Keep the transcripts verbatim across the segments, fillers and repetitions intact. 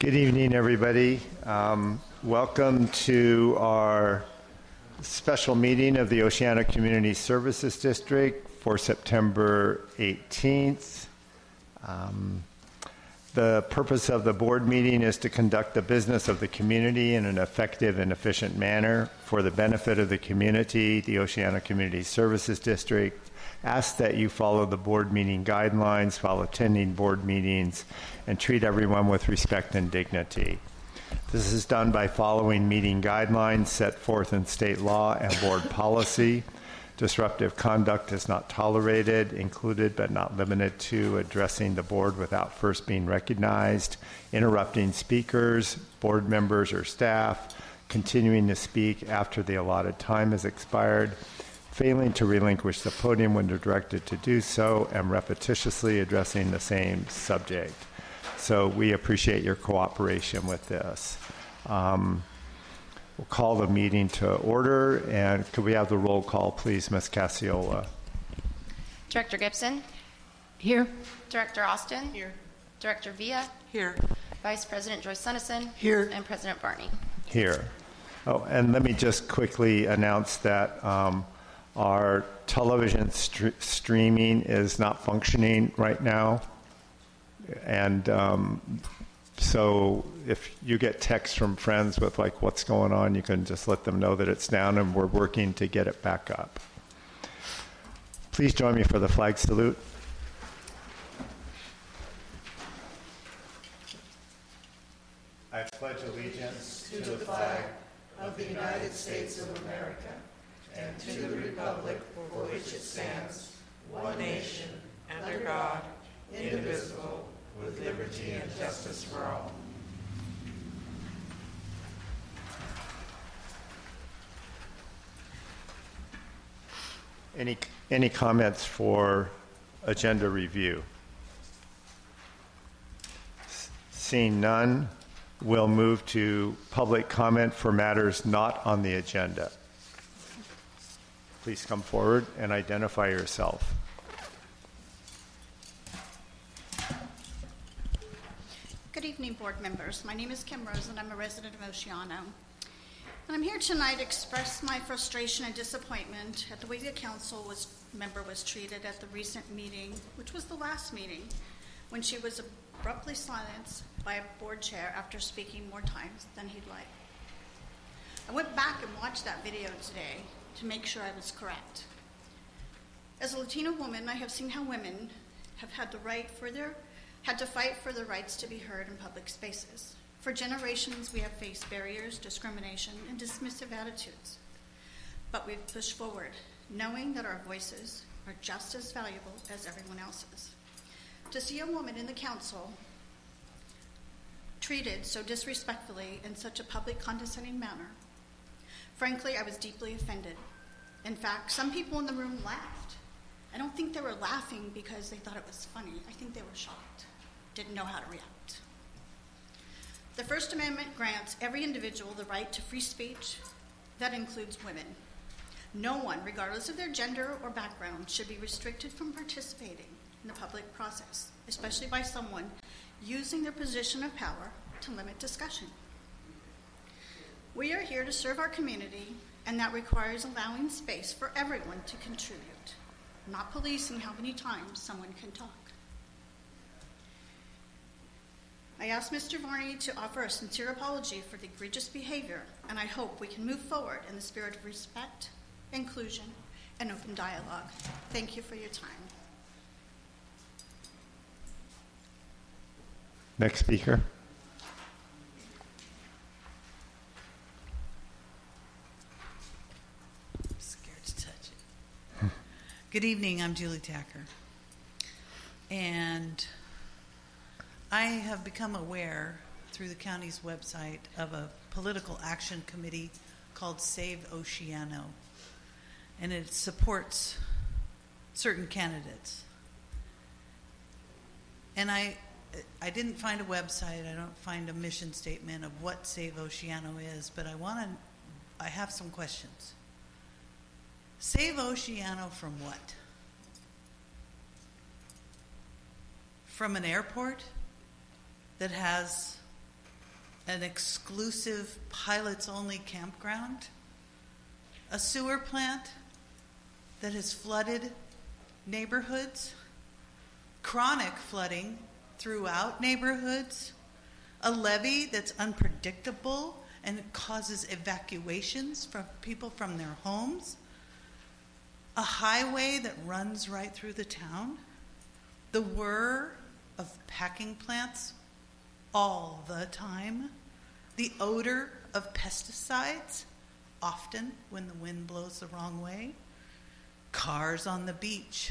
Good evening, everybody. Um, welcome to our special meeting of the Oceana Community Services District for September eighteenth. Um, the purpose of the board meeting is to conduct the business of the community in an effective and efficient manner for the benefit of the community. The Oceana Community Services District asks that you follow the board meeting guidelines while attending board meetings and treat everyone with respect and dignity. This is done by following meeting guidelines set forth in state law and board policy. Disruptive conduct is not tolerated, included but not limited to addressing the board without first being recognized, interrupting speakers, board members, or staff, continuing to speak after the allotted time has expired, failing to relinquish the podium when directed to do so, and repetitiously addressing the same subject. So we appreciate your cooperation with this. Um, we'll call the meeting to order, and could we have the roll call, please, Miz Cassiola? Director Gibson? Here. Director Austin? Here. Director Villa? Here. Vice President Joyce Sunnison? Here. And President Barney? Here. Oh, and let me just quickly announce that um, our television st- streaming is not functioning right now. And um, so if you get texts from friends with like what's going on, you can just let them know that it's down, and we're working to get it back up. Please join me for the flag salute. I pledge allegiance to the flag of the United States of America and to the republic for which it stands, one nation, under God, indivisible, with liberty and justice for all. Any any comments for agenda review? Seeing none, we'll move to public comment for matters not on the agenda. Please come forward and identify yourself. Good evening, board members. My name is Kim Rose, and I'm a resident of Oceano. And I'm here tonight to express my frustration and disappointment at the way the council was, member was treated at the recent meeting, which was the last meeting, when she was abruptly silenced by a board chair after speaking more times than he'd like. I went back and watched that video today to make sure I was correct. As a Latino woman, I have seen how women have had the right for their had to fight for the rights to be heard in public spaces. For generations, we have faced barriers, discrimination, and dismissive attitudes. But we've pushed forward, knowing that our voices are just as valuable as everyone else's. To see a woman in the council treated so disrespectfully in such a public, condescending manner, frankly, I was deeply offended. In fact, some people in the room laughed. I don't think they were laughing because they thought it was funny. I think they were shocked, didn't know how to react. The First Amendment grants every individual the right to free speech. That includes women. No one, regardless of their gender or background, should be restricted from participating in the public process, especially by someone using their position of power to limit discussion. We are here to serve our community, and that requires allowing space for everyone to contribute, not policing how many times someone can talk. I asked Mister Varney to offer a sincere apology for the egregious behavior, and I hope we can move forward in the spirit of respect, inclusion, and open dialogue. Thank you for your time. Next speaker. I'm scared to touch it. Good evening, I'm Julie Tacker. And I have become aware through the county's website of a political action committee called Save Oceano, and it supports certain candidates. And I I didn't find a website, I don't find a mission statement of what Save Oceano is, but I want to, I have some questions. Save Oceano from what? From an airport that has an exclusive pilots-only campground, a sewer plant that has flooded neighborhoods, chronic flooding throughout neighborhoods, a levee that's unpredictable and it causes evacuations from people from their homes, a highway that runs right through the town, the whir of packing plants all the time, the odor of pesticides, often when the wind blows the wrong way, cars on the beach,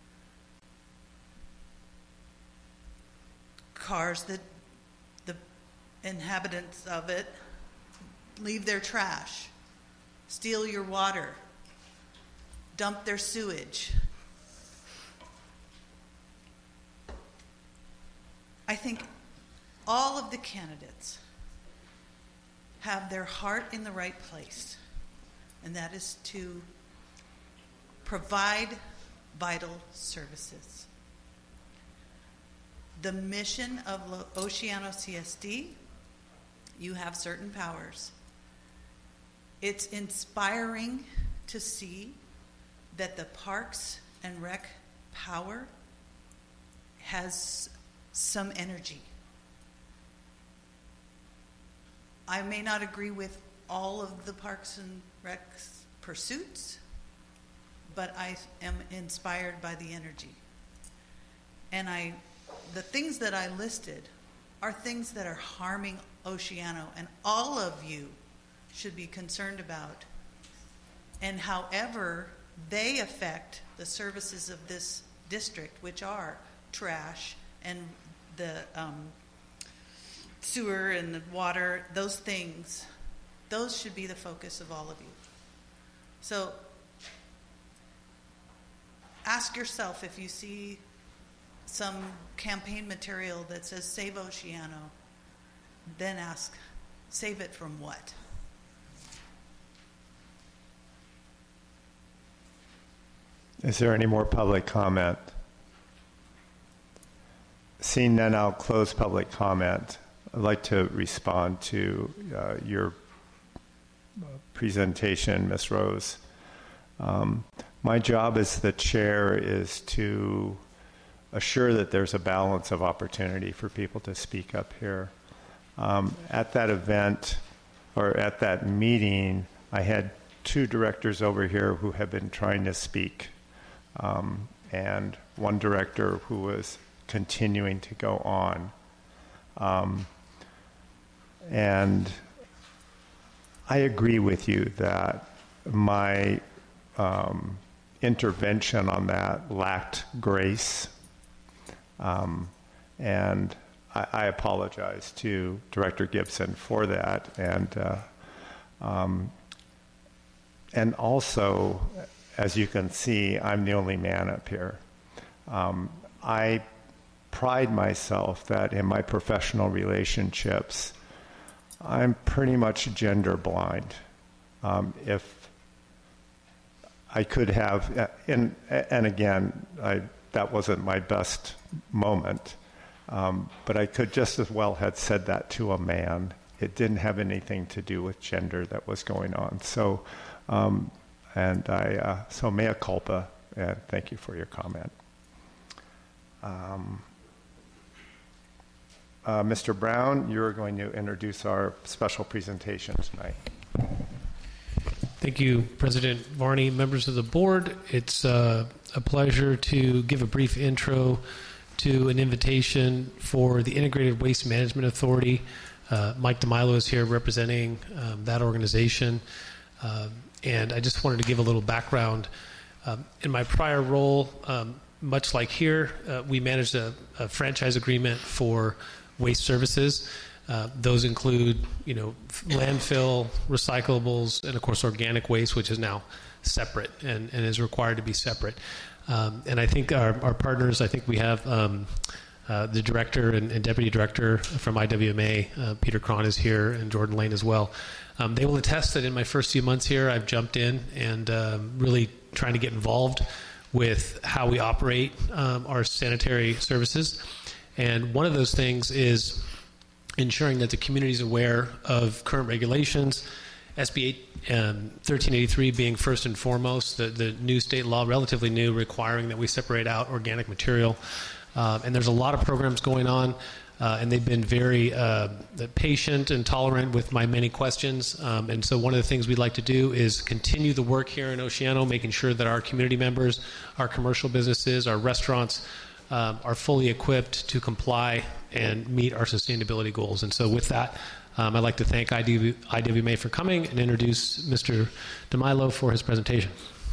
cars that the inhabitants of it leave their trash, steal your water, dump their sewage. I think all of the candidates have their heart in the right place, and that is to provide vital services. The mission of Oceano C S D, you have certain powers. It's inspiring to see that the Parks and Rec power has some energy. I may not agree with all of the Parks and Rec's pursuits, but I am inspired by the energy. And I, the things that I listed are things that are harming Oceano, and all of you should be concerned about. And however they affect the services of this district, which are trash and the um, sewer and the water, those things, those should be the focus of all of you. So ask yourself, if you see some campaign material that says Save Oceano, then ask, save it from what? Is there any more public comment? Seeing none, I'll close public comment. I'd like to respond to uh, your presentation, Miz Rose. Um, my job as the chair is to assure that there's a balance of opportunity for people to speak up here. Um, at that event, or at that meeting, I had two directors over here who have been trying to speak, um, and one director who was continuing to go on. Um, and I agree with you that my um, intervention on that lacked grace. Um, and I, I apologize to Director Gibson for that. And, uh, um, and also, as you can see, I'm the only man up here. Um, I pride myself that in my professional relationships, I'm pretty much gender blind. Um, if I could have, and, and again, I, that wasn't my best moment, um, but I could just as well have said that to a man. It didn't have anything to do with gender that was going on. So, um, and I, uh, so mea culpa, and thank you for your comment. Um, uh, Mister Brown, you're going to introduce our special presentation tonight. Thank you, President Varney, members of the board. It's uh, a pleasure to give a brief intro to an invitation for the Integrated Waste Management Authority. Uh, Mike DeMilo is here representing um, that organization. Uh, and I just wanted to give a little background. Um, in my prior role, um, much like here, uh, we managed a, a franchise agreement for waste services. Uh, those include, you know, landfill, recyclables, and of course organic waste, which is now separate and, and is required to be separate. Um, and I think our, our partners, I think we have um, uh, the director and, and deputy director from I W M A, uh, Peter Cron is here, and Jordan Lane as well. Um, they will attest that in my first few months here, I've jumped in and um, really trying to get involved with how we operate um, our sanitary services. And one of those things is ensuring that the community is aware of current regulations, S B um, thirteen eighty-three being first and foremost, the, the new state law, relatively new, requiring that we separate out organic material. Uh, and there's a lot of programs going on, uh, and they've been very uh, patient and tolerant with my many questions. Um, and so one of the things we'd like to do is continue the work here in Oceano, making sure that our community members, our commercial businesses, our restaurants um, are fully equipped to comply and meet our sustainability goals. And so with that, Um, I'd like to thank I W, I W M A for coming and introduce Mister DeMilo for his presentation.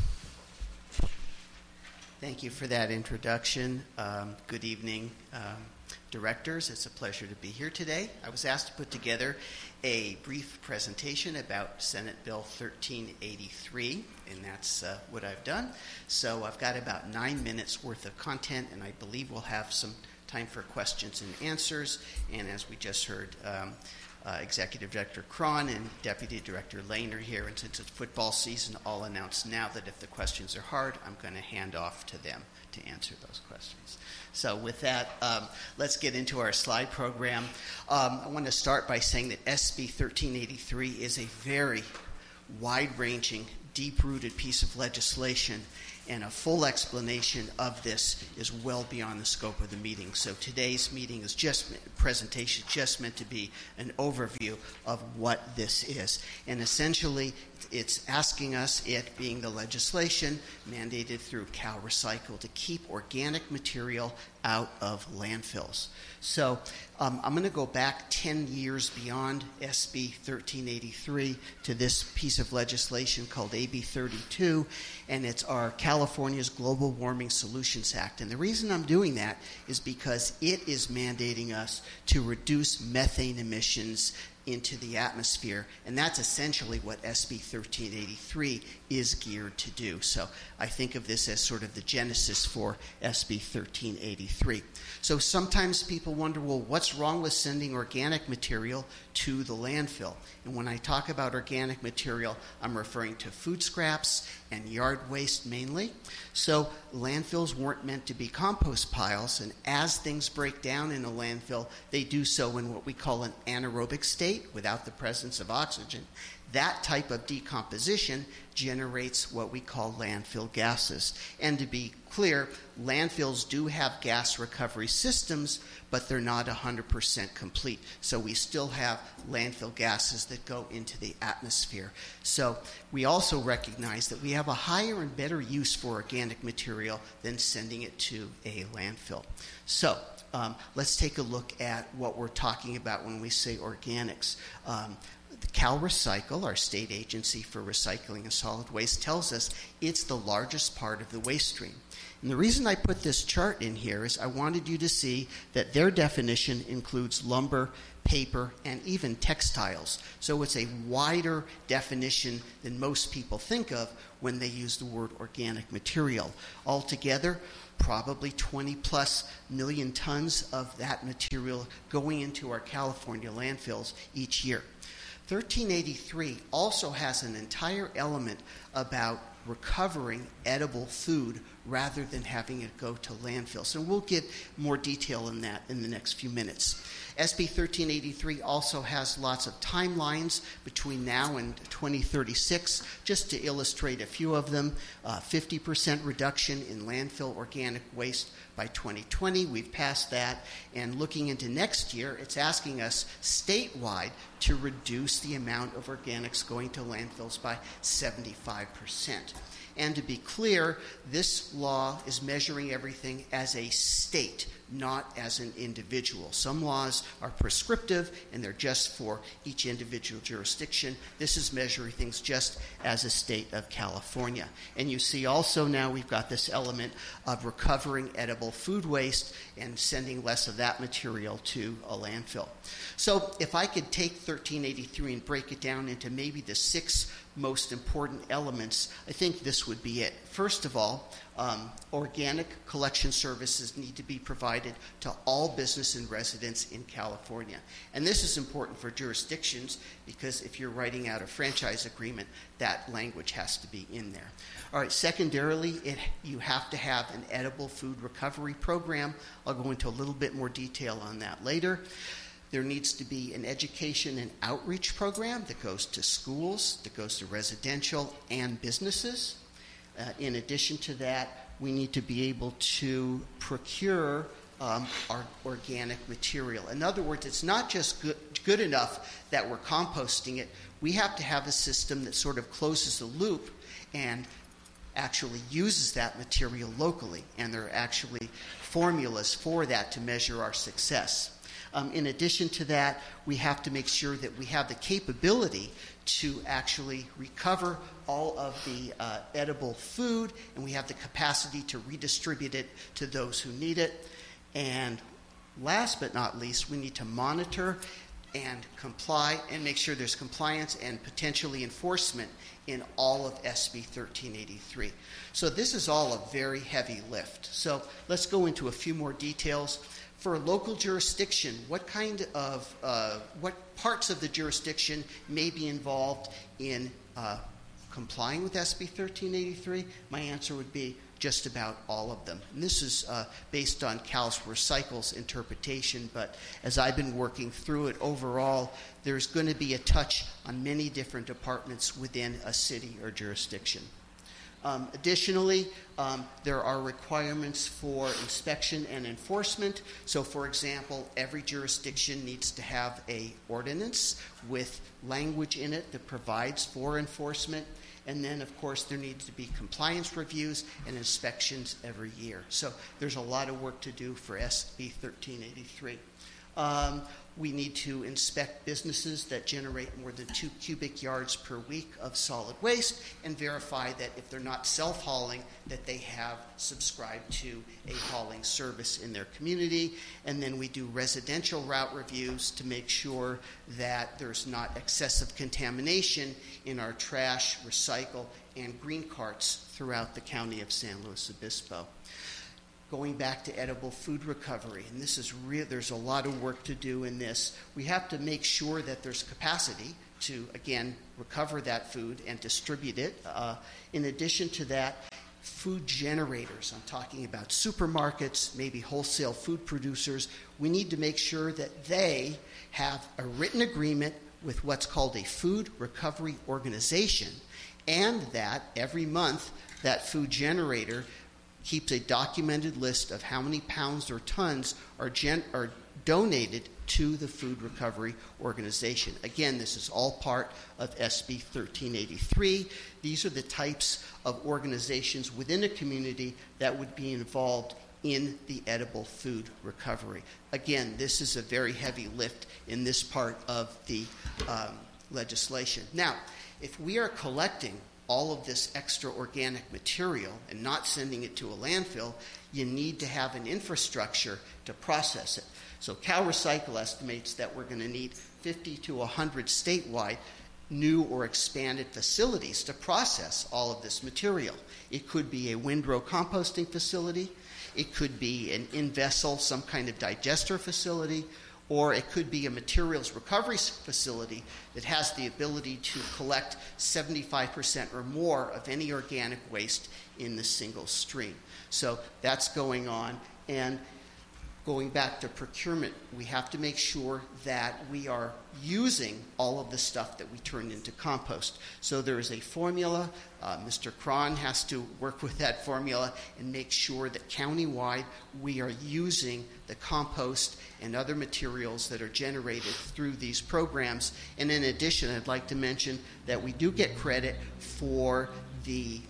Thank you for that introduction. Um, good evening, um, directors. It's a pleasure to be here today. I was asked to put together a brief presentation about Senate Bill thirteen eighty-three, and that's uh, what I've done. So I've got about nine minutes worth of content, and I believe we'll have some time for questions and answers. And as we just heard, um, Uh, Executive Director Cron and Deputy Director Lane are here, and since it's football season, I'll announce now that if the questions are hard, I'm going to hand off to them to answer those questions. So with that, um, let's get into our slide program. Um, I want to start by saying that S B thirteen eighty-three is a very wide-ranging, deep-rooted piece of legislation, and a full explanation of this is well beyond the scope of the meeting. So today's meeting is just presentation, just meant to be an overview of what this is. And essentially, it's asking us, it being the legislation mandated through Cal Recycle, to keep organic material out of landfills. So um, I'm going to go back ten years beyond S B thirteen eighty-three to this piece of legislation called A B thirty-two, and it's our California's Global Warming Solutions Act. And the reason I'm doing that is because it is mandating us to reduce methane emissions into the atmosphere, and that's essentially what S B thirteen eighty-three is geared to do. So I think of this as sort of the genesis for S B thirteen eighty-three. So sometimes people wonder, well, what's wrong with sending organic material to the landfill? And when I talk about organic material, I'm referring to food scraps and yard waste mainly. So landfills weren't meant to be compost piles, and as things break down in a landfill, they do so in what we call an anaerobic state without the presence of oxygen. That type of decomposition generates what we call landfill gases. And to be clear, landfills do have gas recovery systems, but they're not one hundred percent complete. So we still have landfill gases that go into the atmosphere. So we also recognize that we have a higher and better use for organic material than sending it to a landfill. So um, let's take a look at what we're talking about when we say organics. Um, Cal Recycle, our state agency for recycling and solid waste, tells us it's the largest part of the waste stream. And the reason I put this chart in here is I wanted you to see that their definition includes lumber, paper, and even textiles. So it's a wider definition than most people think of when they use the word organic material. Altogether, probably twenty plus million tons of that material going into our California landfills each year. thirteen eighty-three also has an entire element about recovering edible food rather than having it go to landfills. And we'll get more detail in that in the next few minutes. S B thirteen eighty-three also has lots of timelines between now and twenty thirty-six. Just to illustrate a few of them, uh, fifty percent reduction in landfill organic waste by twenty twenty. We've passed that. And looking into next year, it's asking us statewide to reduce the amount of organics going to landfills by seventy-five percent. And to be clear, this law is measuring everything as a state, not as an individual. Some laws are prescriptive, and they're just for each individual jurisdiction. This is measuring things just as a state of California. And you see also now we've got this element of recovering edible food waste and sending less of that material to a landfill. So if I could take thirteen eighty-three and break it down into maybe the six most important elements, I think this would be it. First of all, um, organic collection services need to be provided to all business and residents in California. And this is important for jurisdictions because if you're writing out a franchise agreement, that language has to be in there. All right, secondarily, it, you have to have an edible food recovery program. I'll go into a little bit more detail on that later. There needs to be an education and outreach program that goes to schools, that goes to residential and businesses. Uh, in addition to that, we need to be able to procure um, our organic material. In other words, it's not just good, good enough that we're composting it. We have to have a system that sort of closes the loop and actually uses that material locally. And there are actually formulas for that to measure our success. Um, in addition to that, we have to make sure that we have the capability to actually recover all of the uh, edible food, and we have the capacity to redistribute it to those who need it. And last but not least, we need to monitor and comply and make sure there's compliance and potentially enforcement in all of S B thirteen eighty-three. So this is all a very heavy lift. So let's go into a few more details. For a local jurisdiction, what kind of, uh, what parts of the jurisdiction may be involved in uh, complying with S B thirteen eighty-three? My answer would be just about all of them. And this is uh, based on CalS Recycle's interpretation, but as I've been working through it overall, there's going to be a touch on many different departments within a city or jurisdiction. Um, additionally, um, there are requirements for inspection and enforcement. So, for example, every jurisdiction needs to have an ordinance with language in it that provides for enforcement. And then, of course, there needs to be compliance reviews and inspections every year. So there's a lot of work to do for S B thirteen eighty-three. Um, we need to inspect businesses that generate more than two cubic yards per week of solid waste and verify that if they're not self-hauling, that they have subscribed to a hauling service in their community. And then we do residential route reviews to make sure that there's not excessive contamination in our trash, recycle, and green carts throughout the county of San Luis Obispo. Going back to edible food recovery, and this is real, there's a lot of work to do in this. We have to make sure that there's capacity to, again, recover that food and distribute it. Uh, in addition to that, food generators, I'm talking about supermarkets, maybe wholesale food producers, we need to make sure that they have a written agreement with what's called a food recovery organization, and that every month that food generator keeps a documented list of how many pounds or tons are, gen- are donated to the food recovery organization. Again, this is all part of S B thirteen eighty-three. These are the types of organizations within a community that would be involved in the edible food recovery. Again, this is a very heavy lift in this part of the um, legislation. Now, if we are collecting all of this extra organic material and not sending it to a landfill, you need to have an infrastructure to process it. So CalRecycle estimates that we're going to need fifty to one hundred statewide new or expanded facilities to process all of this material. It could be a windrow composting facility, it could be an in-vessel, some kind of digester facility, or it could be a materials recovery facility that has the ability to collect seventy-five percent or more of any organic waste in the single stream. So that's going on. And going back to procurement, we have to make sure that we are using all of the stuff that we turn into compost. So there is a formula. Uh, Mister Cron has to work with that formula and make sure that countywide we are using the compost and other materials that are generated through these programs. And in addition, I'd like to mention that we do get credit for the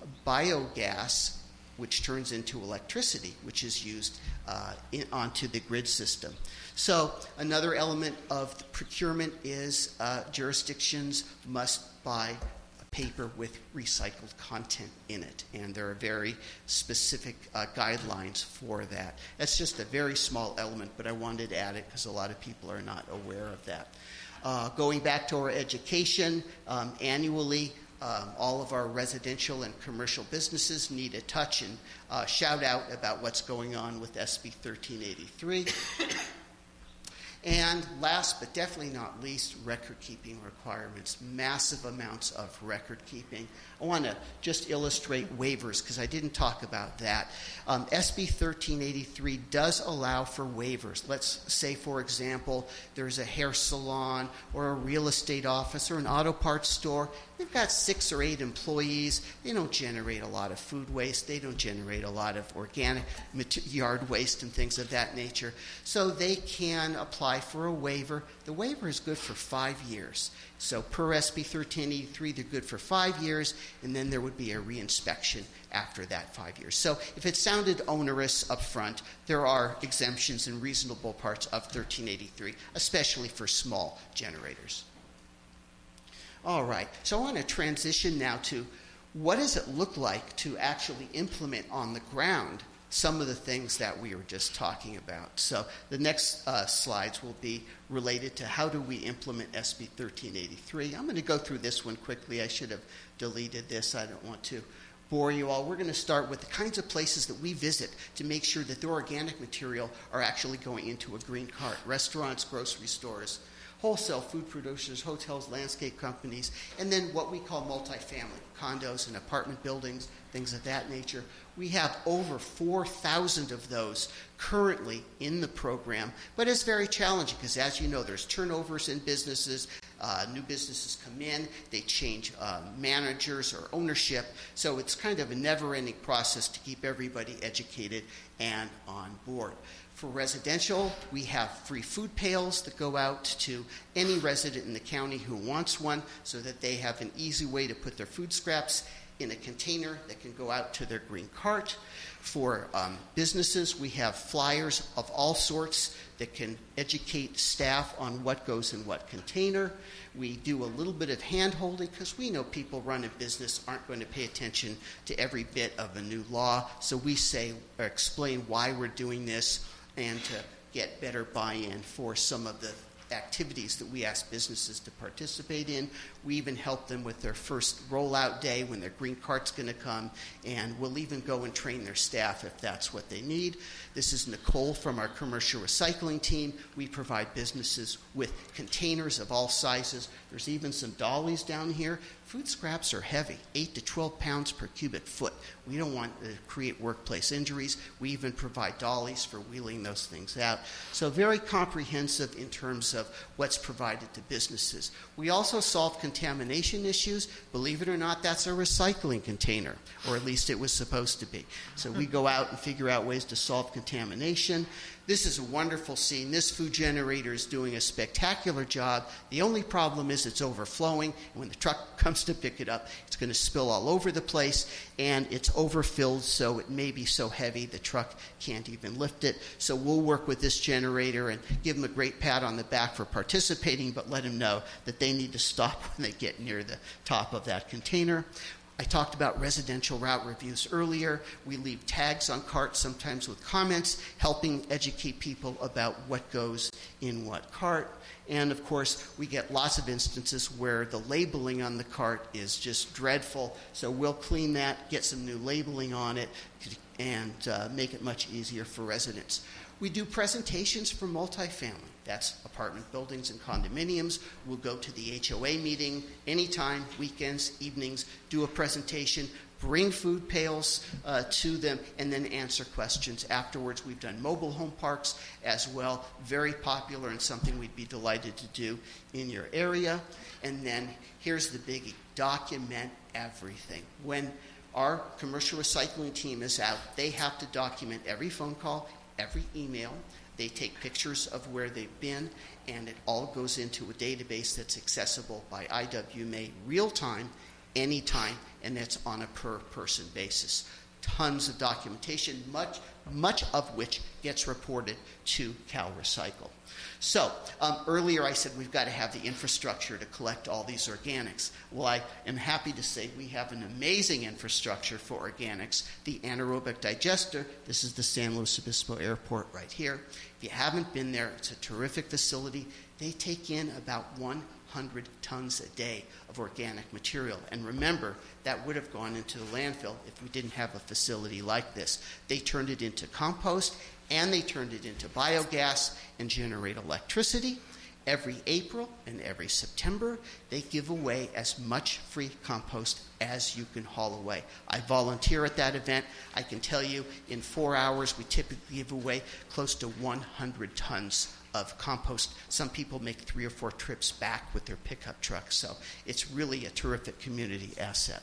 biogas, which turns into electricity, which is used uh, in, onto the grid system. So another element of the procurement is uh, jurisdictions must buy paper with recycled content in it, and there are very specific uh, guidelines for that. That's just a very small element, but I wanted to add it because a lot of people are not aware of that. Uh, going back to our education, um, annually, Um, all of our residential and commercial businesses need a touch and uh, shout out about what's going on with S B thirteen eighty-three. And last but definitely not least, record-keeping requirements, massive amounts of record-keeping. I want to just illustrate waivers because I didn't talk about that. Um, S B thirteen eighty-three does allow for waivers. Let's say, for example, there's a hair salon or a real estate office or an auto parts store. They've got six or eight employees. They don't generate a lot of food waste. They don't generate a lot of organic yard waste and things of that nature. So they can apply for a waiver. The waiver is good for five years. So per S B thirteen eighty-three, they're good for five years, and then there would be a reinspection after that five years. So if it sounded onerous up front, there are exemptions in reasonable parts of thirteen eighty-three, especially for small generators. All right, so I want to transition now to what does it look like to actually implement on the ground some of the things that we were just talking about. So the next uh, slides will be related to how do we implement S B thirteen eighty-three. I'm going to go through this one quickly. I should have deleted this. I don't want to bore you all. We're going to start with the kinds of places that we visit to make sure that the organic material are actually going into a green cart. Restaurants, grocery stores, wholesale food producers, hotels, landscape companies, and then what we call multifamily, condos and apartment buildings, things of that nature. We have over four thousand of those currently in the program, but it's very challenging because, as you know, there's turnovers in businesses. Uh, new businesses come in, they change uh, managers or ownership, so it's kind of a never-ending process to keep everybody educated and on board. For residential, we have free food pails that go out to any resident in the county who wants one so that they have an easy way to put their food scraps in a container that can go out to their green cart. For um, businesses, we have flyers of all sorts that can educate staff on what goes in what container. We do a little bit of hand-holding because we know people run a business aren't going to pay attention to every bit of a new law. So we say or explain why we're doing this and to get better buy-in for some of the activities that we ask businesses to participate in. We even help them with their first rollout day when their green cart's going to come, and we'll even go and train their staff if that's what they need. This is Nicole from our commercial recycling team. We provide businesses with containers of all sizes. There's even some dollies down here. Food scraps are heavy, eight to twelve pounds per cubic foot. We don't want to create workplace injuries. We even provide dollies for wheeling those things out. So very comprehensive in terms of what's provided to businesses. We also solve contamination issues. Believe it or not, that's a recycling container, or at least it was supposed to be. So we go out and figure out ways to solve contamination. This is a wonderful scene. This food generator is doing a spectacular job. The only problem is it's overflowing. And when the truck comes to pick it up, it's going to spill all over the place, and it's overfilled, so it may be so heavy the truck can't even lift it. So we'll work with this generator and give them a great pat on the back for participating, but let them know that they need to stop when they get near the top of that container. I talked about residential route reviews earlier. We leave tags on carts, sometimes with comments, helping educate people about what goes in what cart. And, of course, we get lots of instances where the labeling on the cart is just dreadful. So we'll clean that, get some new labeling on it, and uh, make it much easier for residents. We do presentations for multifamily. That's apartment buildings and condominiums. We'll go to the H O A meeting anytime, weekends, evenings, do a presentation, bring food pails uh, to them, and then answer questions afterwards. We've done mobile home parks as well, very popular and something we'd be delighted to do in your area. And then here's the biggie, document everything. When our commercial recycling team is out, they have to document every phone call, every email. They take pictures of where they've been, and it all goes into a database that's accessible by I W M A real-time, anytime, and that's on a per-person basis. Tons of documentation, much, much of which gets reported to CalRecycle. So um, earlier I said we've got to have the infrastructure to collect all these organics. Well, I am happy to say we have an amazing infrastructure for organics. The anaerobic digester, this is the San Luis Obispo Airport right here. If you haven't been there, it's a terrific facility. They take in about one hundred tons a day of organic material. And remember, that would have gone into the landfill if we didn't have a facility like this. They turned it into compost and they turned it into biogas and generate electricity. Every April and every September, they give away as much free compost as you can haul away. I volunteer at that event. I can tell you in four hours, we typically give away close to one hundred tons of compost. Some people make three or four trips back with their pickup trucks, so it's really a terrific community asset.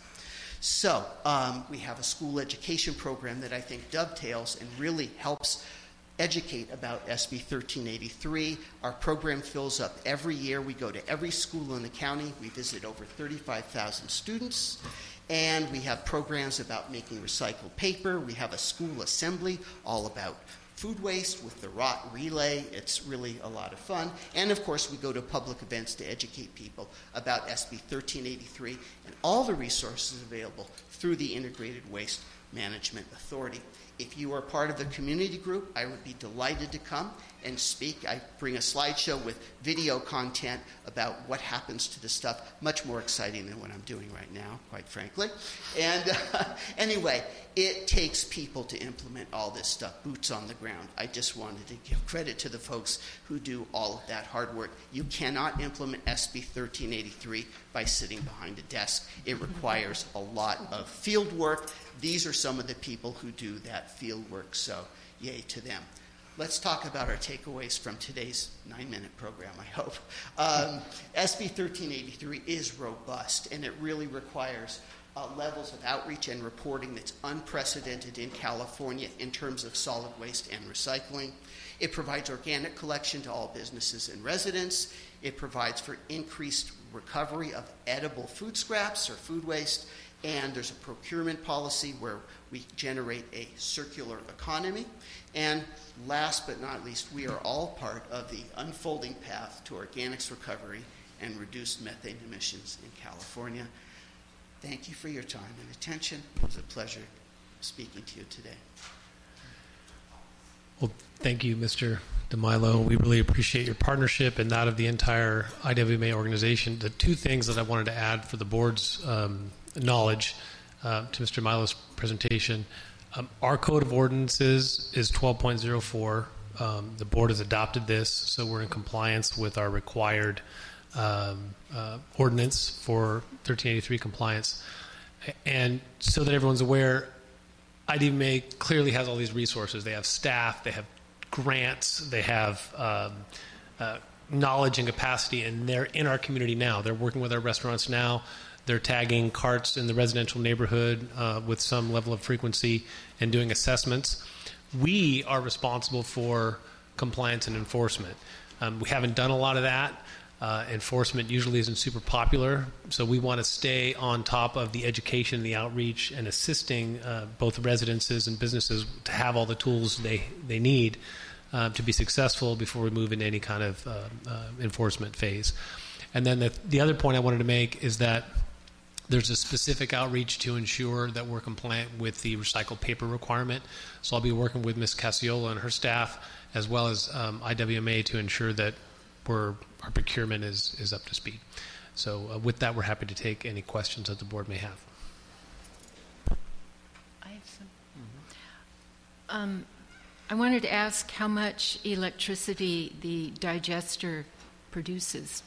So um, we have a school education program that I think dovetails and really helps educate about S B thirteen eighty-three. Our program fills up every year. We go to every school in the county. We visit over thirty-five thousand students. And we have programs about making recycled paper. We have a school assembly all about food waste with the R O T relay. It's really a lot of fun. And of course, we go to public events to educate people about S B thirteen eighty-three and all the resources available through the Integrated Waste Management Authority. If you are part of the community group, I would be delighted to come and speak. I bring a slideshow with video content about what happens to this stuff, much more exciting than what I'm doing right now, quite frankly. And uh, anyway, it takes people to implement all this stuff, boots on the ground. I just wanted to give credit to the folks who do all of that hard work. You cannot implement S B thirteen eighty-three by sitting behind a desk. It requires a lot of field work. These are some of the people who do that field work, so yay to them. Let's talk about our takeaways from today's nine-minute program, I hope. Um, S B thirteen eighty-three is robust, and it really requires uh, levels of outreach and reporting that's unprecedented in California in terms of solid waste and recycling. It provides organic collection to all businesses and residents. It provides for increased recovery of edible food scraps or food waste. And there's a procurement policy where we generate a circular economy. And last but not least, we are all part of the unfolding path to organics recovery and reduced methane emissions in California. Thank you for your time and attention. It was a pleasure speaking to you today. Well, thank you, Mister DeMilo. We really appreciate your partnership and that of the entire I W M A organization. The two things that I wanted to add for the board's um, knowledge uh, to Mister DeMilo's presentation. Um, our code of ordinances is twelve point oh four. Um, the board has adopted this, so we're in compliance with our required um, uh, ordinance for thirteen eighty-three compliance. And so that everyone's aware, I D M A clearly has all these resources. They have staff, they have grants, they have um, uh, knowledge and capacity, and they're in our community now. They're working with our restaurants now. They're tagging carts in the residential neighborhood uh, with some level of frequency and doing assessments. We are responsible for compliance and enforcement. Um, we haven't done a lot of that. Uh, enforcement usually isn't super popular, so we want to stay on top of the education, the outreach, and assisting uh, both residences and businesses to have all the tools they, they need uh, to be successful before we move into any kind of uh, uh, enforcement phase. And then the, the other point I wanted to make is that there's a specific outreach to ensure that we're compliant with the recycled paper requirement. So I'll be working with Miz Casiola and her staff, as well as um, I W M A, to ensure that we're, our procurement is, is up to speed. So uh, with that, we're happy to take any questions that the board may have. I have some. Mm-hmm. Um, I wanted to ask how much electricity the digester produces.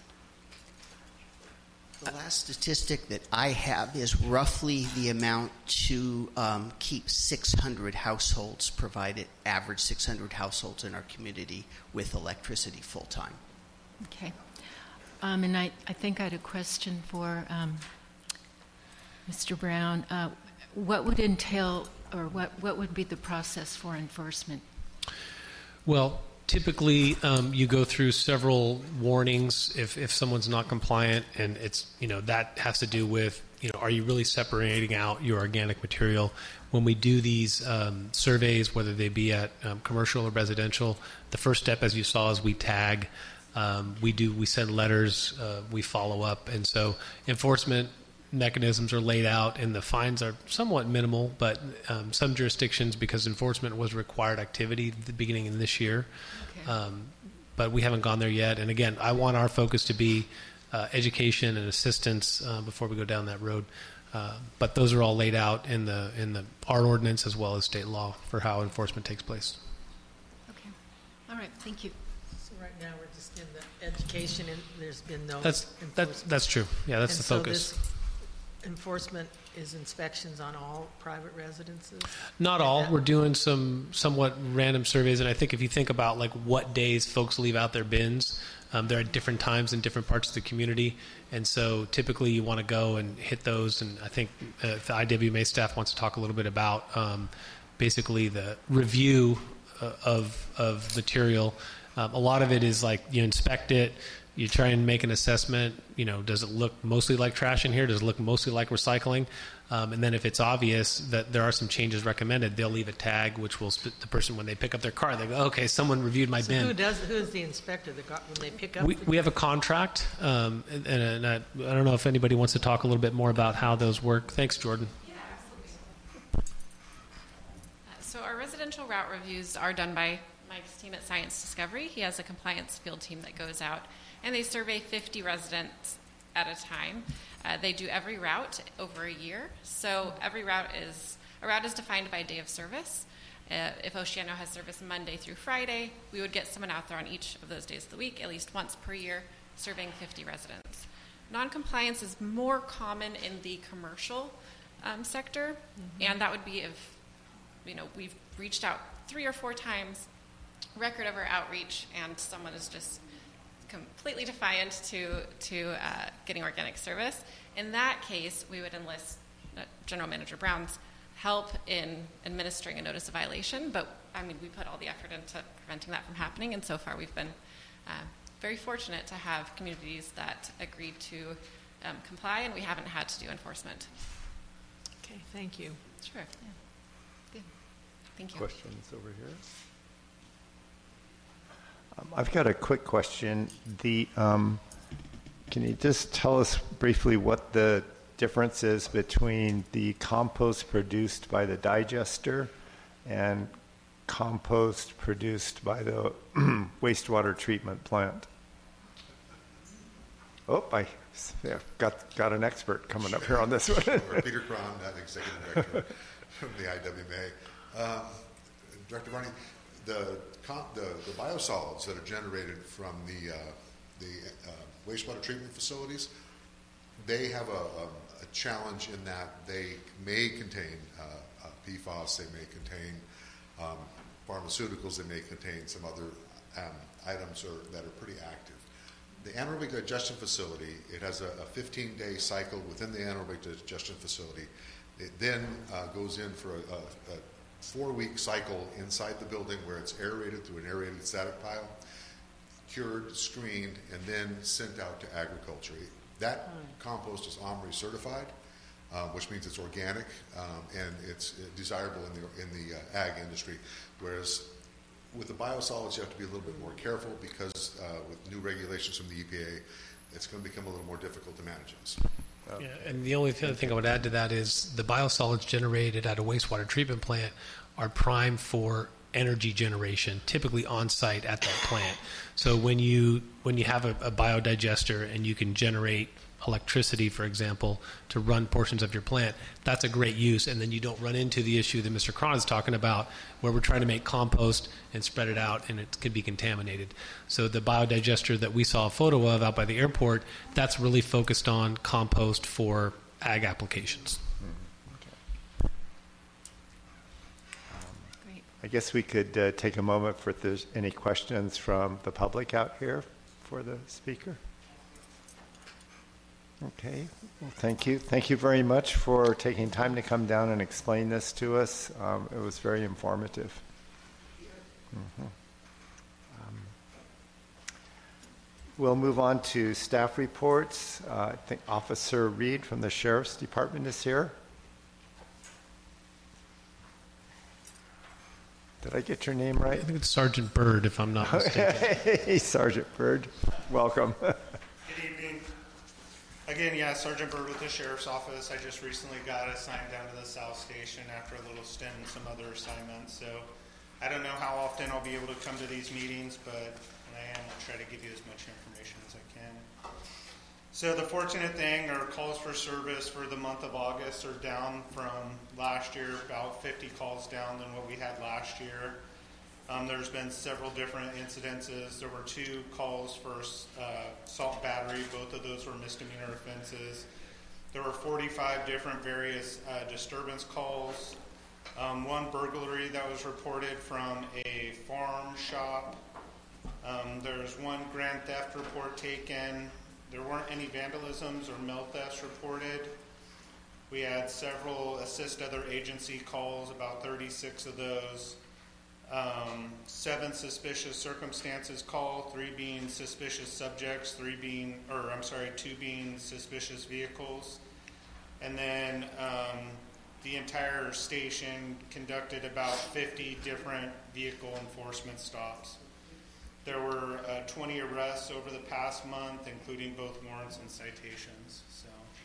The last statistic that I have is roughly the amount to um, keep six hundred households provided, average six hundred households in our community with electricity full time. Okay. Um, and I, I think I had a question for um, Mister Brown. Uh, what would entail, or what, what would be the process for enforcement? Well, typically, um, you go through several warnings if, if someone's not compliant, and it's, you know, that has to do with, you know, are you really separating out your organic material? When we do these um, surveys, whether they be at um, commercial or residential, the first step, as you saw, is we tag. Um, we do we send letters, uh, we follow up, and so enforcement mechanisms are laid out, and the fines are somewhat minimal, but um, some jurisdictions, because enforcement was required activity at the beginning of this year, okay. um, but we haven't gone there yet. And again, I want our focus to be uh, education and assistance uh, before we go down that road. Uh, but those are all laid out in the in the our ordinance as well as state law for how enforcement takes place. right, thank you. So right now, we're just in the education, and there's been no That's that, enforcement. that's true. Yeah, that's And the so focus. this enforcement is inspections on all private residences? Not And all. that- We're doing some somewhat random surveys, and I think if you think about like what days folks leave out their bins, um, they're at different times in different parts of the community, and so typically you want to go and hit those. And I think uh, the I W M A staff wants to talk a little bit about um, basically the review uh, of of material. Um, a lot of it is like you inspect it. You try and make an assessment. You know, does it look mostly like trash in here? Does it look mostly like recycling? Um, and then if it's obvious that there are some changes recommended, they'll leave a tag, which will sp- the person when they pick up their car, they go, "Okay, someone reviewed my So bin." who does, who is the inspector that got, when they pick up? We, the- we have a contract, um, and, and I, I don't know if anybody wants to talk a little bit more about how those work. Thanks, Jordan. So our residential route reviews are done by Mike's team at Science Discovery. He has a compliance field team that goes out, and they survey fifty residents at a time. Uh, they do every route over a year. So every route is, a route is defined by day of service. Uh, if Oceano has service Monday through Friday, we would get someone out there on each of those days of the week, at least once per year, surveying fifty residents. Non-compliance is more common in the commercial um, sector, mm-hmm. and that would be if, you know, we've reached out three or four times, record of our outreach, and someone is just completely defiant to to uh, getting organic service. In that case, we would enlist uh, General Manager Brown's help in administering a notice of violation. But I mean, we put all the effort into preventing that from happening, and so far we've been uh, very fortunate to have communities that agreed to um, comply, and we haven't had to do enforcement. Okay, thank you. Sure. Yeah. Good. Thank you. Questions over here? Um, I've got a quick question. The um, can you just tell us briefly what the difference is between the compost produced by the digester and compost produced by the wastewater treatment plant? Oh, I yeah, got got an expert coming up here on this one. Peter Cron, Executive Director from the I W M A. Um, Director Varney, the, the the biosolids that are generated from the uh, the uh, wastewater treatment facilities, they have a, a, a challenge in that they may contain uh, uh, P FAS, they may contain um, pharmaceuticals, they may contain some other um, items are, that are pretty active. The anaerobic digestion facility, it has a fifteen-day cycle within the anaerobic digestion facility. It then uh, goes in for a, a, a four-week cycle inside the building where it's aerated through an aerated static pile, cured, screened, and then sent out to agriculture. That compost is OMRI certified, uh, which means it's organic um, and it's desirable in the in the uh, ag industry. Whereas with the biosolids, you have to be a little bit more careful because uh, with new regulations from the E P A, it's going to become a little more difficult to manage this. Yeah, and the only other thing I would add to that is the biosolids generated at a wastewater treatment plant are primed for energy generation, typically on site at that plant. So when you when you have a, a biodigester and you can generate electricity, for example, to run portions of your plant, that's a great use. And then you don't run into the issue that Mister Cron is talking about, where we're trying to make compost and spread it out, and it could be contaminated. So the biodigester that we saw a photo of out by the airport, that's really focused on compost for ag applications. Great. I guess we could uh, take a moment for if there's any questions from the public out here for the speaker. Okay, well, thank you. Thank you very much for taking time to come down and explain this to us. Um, it was very informative. Mm-hmm. Um, we'll move on to staff reports. Uh, I think Officer Reed from the Sheriff's Department is here. Did I get your name right? I think it's Sergeant Bird, if I'm not mistaken. Hey, Sergeant Bird. Welcome. Good evening. Again, yeah, Sergeant Bird with the Sheriff's Office. I just recently got assigned down to the South Station after a little stint in some other assignments. So I don't know how often I'll be able to come to these meetings, but when I am, I'll try to give you as much information as I can. So the fortunate thing, our calls for service for the month of August are down from last year, about fifty calls down than what we had last year. Um, there's been several different incidences. There were two calls for uh, assault battery. Both of those were misdemeanor offenses. There were forty-five different various uh, disturbance calls. Um, one burglary that was reported from a farm shop. Um, there's one grand theft report taken. There weren't any vandalisms or mail thefts reported. We had several assist other agency calls, about thirty-six of those. Um, seven suspicious circumstances called, three being suspicious subjects, three being, or I'm sorry, two being suspicious vehicles. And then um, the entire station conducted about fifty different vehicle enforcement stops. There were uh, twenty arrests over the past month, including both warrants and citations. So,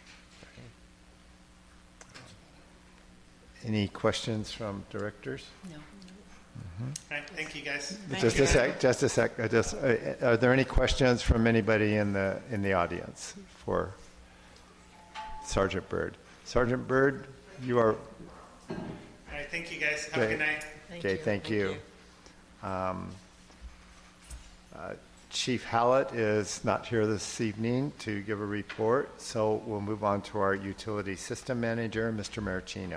any questions from directors? No. all right, thank you guys. Thank just you. a sec. Just a sec. I Just uh, are there any questions from anybody in the in the audience for Sergeant Byrd? Sergeant Byrd, you are. All right, thank you guys. Have Okay. a good night. Thank Okay, you. thank you. Um, uh, Chief Hallett is not here this evening to give a report, so we'll move on to our utility system manager, Mister Maricino.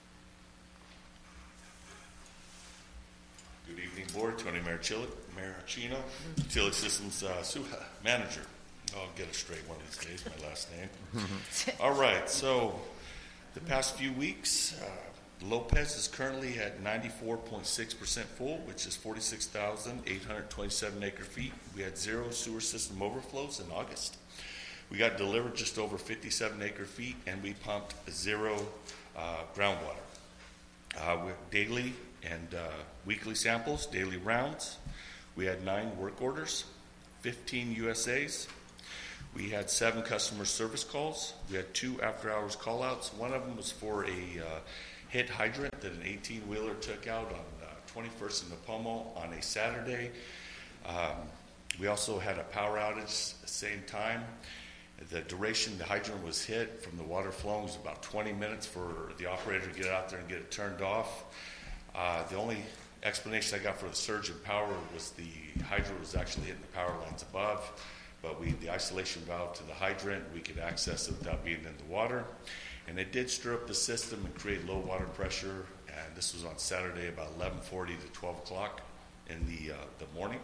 Good evening, Board. Tony Maricino, Maricino, Utility Systems uh, Su- Manager. I'll get it straight one of these days, my last name. All right, so the past few weeks, uh, Lopez is currently at ninety-four point six percent full, which is forty-six thousand eight hundred twenty-seven acre feet. We had zero sewer system overflows in August. We got delivered just over fifty-seven acre feet, and we pumped zero uh, groundwater. Uh, with daily and uh, weekly samples, daily rounds. We had nine work orders, fifteen U S As. We had seven customer service calls. We had two after-hours call-outs. One of them was for a uh, hit hydrant that an eighteen-wheeler took out on uh, twenty-first and Napomo on a Saturday. Um, we also had a power outage at the same time. The duration the hydrant was hit from the water flowing was about twenty minutes for the operator to get out there and get it turned off. Uh, the only explanation I got for the surge in power was the hydrant was actually hitting the power lines above, but we the isolation valve to the hydrant, we could access it without being in the water. And it did stir up the system and create low water pressure, and this was on Saturday about eleven forty to twelve o'clock in the uh, the morning.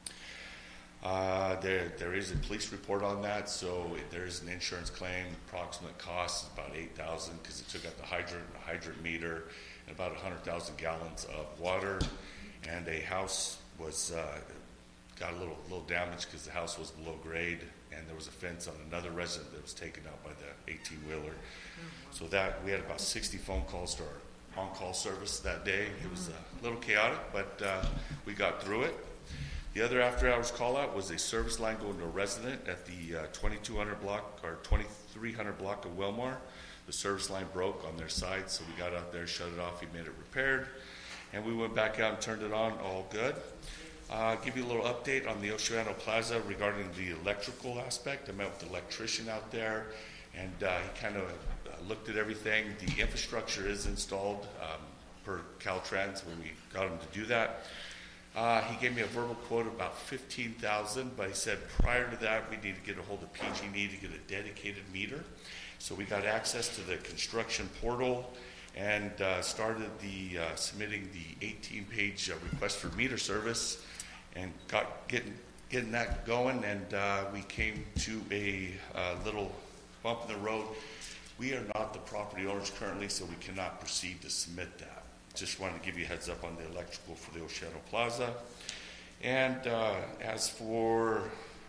Uh, there, there is a police report on that, so there is an insurance claim. Approximate cost is about eight thousand dollars because it took out the hydrant, the hydrant meter, and about one hundred thousand gallons of water. And a house was uh, got a little little damage because the house was below grade, and there was a fence on another resident that was taken out by the eighteen-wheeler. So that we had about sixty phone calls to our on-call service that day. It was a little chaotic, but uh, we got through it. The other after-hours call-out was a service line going to a resident at the uh, twenty-two hundred block or twenty-three hundred block of Wilmar. The service line broke on their side, so we got out there, shut it off. He made it repaired, and we went back out and turned it on. All good. Uh, give you a little update on the Oceano Plaza regarding the electrical aspect. I met with the electrician out there, and uh, he kind of uh, looked at everything. The infrastructure is installed um, per Caltrans when we got him to do that. Uh, he gave me a verbal quote of about fifteen thousand dollars, but he said prior to that we need to get a hold of P G and E to get a dedicated meter. So we got access to the construction portal and uh, started the uh, submitting the eighteen-page uh, request for meter service, and got getting getting that going. And uh, we came to a uh, little bump in the road. We are not the property owners currently, so we cannot proceed to submit that. Just wanted to give you a heads up on the electrical for the Oceano Plaza. And uh, as for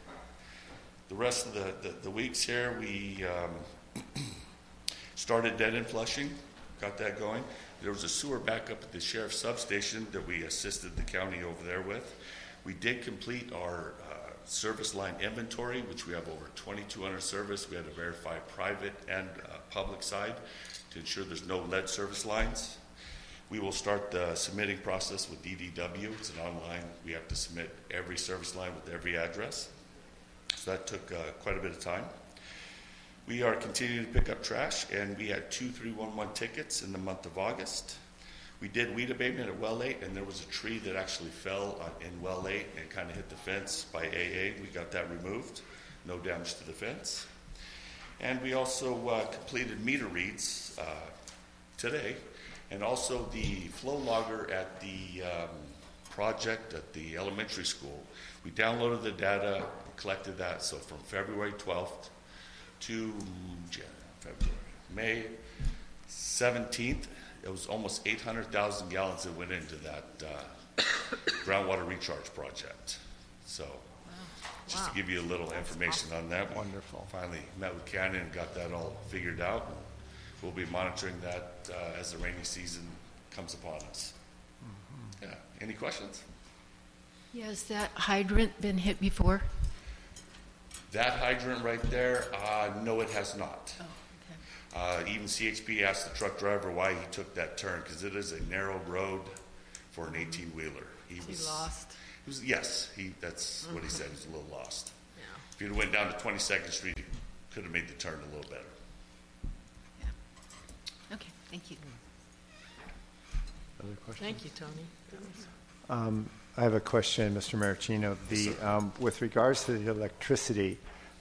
the rest of the, the, the weeks here, we um, started dead-end flushing, got that going. There was a sewer backup at the sheriff's substation that we assisted the county over there with. We did complete our uh, service line inventory, which we have over twenty-two hundred service. We had to verify private and uh, public side to ensure there's no lead service lines. We will start the submitting process with D D W. It's an online. We have to submit every service line with every address. So that took uh, quite a bit of time. We are continuing to pick up trash, and we had two three one one tickets in the month of August. We did weed abatement at Well eight, and there was a tree that actually fell on, in Well eight and kind of hit the fence by A A. We got that removed. No damage to the fence. And we also uh, completed meter reads uh, today, and also the flow logger at the um, project at the elementary school. We downloaded the data, collected that, so from February twelfth to February, May seventeenth, it was almost eight hundred thousand gallons that went into that uh, groundwater recharge project. So just Wow. to give you a little information on that. Wonderful. Finally met with Canyon and got that all figured out. We'll be monitoring that uh, as the rainy season comes upon us. Mm-hmm. Yeah. Any questions? Yeah, has that hydrant been hit before? That hydrant right there, uh, no, it has not. Oh, okay. Uh, even C H P asked the truck driver why he took that turn, because it is a narrow road for an eighteen-wheeler. He Is was he lost? He was, yes, he. That's what he said. He was a little lost. Yeah. If he'd went down to twenty-second Street, he could have made the turn a little better. Yeah. Okay, thank you. Other questions? Thank you, Tony. That was- Um, I have a question, Mister Maricino. The, um, with regards to the electricity,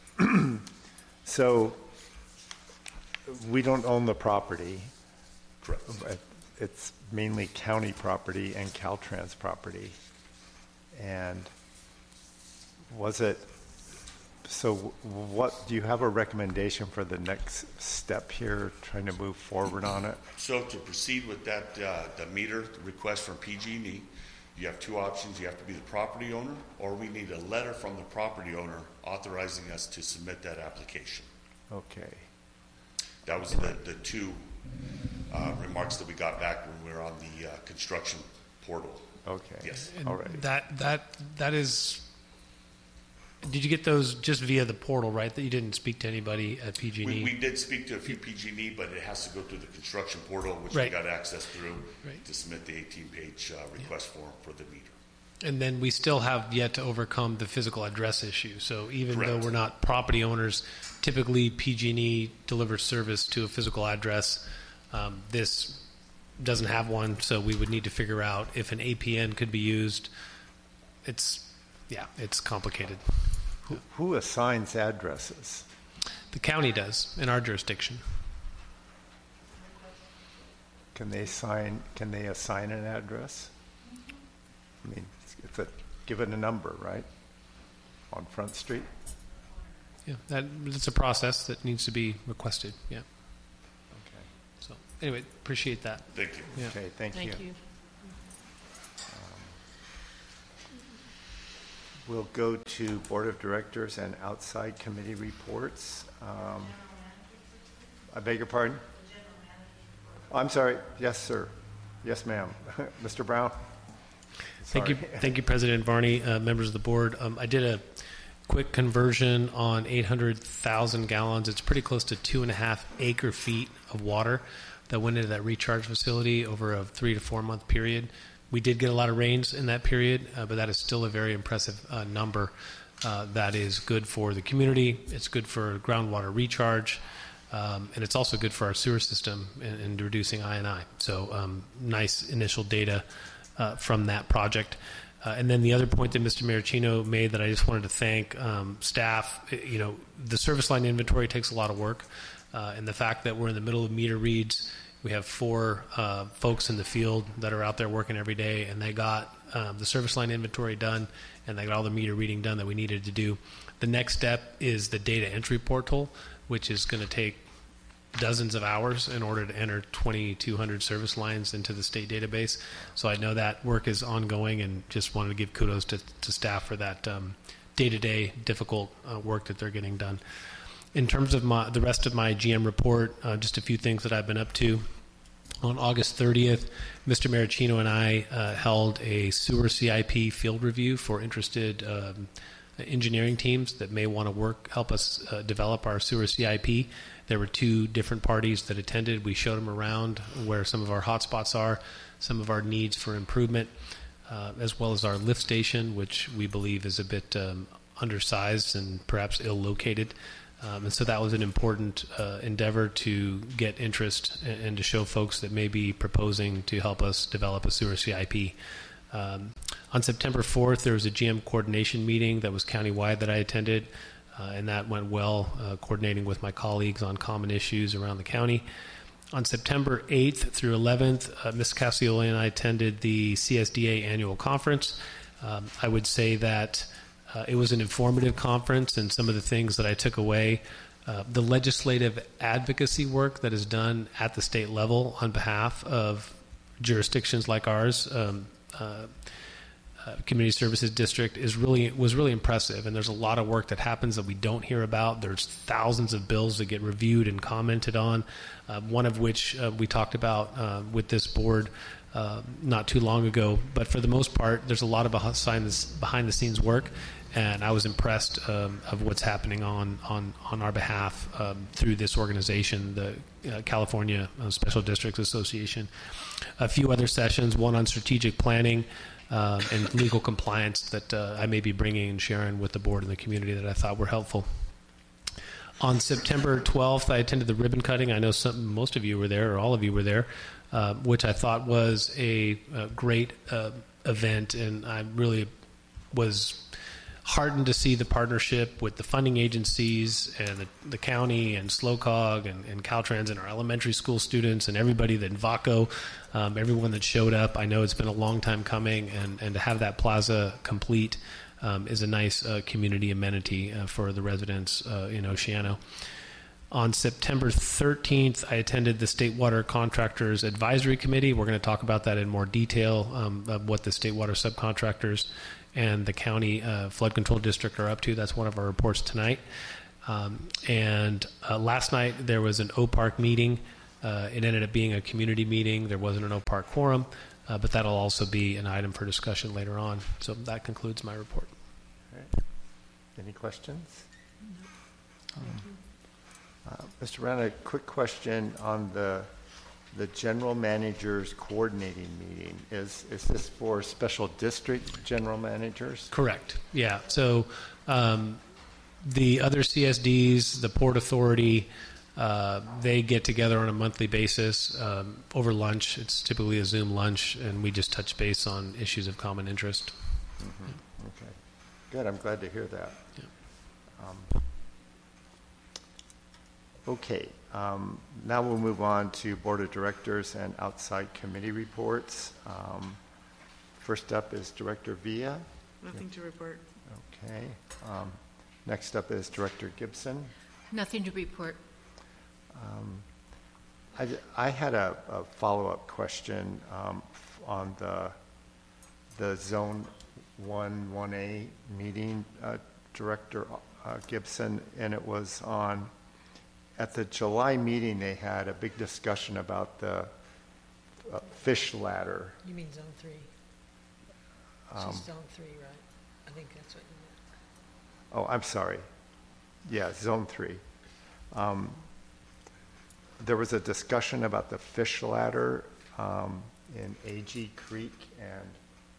so we don't own the property. Correct. But it's mainly county property and Caltrans property. And was it, so what, do you have a recommendation for the next step here, trying to move forward on it? So to proceed with that, uh, the meter request from P G and E, you have two options. You have to be the property owner, or we need a letter from the property owner authorizing us to submit that application. Okay. That was the, the two uh, remarks that we got back when we were on the uh, construction portal. Okay. Yes. All right. That that that is. Did you get those just via the portal, right? That you didn't speak to anybody at P G and E? We, we did speak to a few P G and E, but it has to go through the construction portal, which Right. we got access through Right. to submit the eighteen-page uh, request form for the meter. And then we still have yet to overcome the physical address issue. So even though Correct. we're not property owners, typically P G and E delivers service to a physical address. Um, this doesn't have one, so we would need to figure out if an A P N could be used. It's, yeah, it's complicated. Who, who assigns addresses? The county does in our jurisdiction. Can they sign, can they assign an address? I mean, it's a, given a number, right? On Front Street? Yeah, that it's a process that needs to be requested. Yeah. Okay. So anyway, appreciate that. Thank you. Yeah. Okay, thank you. Thank you. We'll go to Board of Directors and outside committee reports. Um, I beg your pardon? I'm sorry. Yes, sir. Yes, ma'am. Mister Brown? Thank you, Sorry. thank you, President Varney, uh, members of the board. Um, I did a quick conversion on eight hundred thousand gallons. It's pretty close to two and a half acre feet of water that went into that recharge facility over a three to four month period. We did get a lot of rains in that period, uh, but that is still a very impressive uh, number. Uh, that is good for the community. It's good for groundwater recharge. Um, and it's also good for our sewer system in, in reducing I and I. So um, nice initial data uh, from that project. Uh, and then the other point that Mister Maricino made that I just wanted to thank um, staff, you know, the service line inventory takes a lot of work. Uh, and the fact that we're in the middle of meter reads, we have four uh, folks in the field that are out there working every day, and they got um, the service line inventory done, and they got all the meter reading done that we needed to do. The next step is the data entry portal, which is going to take dozens of hours in order to enter twenty-two hundred service lines into the state database. So I know that work is ongoing, and just wanted to give kudos to, to staff for that um, day-to-day difficult uh, work that they're getting done. In terms of my, the rest of my G M report, uh, just a few things that I've been up to. On August thirtieth, Mister Maricino and I uh, held a sewer C I P field review for interested um, engineering teams that may want to work, help us uh, develop our sewer C I P. There were two different parties that attended. We showed them around where some of our hotspots are, some of our needs for improvement, uh, as well as our lift station, which we believe is a bit um, undersized and perhaps ill-located. Um, and so that was an important uh, endeavor to get interest and, and to show folks that may be proposing to help us develop a sewer C I P. Um, on September fourth, there was a G M coordination meeting that was countywide that I attended, uh, and that went well, uh, coordinating with my colleagues on common issues around the county. On September eighth through eleventh, uh, Miz Casiola and I attended the C S D A annual conference. Um, I would say that uh, it was an informative conference, and some of the things that I took away, uh, the legislative advocacy work that is done at the state level on behalf of jurisdictions like ours, um, uh, uh, Community Services District, is really was really impressive, and there's a lot of work that happens that we don't hear about. There's thousands of bills that get reviewed and commented on, uh, one of which uh, we talked about uh, with this board uh, not too long ago. But for the most part, there's a lot of behind the, behind the scenes work, and I was impressed um, of what's happening on on on our behalf um, through this organization, the uh, California uh, Special Districts Association. A few other sessions, one on strategic planning uh, and legal compliance that uh, I may be bringing and sharing with the board and the community that I thought were helpful. On September twelfth, I attended the ribbon cutting. I know some, most of you were there, or all of you were there, uh, which I thought was a, a great uh, event, and I really was heartened to see the partnership with the funding agencies and the, the county and SLOCOG and, and Caltrans and our elementary school students and everybody that VACO, um, everyone that showed up. I know it's been a long time coming, and, and to have that plaza complete um, is a nice uh, community amenity uh, for the residents uh, in Oceano. On September thirteenth, I attended the State Water Contractors Advisory Committee. We're going to talk about that in more detail, um, of what the state water subcontractors and the county uh, flood control district are up to. That's one of our reports tonight. Um, and uh, last night there was an O PARC meeting. Uh, it ended up being a community meeting. There wasn't an O PARC quorum, uh, but that'll also be an item for discussion later on. So that concludes my report. All right. Any questions? No. Um, uh, Mister Brown, a quick question on the the general managers coordinating meeting. Is is this for special district general managers? Correct. Yeah. So um, the other C S Ds, the Port Authority, uh, they get together on a monthly basis um, over lunch. It's typically a Zoom lunch, and we just touch base on issues of common interest. Mm-hmm. Okay. Good. I'm glad to hear that. Yeah. Um, okay. Um, now we'll move on to Board of Directors and outside committee reports. Um, first up is Director Villa. Nothing to report. Okay. Um, next up is Director Gibson. Nothing to report. Um, I, I had a, a follow-up question um, on the the Zone one one A meeting, uh, Director uh, Gibson, and it was on. At the July meeting, they had a big discussion about the uh, fish ladder. You mean zone three? Um, She's zone three, right? I think that's what you oh, I'm sorry. Yeah, zone three. Um, there was a discussion about the fish ladder um, in A G Creek and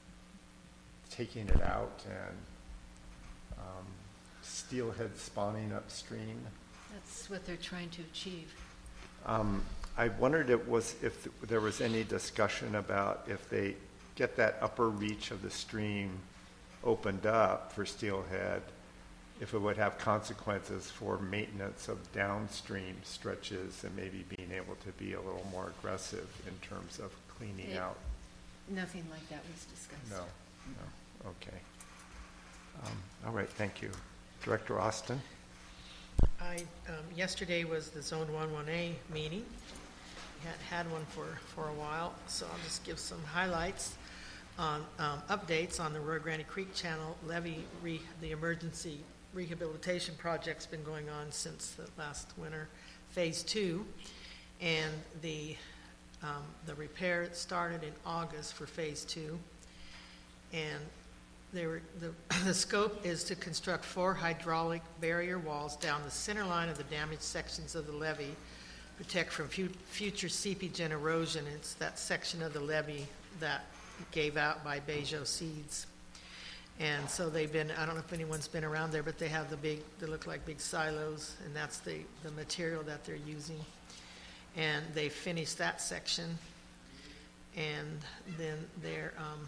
taking it out and um, steelhead spawning upstream. That's what they're trying to achieve. Um, I wondered it was if there was any discussion about if they get that upper reach of the stream opened up for steelhead, if it would have consequences for maintenance of downstream stretches and maybe being able to be a little more aggressive in terms of cleaning It, out. Nothing like that was discussed. No, no, okay. Um, all right, thank you. Director Austin? I, um, yesterday was the Zone one one A meeting. We hadn't had one for, for a while, so I'll just give some highlights on um, updates on the Rio Grande Creek Channel levee. Re, the emergency rehabilitation project's been going on since the last winter, phase two, and the um, the repair started in August for phase two, and They were, the, the scope is to construct four hydraulic barrier walls down the center line of the damaged sections of the levee, protect from fu- future seepage and erosion. It's that section of the levee that gave out by Bejo Seeds. And so they've been, I don't know if anyone's been around there, but they have the big, they look like big silos, and that's the, the material that they're using. And they finished that section, and then they're, um,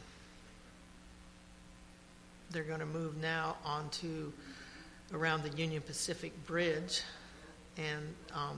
they're going to move now onto around the Union Pacific Bridge and um,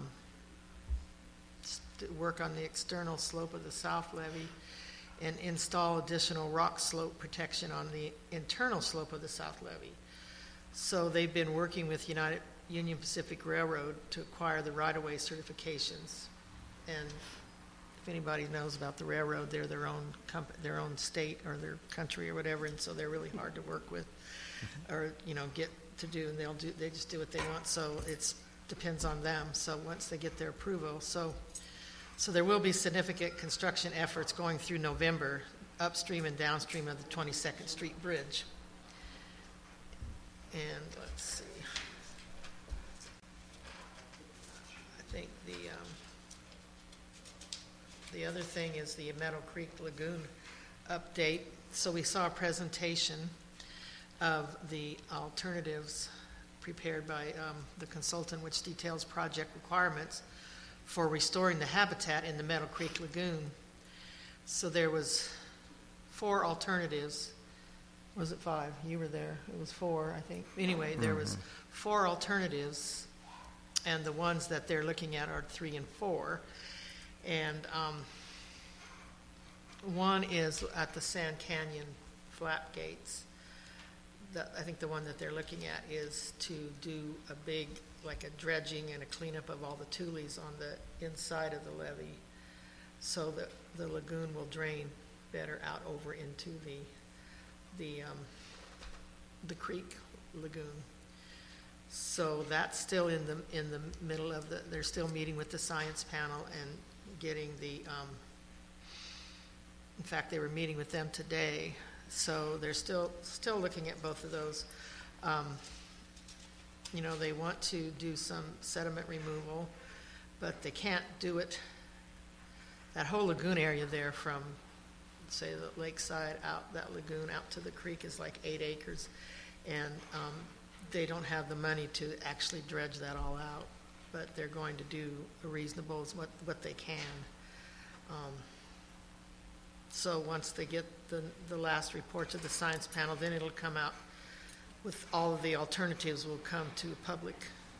st- work on the external slope of the south levee and install additional rock slope protection on the internal slope of the south levee. So they've been working with United Union Pacific Railroad to acquire the right-of-way certifications. And if anybody knows about the railroad, they're their own comp- their own state or their country or whatever, and so they're really hard to work with, or you know, get to do. And they'll do. They just do what they want. So it's depends on them. So once they get their approval, so. So there will be significant construction efforts going through November upstream and downstream of the twenty-second Street Bridge. And let's see. I think the um, the other thing is the Meadow Creek Lagoon update. So we saw a presentation of the alternatives prepared by um, the consultant, which details project requirements for restoring the habitat in the Meadow Creek Lagoon. So there was four alternatives. Was it five? You were there. It was four, I think. Anyway, there was four alternatives, and the ones that they're looking at are three and four. And um, one is at the Sand Canyon flap gates. The, I think the one that they're looking at is to do a big, like a dredging and a cleanup of all the tules on the inside of the levee, so that the lagoon will drain better out over into the the um, the creek lagoon. So that's still in the in the middle of the. They're still meeting with the science panel and getting the. Um, in fact, they were meeting with them today. So they're still still looking at both of those. Um, you know, they want to do some sediment removal, but they can't do it. That whole lagoon area there from, say, the lakeside out, that lagoon out to the creek is like eight acres. And um, they don't have the money to actually dredge that all out, but they're going to do a reasonable as what, what they can. Um, So once they get the, the last report to the science panel, then it'll come out with all of the alternatives will come to public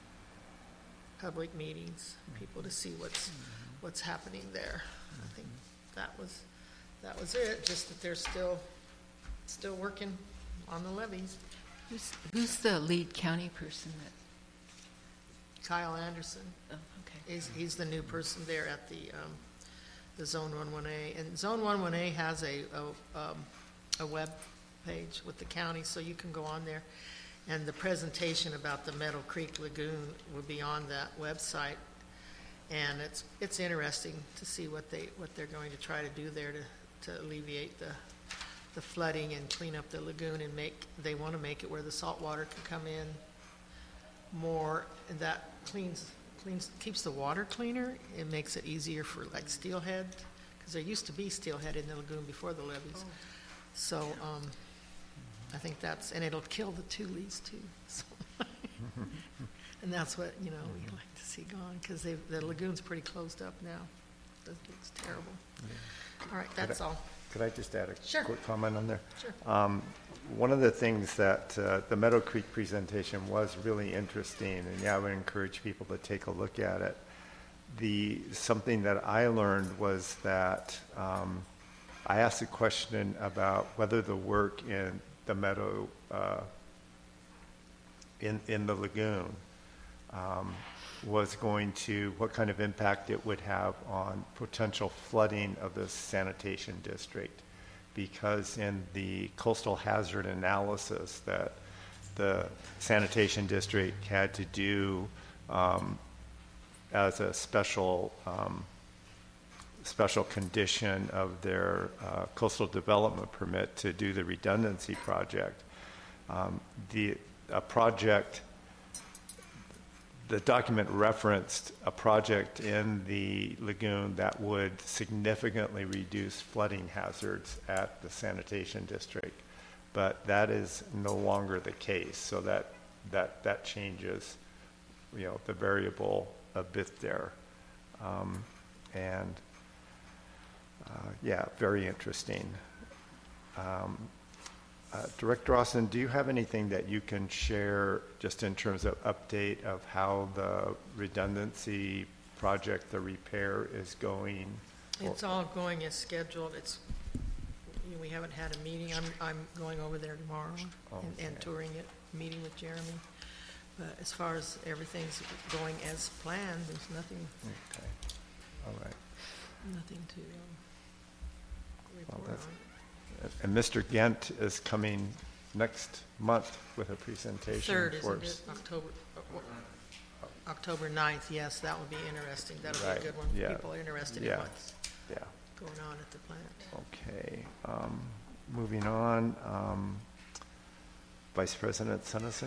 public meetings, people to see what's what's happening there. I think that was that was it. Just that they're still still working on the levees. Who's, who's the lead county person? That Kyle Anderson. Oh, okay. He's he's the new person there at the. Um, the Zone eleven A. And Zone eleven A has a, a, um, a web page with the county, so you can go on there. And the presentation about the Meadow Creek Lagoon will be on that website. And it's it's interesting to see what, they, what they're going to try to do there to, to alleviate the, the flooding and clean up the lagoon. And make they want to make it where the salt water can come in more, and that cleans Cleans, keeps the water cleaner. It makes it easier for like steelhead, because there used to be steelhead in the lagoon before the levees. Oh. So um, I think that's, and it'll kill the tules too. So and that's what, you know, we like to see gone, because the lagoon's pretty closed up now. It looks terrible. Yeah. All right, that's could I, all. Could I just add a sure. quick comment on there? Sure. Um, one of the things that uh, the Meadow Creek presentation was really interesting, and yeah, I would encourage people to take a look at it. The something that I learned was that um, I asked a question about whether the work in the meadow, uh, in in the lagoon, um, was going to, what kind of impact it would have on potential flooding of the sanitation district. Because in the coastal hazard analysis that the sanitation district had to do um, as a special um, special condition of their uh, coastal development permit to do the redundancy project, um, the a project. The document referenced a project in the lagoon that would significantly reduce flooding hazards at the sanitation district. but that is no longer the case. So that that that changes, you know, the variable a bit there, um, and uh, yeah, very interesting. Um, uh, Director Austin, do you have anything that you can share just in terms of update of how the redundancy project, the repair, is going? It's all going as scheduled. It's, you know, we haven't had a meeting. I'm, I'm going over there tomorrow Oh, and, and okay. touring it, meeting with Jeremy. But as far as everything's going as planned, there's nothing, Okay, all right. nothing to um, Well, report that's- on. And Mister Gent is coming next month with a presentation. Third, for isn't it? us. October, uh, what- October ninth, yes, that will be interesting. That'll be Right, a good one. yeah, People are interested in yeah. what's Yeah. going on at the plant. Okay. Um, moving on, um, Vice President Sunnison.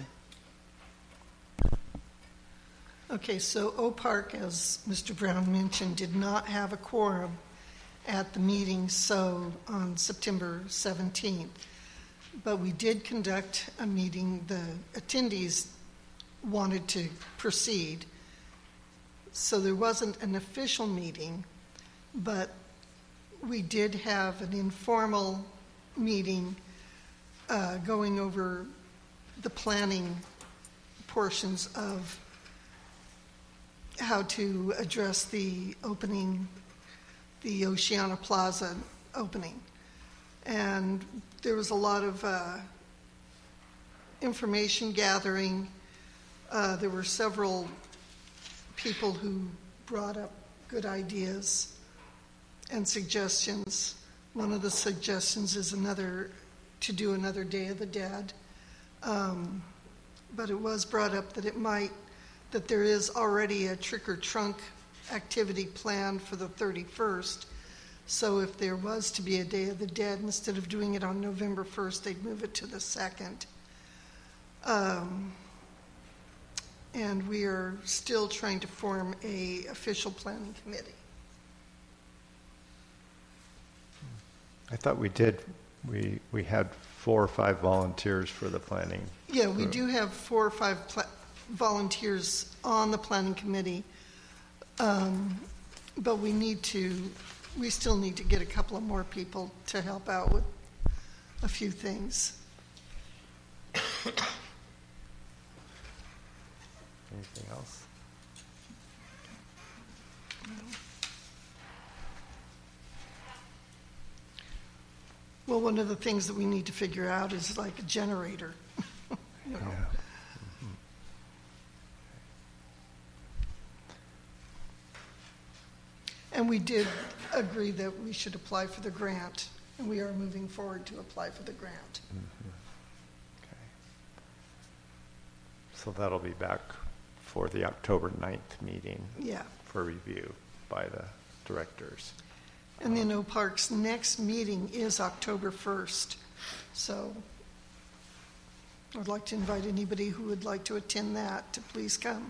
Okay, so O Park, as Mister Brown mentioned, did not have a quorum at the meeting, so on September seventeenth. But we did conduct a meeting. The attendees wanted to proceed. So there wasn't an official meeting, but we did have an informal meeting uh, going over the planning portions of how to address the opening, the Oceana Plaza opening. And there was a lot of uh, information gathering. Uh, there were several people who brought up good ideas and suggestions. One of the suggestions is another, to do another Day of the Dead. Um, but it was brought up that it might, that there is already a trick or trunk activity planned for the thirty-first. So if there was to be a Day of the Dead, instead of doing it on November first, they'd move it to the second. Um, and we are still trying to form a official planning committee. I thought we did, we, we had four or five volunteers for the planning. Yeah, we group. do have four or five pla- volunteers on the planning committee, um, but we need to, we still need to get a couple of more people to help out with a few things. Anything else? Well, one of the things that we need to figure out is like a generator. You know. Yeah. Mhm. And we did agree that we should apply for the grant, and we are moving forward to apply for the grant. Mhm. Okay. So that'll be back for the October ninth meeting Yeah. for review by the directors. And then O Park's next meeting is October first. So I'd like to invite anybody who would like to attend that to please come.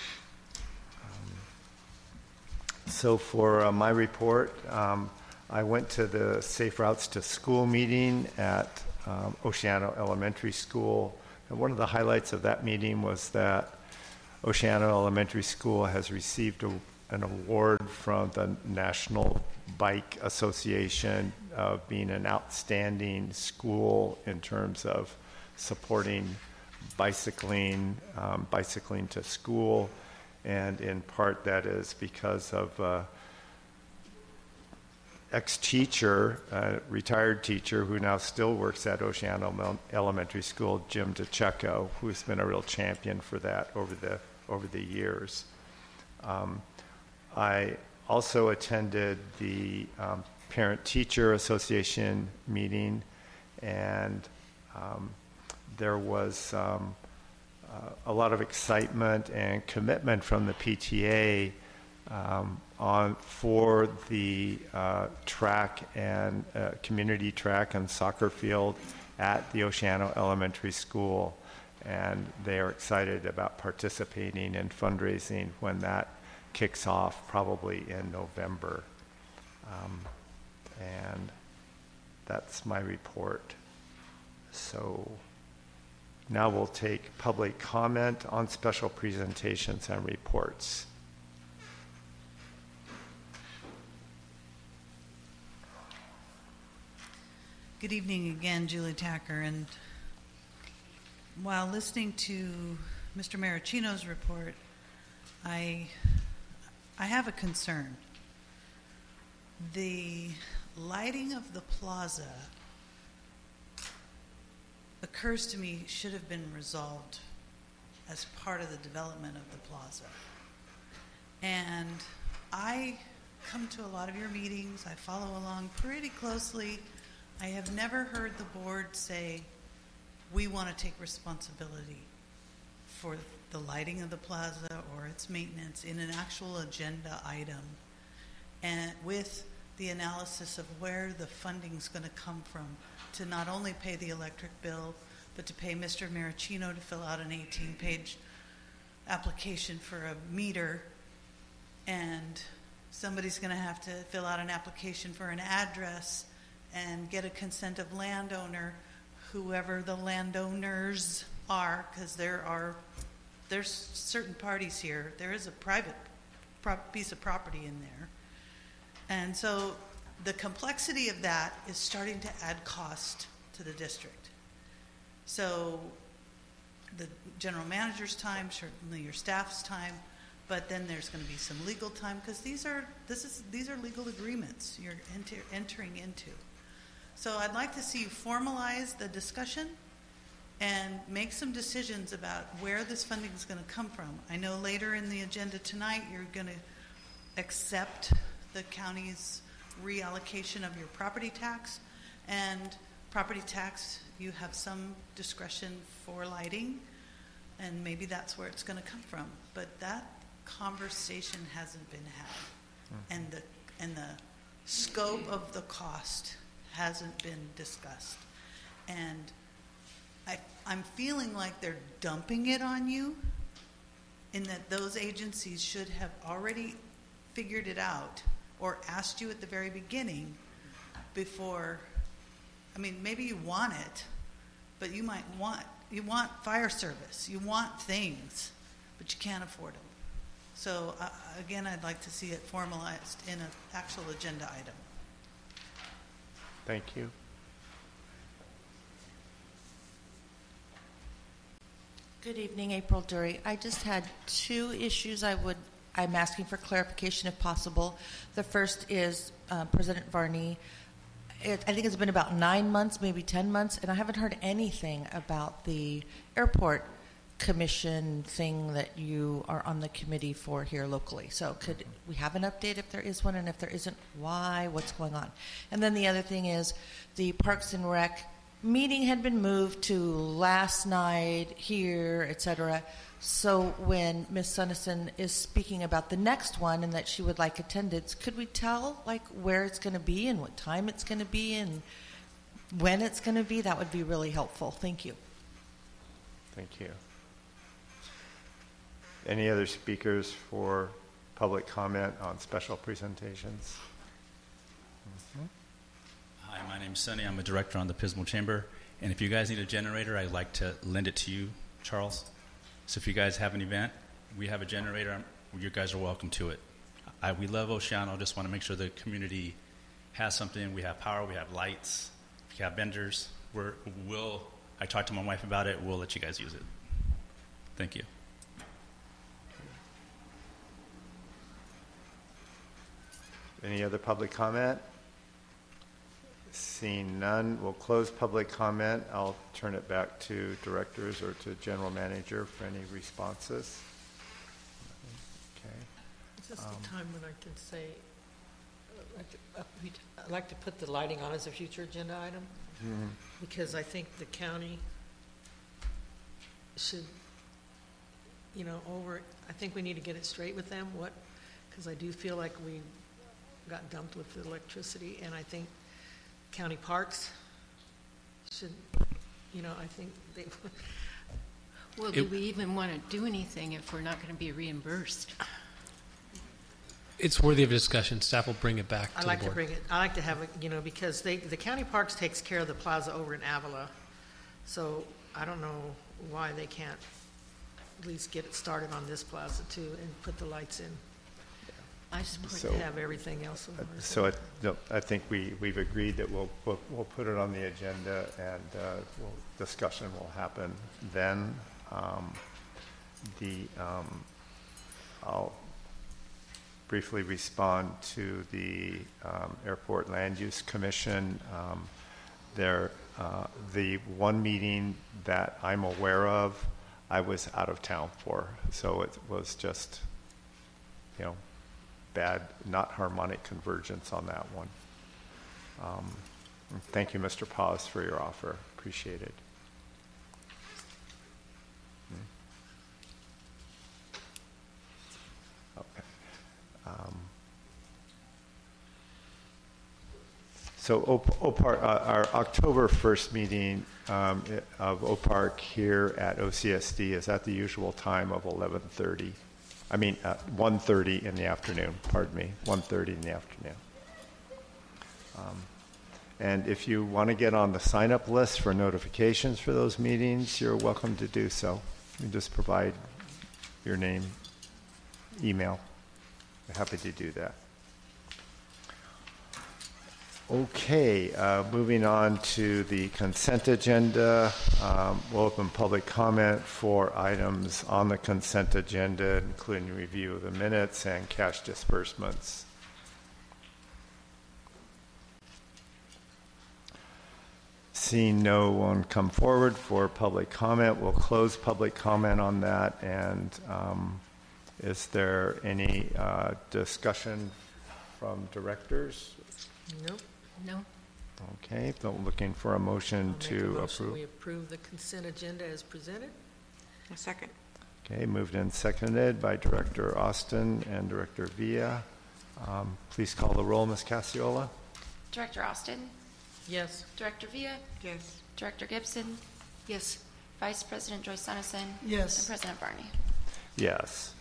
So for uh, my report, um, I went to the Safe Routes to School meeting at um, Oceano Elementary School. And one of the highlights of that meeting was that Oceano Elementary School has received a, an award from the National Bike Association of being an outstanding school in terms of supporting bicycling, um, bicycling to school. And in part that is because of uh, ex-teacher, uh, retired teacher who now still works at Oceano Elementary School, Jim DeCecco, who's been a real champion for that over the over the years. Um, I also attended the um, Parent-Teacher Association meeting, and um, there was um, uh, a lot of excitement and commitment from the P T A um, on for the uh, track and uh, community track and soccer field at the Oceano Elementary School, and they are excited about participating in fundraising when that kicks off, probably in November. Um, and that's my report So now we'll take public comment on special presentations and reports. Good evening again, Julie Tacker. And while listening to Mister Marachino's report, I, I have a concern. The lighting of the plaza occurs to me should have been resolved as part of the development of the plaza. And I come to a lot of your meetings. I follow along pretty closely. I have never heard the board say, we want to take responsibility for the lighting of the plaza or its maintenance in an actual agenda item, and with the analysis of where the funding's going to come from to not only pay the electric bill, but to pay Mister Marachino to fill out an eighteen-page application for a meter, and somebody's going to have to fill out an application for an address and get a consent of landowner, whoever the landowners are, because there are there's certain parties here. There is a private pro- piece of property in there. And so the complexity of that is starting to add cost to the district. So the general manager's time, certainly your staff's time, but then there's going to be some legal time, because these are this is these are legal agreements you're enter, entering into. So I'd like to see you formalize the discussion and make some decisions about where this funding is going to come from. I know later in the agenda tonight you're going to accept the county's reallocation of your property tax, and property tax, you have some discretion for lighting, and maybe that's where it's going to come from. But that conversation hasn't been had, mm-hmm. and the and the scope of the cost hasn't been discussed. And I, I'm feeling like they're dumping it on you, in that those agencies should have already figured it out or asked you at the very beginning before. I mean, maybe you want it, but you might want, you want fire service, you want things, but you can't afford them. So uh, again, I'd like to see it formalized in an actual agenda item. Thank you. Good evening, April Dury. I just had two issues I would, I'm asking for clarification if possible. The first is uh, President Varney. It, I think it's been about nine months, maybe ten months, and I haven't heard anything about the airport commission thing that you are on the committee for here locally. So could we have an update if there is one, and if there isn't, why, what's going on? And then the other thing is the Parks and Rec meeting had been moved to last night here, et cetera. So when Miz Sunnison is speaking about the next one and that she would like attendance, could we tell like where it's going to be and what time it's going to be and when it's going to be? That would be really helpful. Thank you. Thank you. Any other speakers for public comment on special presentations? Mm-hmm. Hi, my name's Sonny. I'm a director on the Pismo Chamber. And if you guys need a generator, I'd like to lend it to you, Charles. So if you guys have an event, we have a generator, you guys are welcome to it. I, we love Oceano. Just want to make sure the community has something. We have power. We have lights. We have vendors. We're, we'll, I talked to my wife about it. We'll let you guys use it. Thank you. Any other public comment? Seeing none, we'll close public comment. I'll turn it back to directors or to general manager for any responses. Okay. Is this um, the time when I can say, I'd like, to, uh, we'd- I'd like to put the lighting on as a future agenda item? mhm. Because I think the county should, you know, over, I think we need to get it straight with them, what, because I do feel like we got dumped with the electricity, and I think county parks should, you know, I think they. Well, do we even want to do anything if we're not going to be reimbursed? It's worthy of discussion. Staff will bring it back to I like the to board. bring it, I like to have it, you know, because they, the county parks takes care of the plaza over in Avila. So I don't know why they can't at least get it started on this plaza too and put the lights in. I support So- To have everything else in order. So it, no, I think we, we've agreed that we'll, we'll, we'll put it on the agenda and uh, we'll, discussion will happen then. Um, the, um, I'll briefly respond to the um, Airport Land Use Commission. Um, there, uh, the one meeting that I'm aware of, I was out of town for, so it was just, you know, bad, not harmonic convergence on that one. Um, thank you, Mister Paz, for your offer. Appreciate it. Okay. Um, so O P A R, uh, our October first meeting um, of O P A R C here at O C S D is at the usual time of eleven thirty. I mean, uh, one thirty in the afternoon, pardon me, one thirty in the afternoon. Um, and if you want to get on the sign-up list for notifications for those meetings, you're welcome to do so. You just provide your name, email. I'm happy to do that. Okay, uh, moving on to the consent agenda. Um, we'll open public comment for items on the consent agenda, including review of the minutes and cash disbursements. Seeing no one come forward for public comment, we'll close public comment on that. And um, is there any uh, discussion from directors? Nope. No. Okay, so looking for a motion I'll make a to motion approve. We approve the consent agenda as presented. A second. Okay, moved and seconded by Director Austin and Director Villa. Um, please call the roll, Miz Cassiola. Director Austin? Yes. Director Villa? Yes. Director Gibson? Yes. Vice President Joyce Sonnison? Yes. And President Barney? Yes.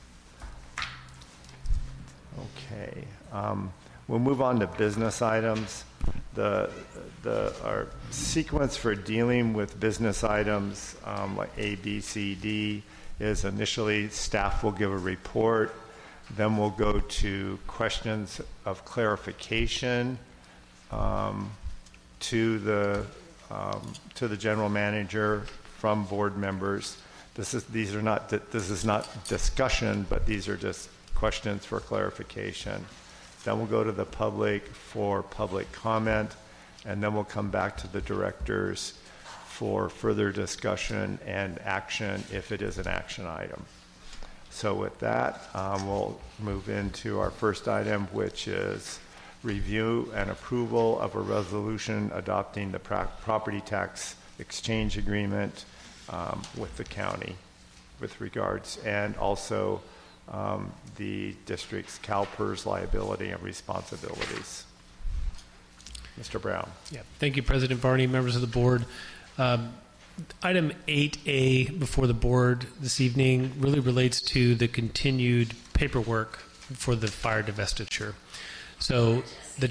Okay. Um, we'll move on to business items. The, the, our sequence for dealing with business items um, like A, B, C, D is initially staff will give a report, then we'll go to questions of clarification um, to the um, to the general manager from board members. This is these are not this is not discussion, but these are just questions for clarification. Then we'll go to the public for public comment, and then we'll come back to the directors for further discussion and action if it is an action item. So with that, um, we'll move into our first item, which is review and approval of a resolution adopting the pro- property tax exchange agreement um, with the county with regards, and also um, the district's CalPERS liability and responsibilities. Mister Brown. Yeah, thank you, President Varney, members of the board. Um, item eight A before the board this evening really relates to the continued paperwork for the fire divestiture. So the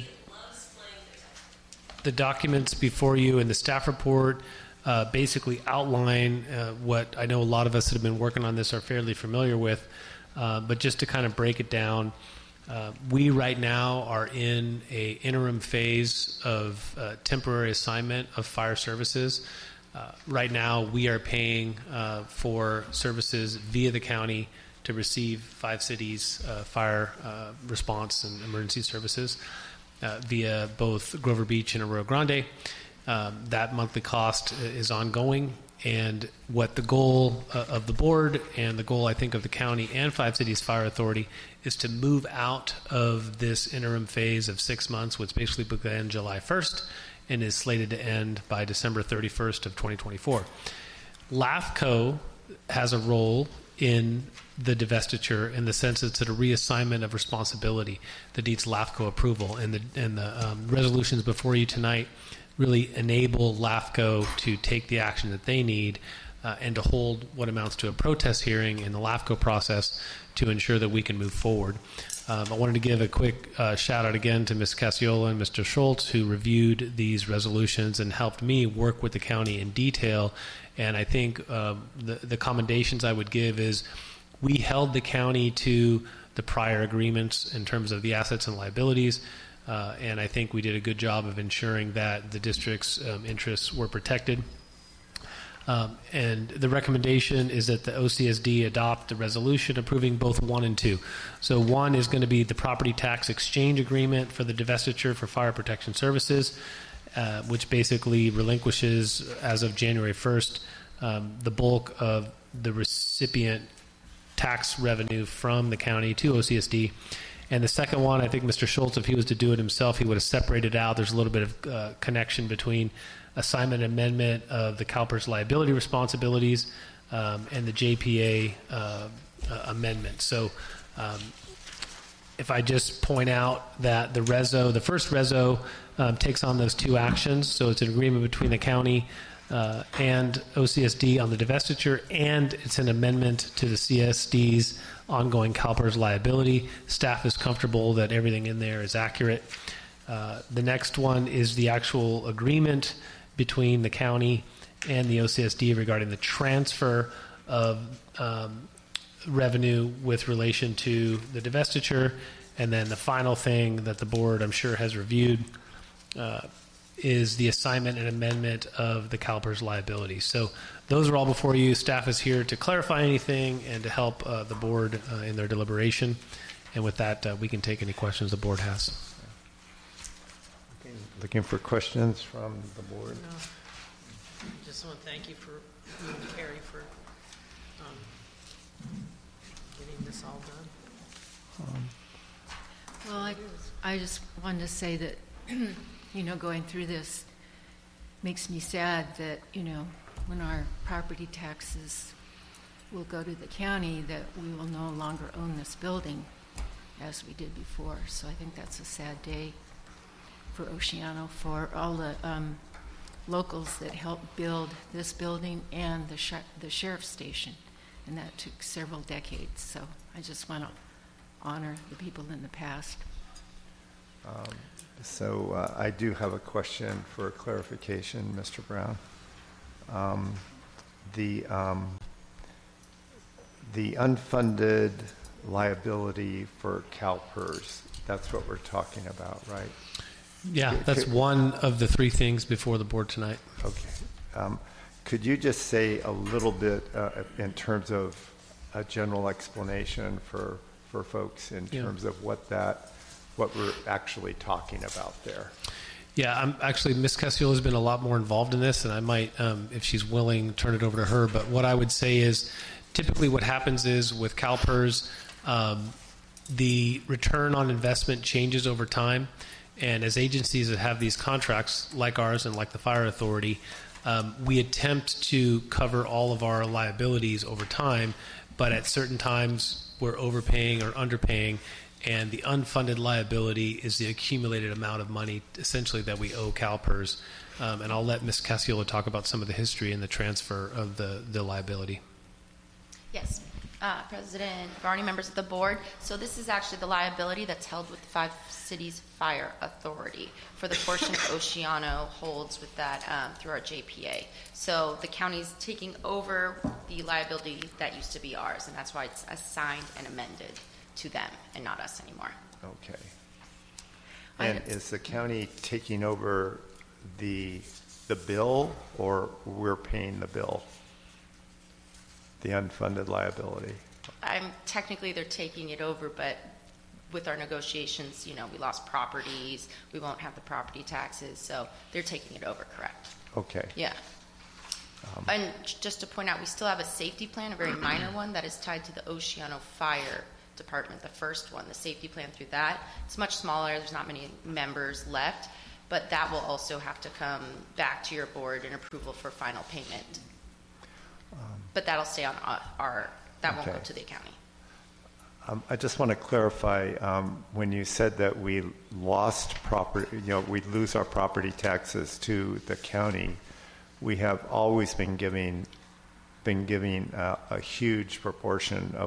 the documents before you and the staff report uh, basically outline uh, what I know a lot of us that have been working on this are fairly familiar with, uh, but just to kind of break it down, uh, we right now are in a interim phase of uh, temporary assignment of fire services. Uh, right now, we are paying uh, for services via the county to receive Five Cities uh, fire uh, response and emergency services uh, via both Grover Beach and Arroyo Grande. Um, that monthly cost is ongoing, and what the goal uh, of the board and the goal, I think, of the county and Five Cities Fire Authority is to move out of this interim phase of six months, which basically began July first and is slated to end by December thirty-first of twenty twenty-four. LAFCO has a role in the divestiture in the sense it's a reassignment of responsibility that needs LAFCO approval, and the and the um, resolutions before you tonight really enable LAFCO to take the action that they need uh, and to hold what amounts to a protest hearing in the LAFCO process to ensure that we can move forward. Um, I wanted to give a quick uh, shout out again to Miz Cassiola and Mister Schultz, who reviewed these resolutions and helped me work with the county in detail. And I think uh, the, the commendations I would give is we held the county to the prior agreements in terms of the assets and liabilities. Uh, and I think we did a good job of ensuring that the district's um, interests were protected. Um, and the recommendation is that the O C S D adopt a resolution approving both one and two. So one is going to be the property tax exchange agreement for the divestiture for fire protection services, uh, which basically relinquishes, as of January first, um, the bulk of the recipient tax revenue from the county to O C S D. And the second one, I think Mister Schultz, if he was to do it himself, he would have separated out. There's a little bit of uh, connection between assignment amendment of the CalPERS liability responsibilities um, and the J P A uh, uh, amendment. So um, if I just point out that the reso, the first reso um, takes on those two actions. So it's an agreement between the county uh, and O C S D on the divestiture, and it's an amendment to the C S D's ongoing CalPERS liability. Staff is comfortable that everything in there is accurate. Uh, the next one is the actual agreement between the county and the O C S D regarding the transfer of um, revenue with relation to the divestiture. And then the final thing that the board, I'm sure, has reviewed uh, is the assignment and amendment of the CalPERS liability. So those are all before you. Staff is here to clarify anything and to help uh, the board uh, in their deliberation. And with that, uh, we can take any questions the board has. Looking for questions from the board. No. I just want to thank you for you and Carrie for um, getting this all done. Um, Well, I, I just wanted to say that, you know, going through this makes me sad that, you know, when our property taxes will go to the county, that we will no longer own this building as we did before. So I think that's a sad day for Oceano, for all the um, locals that helped build this building and the, sh- the sheriff's station. And that took several decades. So I just want to honor the people in the past. Um, so uh, I do have a question for clarification, Mister Brown. Um, the um, the unfunded liability for CalPERS, that's what we're talking about, right? Yeah, that's could, one of the three things before the board tonight. Okay. Um, could you just say a little bit uh, in terms of a general explanation for for folks in yeah. terms of what that, what we're actually talking about there? Yeah, I'm actually, Miz Castillo has been a lot more involved in this, and I might, um, if she's willing, turn it over to her. But what I would say is, typically what happens is with CalPERS, um, the return on investment changes over time. And as agencies that have these contracts, like ours and like the Fire Authority, um, we attempt to cover all of our liabilities over time, but at certain times we're overpaying or underpaying, and the unfunded liability is the accumulated amount of money essentially that we owe CalPERS. Um, and I'll let Miz Cassiola talk about some of the history and the transfer of the, the liability. Yes. Uh, President Varney, members of the board. So this is actually the liability that's held with the Five Cities Fire Authority for the portion Oceano holds with that um, through our J P A. So the county's taking over the liability that used to be ours, and that's why it's assigned and amended to them and not us anymore. Okay. And is the county taking over the the bill, or we're paying the bill? The unfunded liability. I'm technically they're taking it over, but with our negotiations, you know, we lost properties. We won't have the property taxes, so they're taking it over. Correct. Okay. Yeah. Um, and just to point out, we still have a safety plan, a very minor one that is tied to the Oceano Fire Department. The first one, the safety plan through that, it's much smaller. There's not many members left, but that will also have to come back to your board and approval for final payment. Um, but that'll stay on our, that won't okay. go to the county. Um, I just want to clarify, um, when you said that we lost property, you know, we lose our property taxes to the county, we have always been giving, been giving uh, a huge proportion of our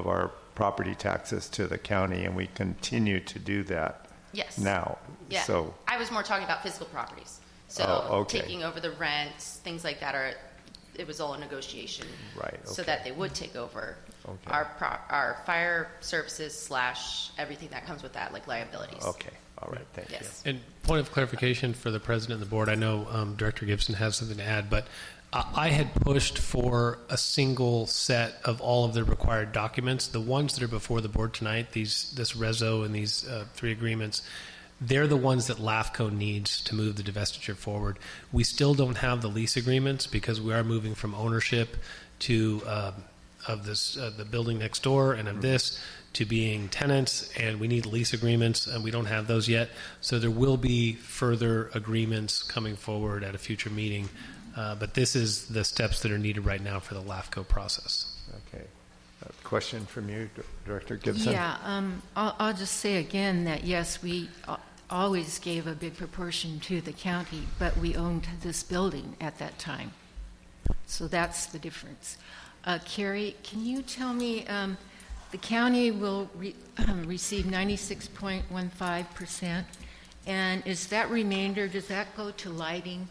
property taxes to the county, and we continue to do that Yes. now. Yeah. So, I was more talking about physical properties. So Oh, okay. taking over the rents, things like that are, it was all a negotiation. Right, So okay. that they would take over Okay. our, pro- our fire services slash everything that comes with that, like liabilities. okay, all right, thank Yes. And point of clarification for the president and the board, I know um, Director Gibson has something to add, but I I had pushed for a single set of all of the required documents. The ones that are before the board tonight, these this reso and these uh, three agreements, they're the ones that LAFCO needs to move the divestiture forward. We still don't have the lease agreements because we are moving from ownership to um, of this uh, the building next door and of this to being tenants, and we need lease agreements, and we don't have those yet. So there will be further agreements coming forward at a future meeting, uh, but this is the steps that are needed right now for the LAFCO process. you. Okay. A question from you, D- Director Gibson? Yeah, um, I'll, I'll just say again that yes, we uh, always gave a big proportion to the county, but we owned this building at that time. So that's the difference. Uh, Carrie, can you tell me, um, the county will re- um, receive ninety-six point one five percent, and is that remainder, does that go to lighting?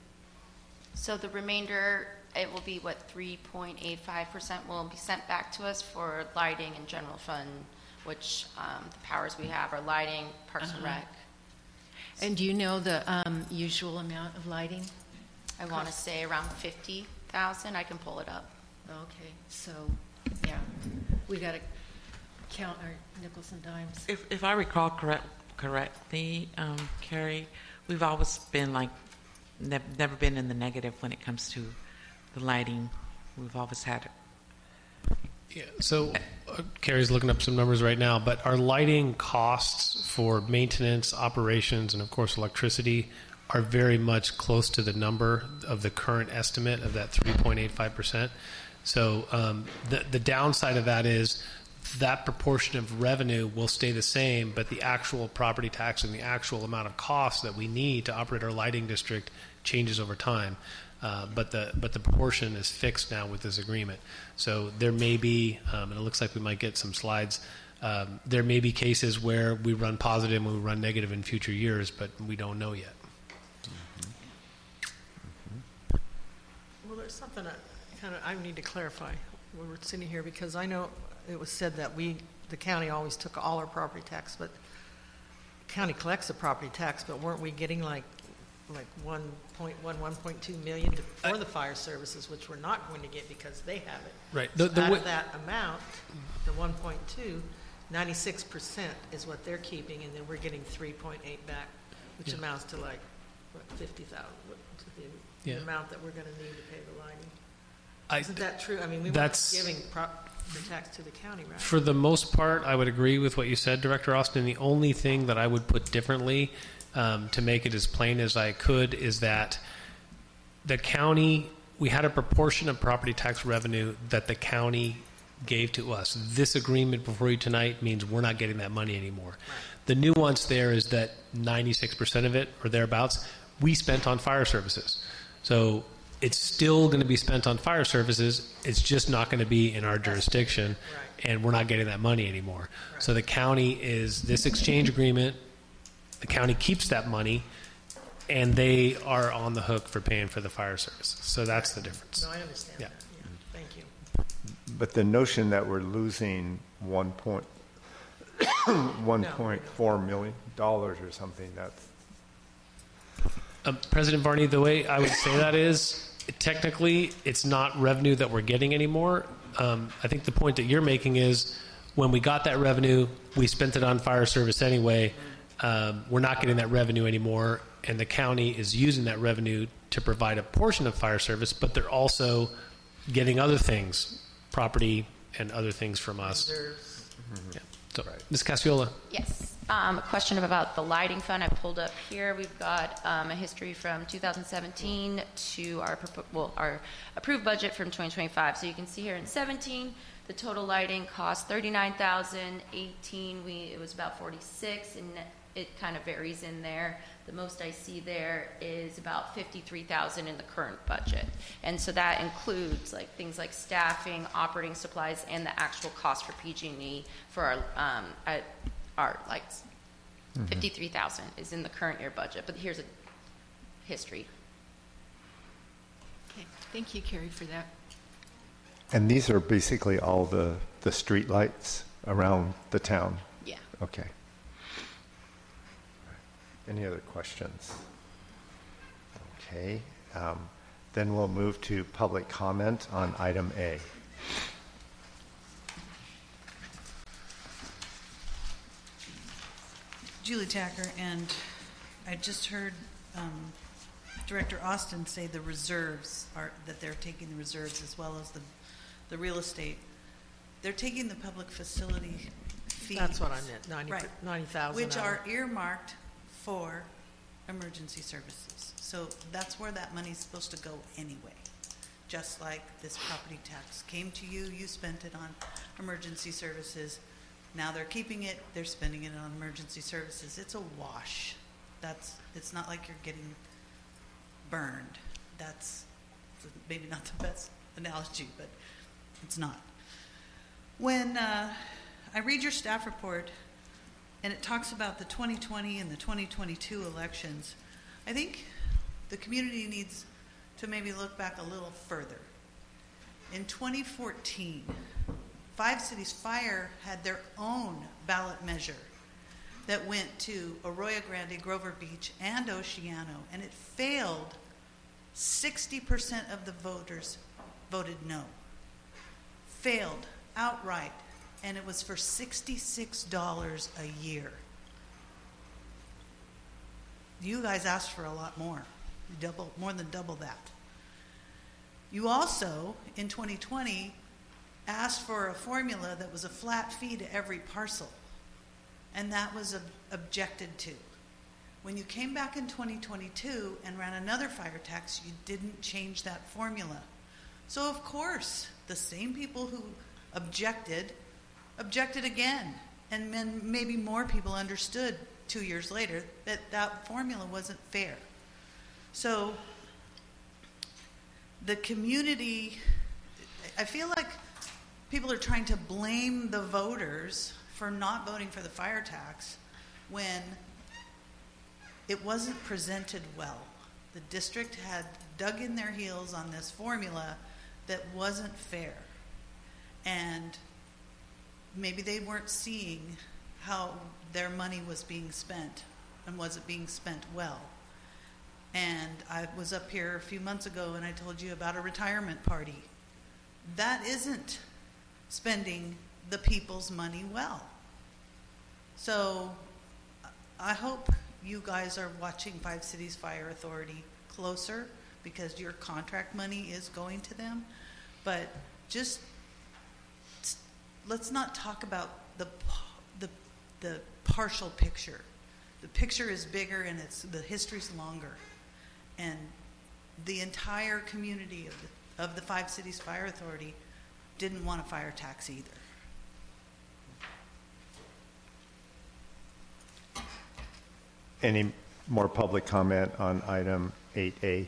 So the remainder, it will be what, three point eight five percent will be sent back to us for lighting and general fund, which um, the powers we have are lighting, Parks and Uh-huh. Rec. And do you know the um, usual amount of lighting? I want to say around fifty thousand. I can pull it up. Okay, so, yeah, we got to count our nickels and dimes. If, if I recall correct, correctly, um, Carrie, we've always been like, ne- never been in the negative when it comes to the lighting. We've always had it. Yeah, so uh, Carrie's looking up some numbers right now, but our lighting costs for maintenance, operations, and of course electricity are very much close to the number of the current estimate of that three point eight five percent. So um, the, the downside of that is that proportion of revenue will stay the same, but the actual property tax and the actual amount of cost that we need to operate our lighting district changes over time. Uh, but the but the proportion is fixed now with this agreement. So there may be, um, and it looks like we might get some slides. Um, there may be cases where we run positive and we run negative in future years, but we don't know yet. Well, there's something I kind of, I need to clarify when we're sitting here, because I know it was said that we, the county always took all our property tax, but the county collects the property tax, but weren't we getting like, like one point one, one point two million to, for the fire services, which we're not going to get because they have it. Right. So The- the out way- of that amount, the one point two, ninety-six percent is what they're keeping, and then we're getting three point eight back, which Yeah. amounts to like, what, fifty thousand, the, Yeah. the amount that we're gonna need to pay the lighting. I- Isn't that true? I mean, we weren't That's- giving prop, the tax to the county, right? For the most part, I would agree with what you said, Director Austin. The only thing that I would put differently um, to make it as plain as I could is that the county, we had a proportion of property tax revenue that the county gave to us. This agreement before you tonight means we're not getting that money anymore. The nuance there is that ninety-six percent of it, or thereabouts, we spent on fire services. So it's still going to be spent on fire services. It's just not going to be in our jurisdiction, and we're not getting that money anymore. So the county is this exchange agreement. The county keeps that money, and they are on the hook for paying for the fire services. So that's the difference. No, I understand Yeah. that, yeah, thank you. But the notion that we're losing one point, one point four million dollars or something, that's, Um, President Varney, the way I would say that is, technically, it's not revenue that we're getting anymore. Um, I think the point that you're making is, when we got that revenue, we spent it on fire service anyway. Um, we're not getting that revenue anymore, and the county is using that revenue to provide a portion of fire service, but they're also getting other things, property and other things from us. Yeah. So, Miz Cassiola. Yes. Um, a question about the lighting fund I pulled up here. We've got um, a history from two thousand seventeen to our propo- well, our approved budget from twenty twenty-five. So you can see here in seventeen, the total lighting cost thirty-nine thousand. eighteen, we it was about forty-six, and it kind of varies in there. The most I see there is about fifty-three thousand in the current budget. And so that includes like things like staffing, operating supplies, and the actual cost for P G and E for our, um, at our lights. Mm-hmm. fifty-three thousand is in the current year budget, but here's a history. Okay, thank you, Carrie, for that. And these are basically all the, the street lights around the town? Yeah. Okay. Any other questions? Okay. Um, then we'll move to public comment on item A. Julie Tacker, and I just heard um, Director Austin say the reserves are that they're taking the reserves as well as the the real estate. They're taking the public facility fees. That's what I meant, ninety, right, ninety thousand. which are earmarked for emergency services. So that's where that money's supposed to go anyway. Just like this property tax came to you, you spent it on emergency services. Now they're keeping it, they're spending it on emergency services. It's a wash. That's, it's not like you're getting burned. That's maybe not the best analogy, but it's not. When uh, I read your staff report and it talks about the twenty twenty and the twenty twenty-two elections, I think the community needs to maybe look back a little further. In twenty fourteen, Five Cities Fire had their own ballot measure that went to Arroyo Grande, Grover Beach, and Oceano, and it failed. sixty percent of the voters voted no. Failed outright, and it was for sixty-six dollars a year. You guys asked for a lot more, double, more than double that. You also, in twenty twenty, asked for a formula that was a flat fee to every parcel, and that was ob- objected to. When you came back in twenty twenty-two and ran another fire tax, you didn't change that formula. So of course, the same people who objected, objected again, and then maybe more people understood two years later that that formula wasn't fair. So the community, I feel like people are trying to blame the voters for not voting for the fire tax when it wasn't presented well. The district had dug in their heels on this formula that wasn't fair. And maybe they weren't seeing how their money was being spent and was it being spent well. And I was up here a few months ago and I told you about a retirement party. That isn't spending the people's money well. So I hope you guys are watching Five Cities Fire Authority closer because your contract money is going to them. But just let's not talk about the the the partial picture. The picture is bigger and it's the history's longer. And the entire community of the, of the Five Cities Fire Authority didn't want a fire tax either. Any more public comment on item eight A?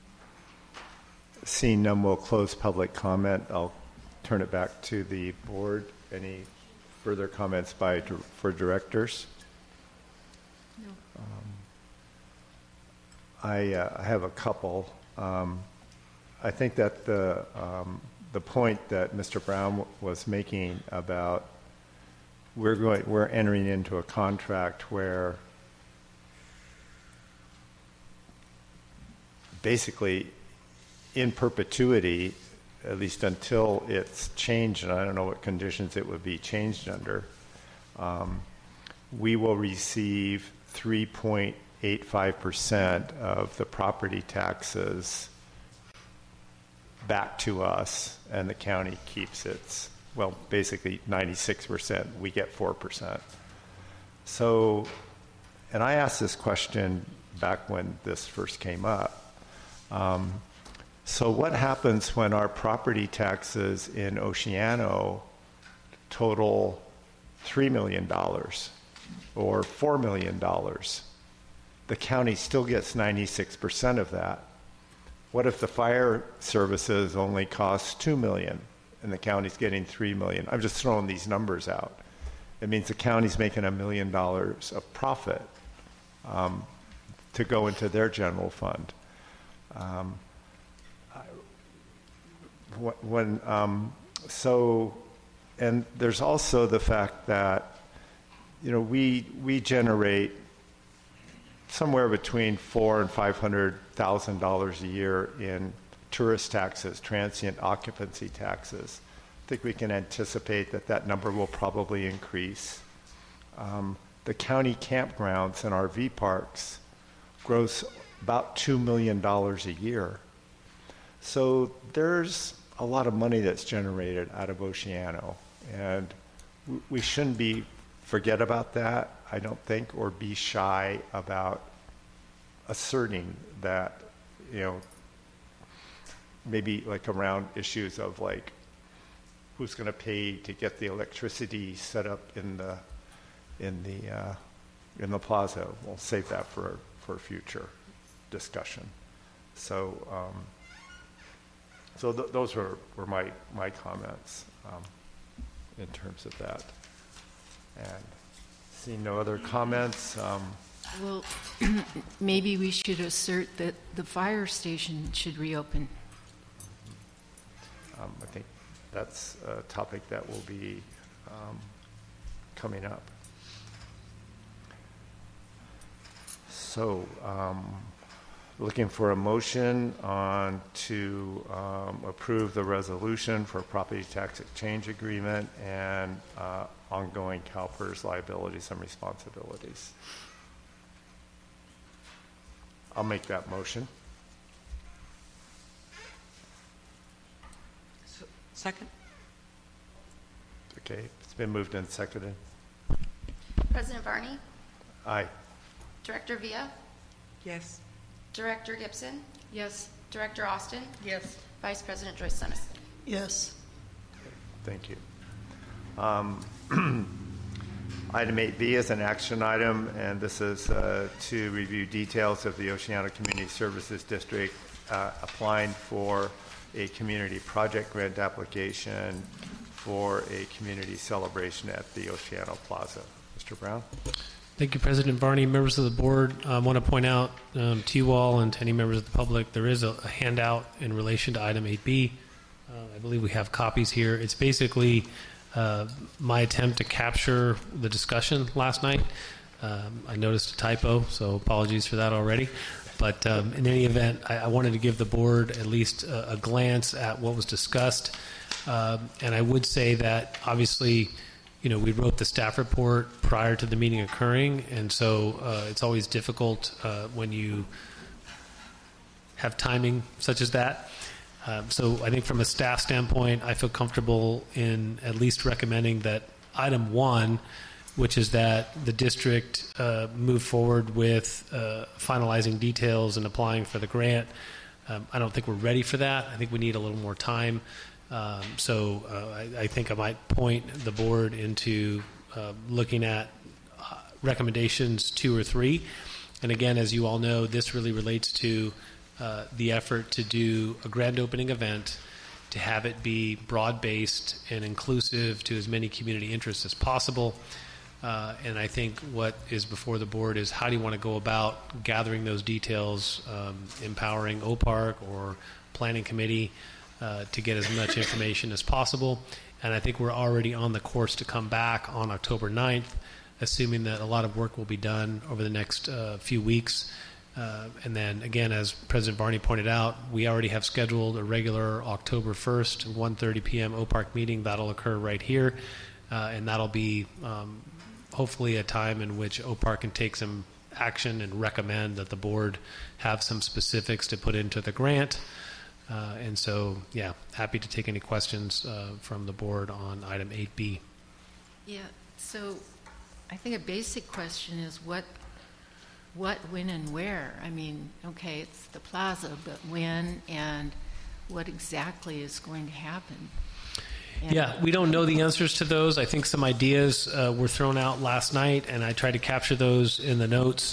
Seeing none, we'll close public comment. I'll turn it back to the board. Any further comments by for directors? No. Um, I, uh, I have a couple. Um, I think that the um, the point that Mister Brown was making about we're going we're entering into a contract where basically in perpetuity, at least until it's changed, and I don't know what conditions it would be changed under, um, we will receive three point eight five percent of the property taxes back to us, and the county keeps its, well, basically ninety-six percent. We get four percent. So, and I asked this question back when this first came up. Um, so what happens when our property taxes in Oceano total three million dollars or four million dollars? the county still gets ninety-six percent of that. What if the fire services only cost two million dollars and the county's getting three million dollars? I'm just throwing these numbers out. It means the county's making a million dollars of profit um, to go into their general fund. Um, when um, so, and there's also the fact that, you know, we we generate somewhere between four and five hundred thousand dollars a year in tourist taxes, transient occupancy taxes. I think we can anticipate that that number will probably increase. Um, the county campgrounds and R V parks gross about two million dollars a year. So there's a lot of money that's generated out of Oceano, and we shouldn't be forget about that, I don't think, or be shy about asserting that, you know, maybe like around issues of like who's going to pay to get the electricity set up in the in the uh, in the plaza. We'll save that for for future discussion. So um, so th- those were, were my my comments um, in terms of that. And seeing no other comments. Um, Well, maybe we should assert that the fire station should reopen. Um, I think that's a topic that will be um, coming up. So, um, looking for a motion on to um, approve the resolution for property tax exchange agreement and uh, ongoing CalPERS liabilities and responsibilities. I'll make that motion. Second. Okay, it's been moved and seconded. President Varney? Aye. Director Villa? Yes. Director Gibson? Yes. Director Austin? Yes. Vice President Joyce Simmons? Yes. Thank you. Um, Item eight B is an action item, and this is uh, to review details of the Oceano Community Services District uh, applying for a community project grant application for a community celebration at the Oceano Plaza. Mister Brown? Thank you, President Varney. Members of the board, I um, want to point out um, to you all and to any members of the public, there is a, a handout in relation to item eight B. Uh, I believe we have copies here. It's basically uh, my attempt to capture the discussion last night. Um, I noticed a typo, so apologies for that already. But um, in any event, I, I wanted to give the board at least a, a glance at what was discussed. Um, and I would say that obviously, you know, we wrote the staff report prior to the meeting occurring, and so uh, it's always difficult uh, when you have timing such as that. Um, so I think from a staff standpoint, I feel comfortable in at least recommending that item one, which is that the district uh, move forward with uh, finalizing details and applying for the grant. Um, I don't think we're ready for that. I think we need a little more time. Um, so uh, I, I think I might point the board into uh, looking at uh, recommendations two or three. And again, as you all know, this really relates to uh, the effort to do a grand opening event, to have it be broad-based and inclusive to as many community interests as possible. Uh, and I think what is before the board is how do you want to go about gathering those details, um, empowering O PARC or planning committee uh, to get as much information as possible. And I think we're already on the course to come back on October ninth, assuming that a lot of work will be done over the next uh, few weeks. Uh, and then, again, as President Varney pointed out, we already have scheduled a regular October first, one thirty p.m. O PARC meeting. That'll occur right here. Uh, and that'll be um, hopefully a time in which O PARC can take some action and recommend that the board have some specifics to put into the grant. Uh, and so, yeah, happy to take any questions uh, from the board on item eight B. Yeah, so I think a basic question is what, what, when, and where. I mean, okay, it's the plaza, but when and what exactly is going to happen? And yeah, we don't know the answers to those. I think some ideas uh, were thrown out last night, and I tried to capture those in the notes.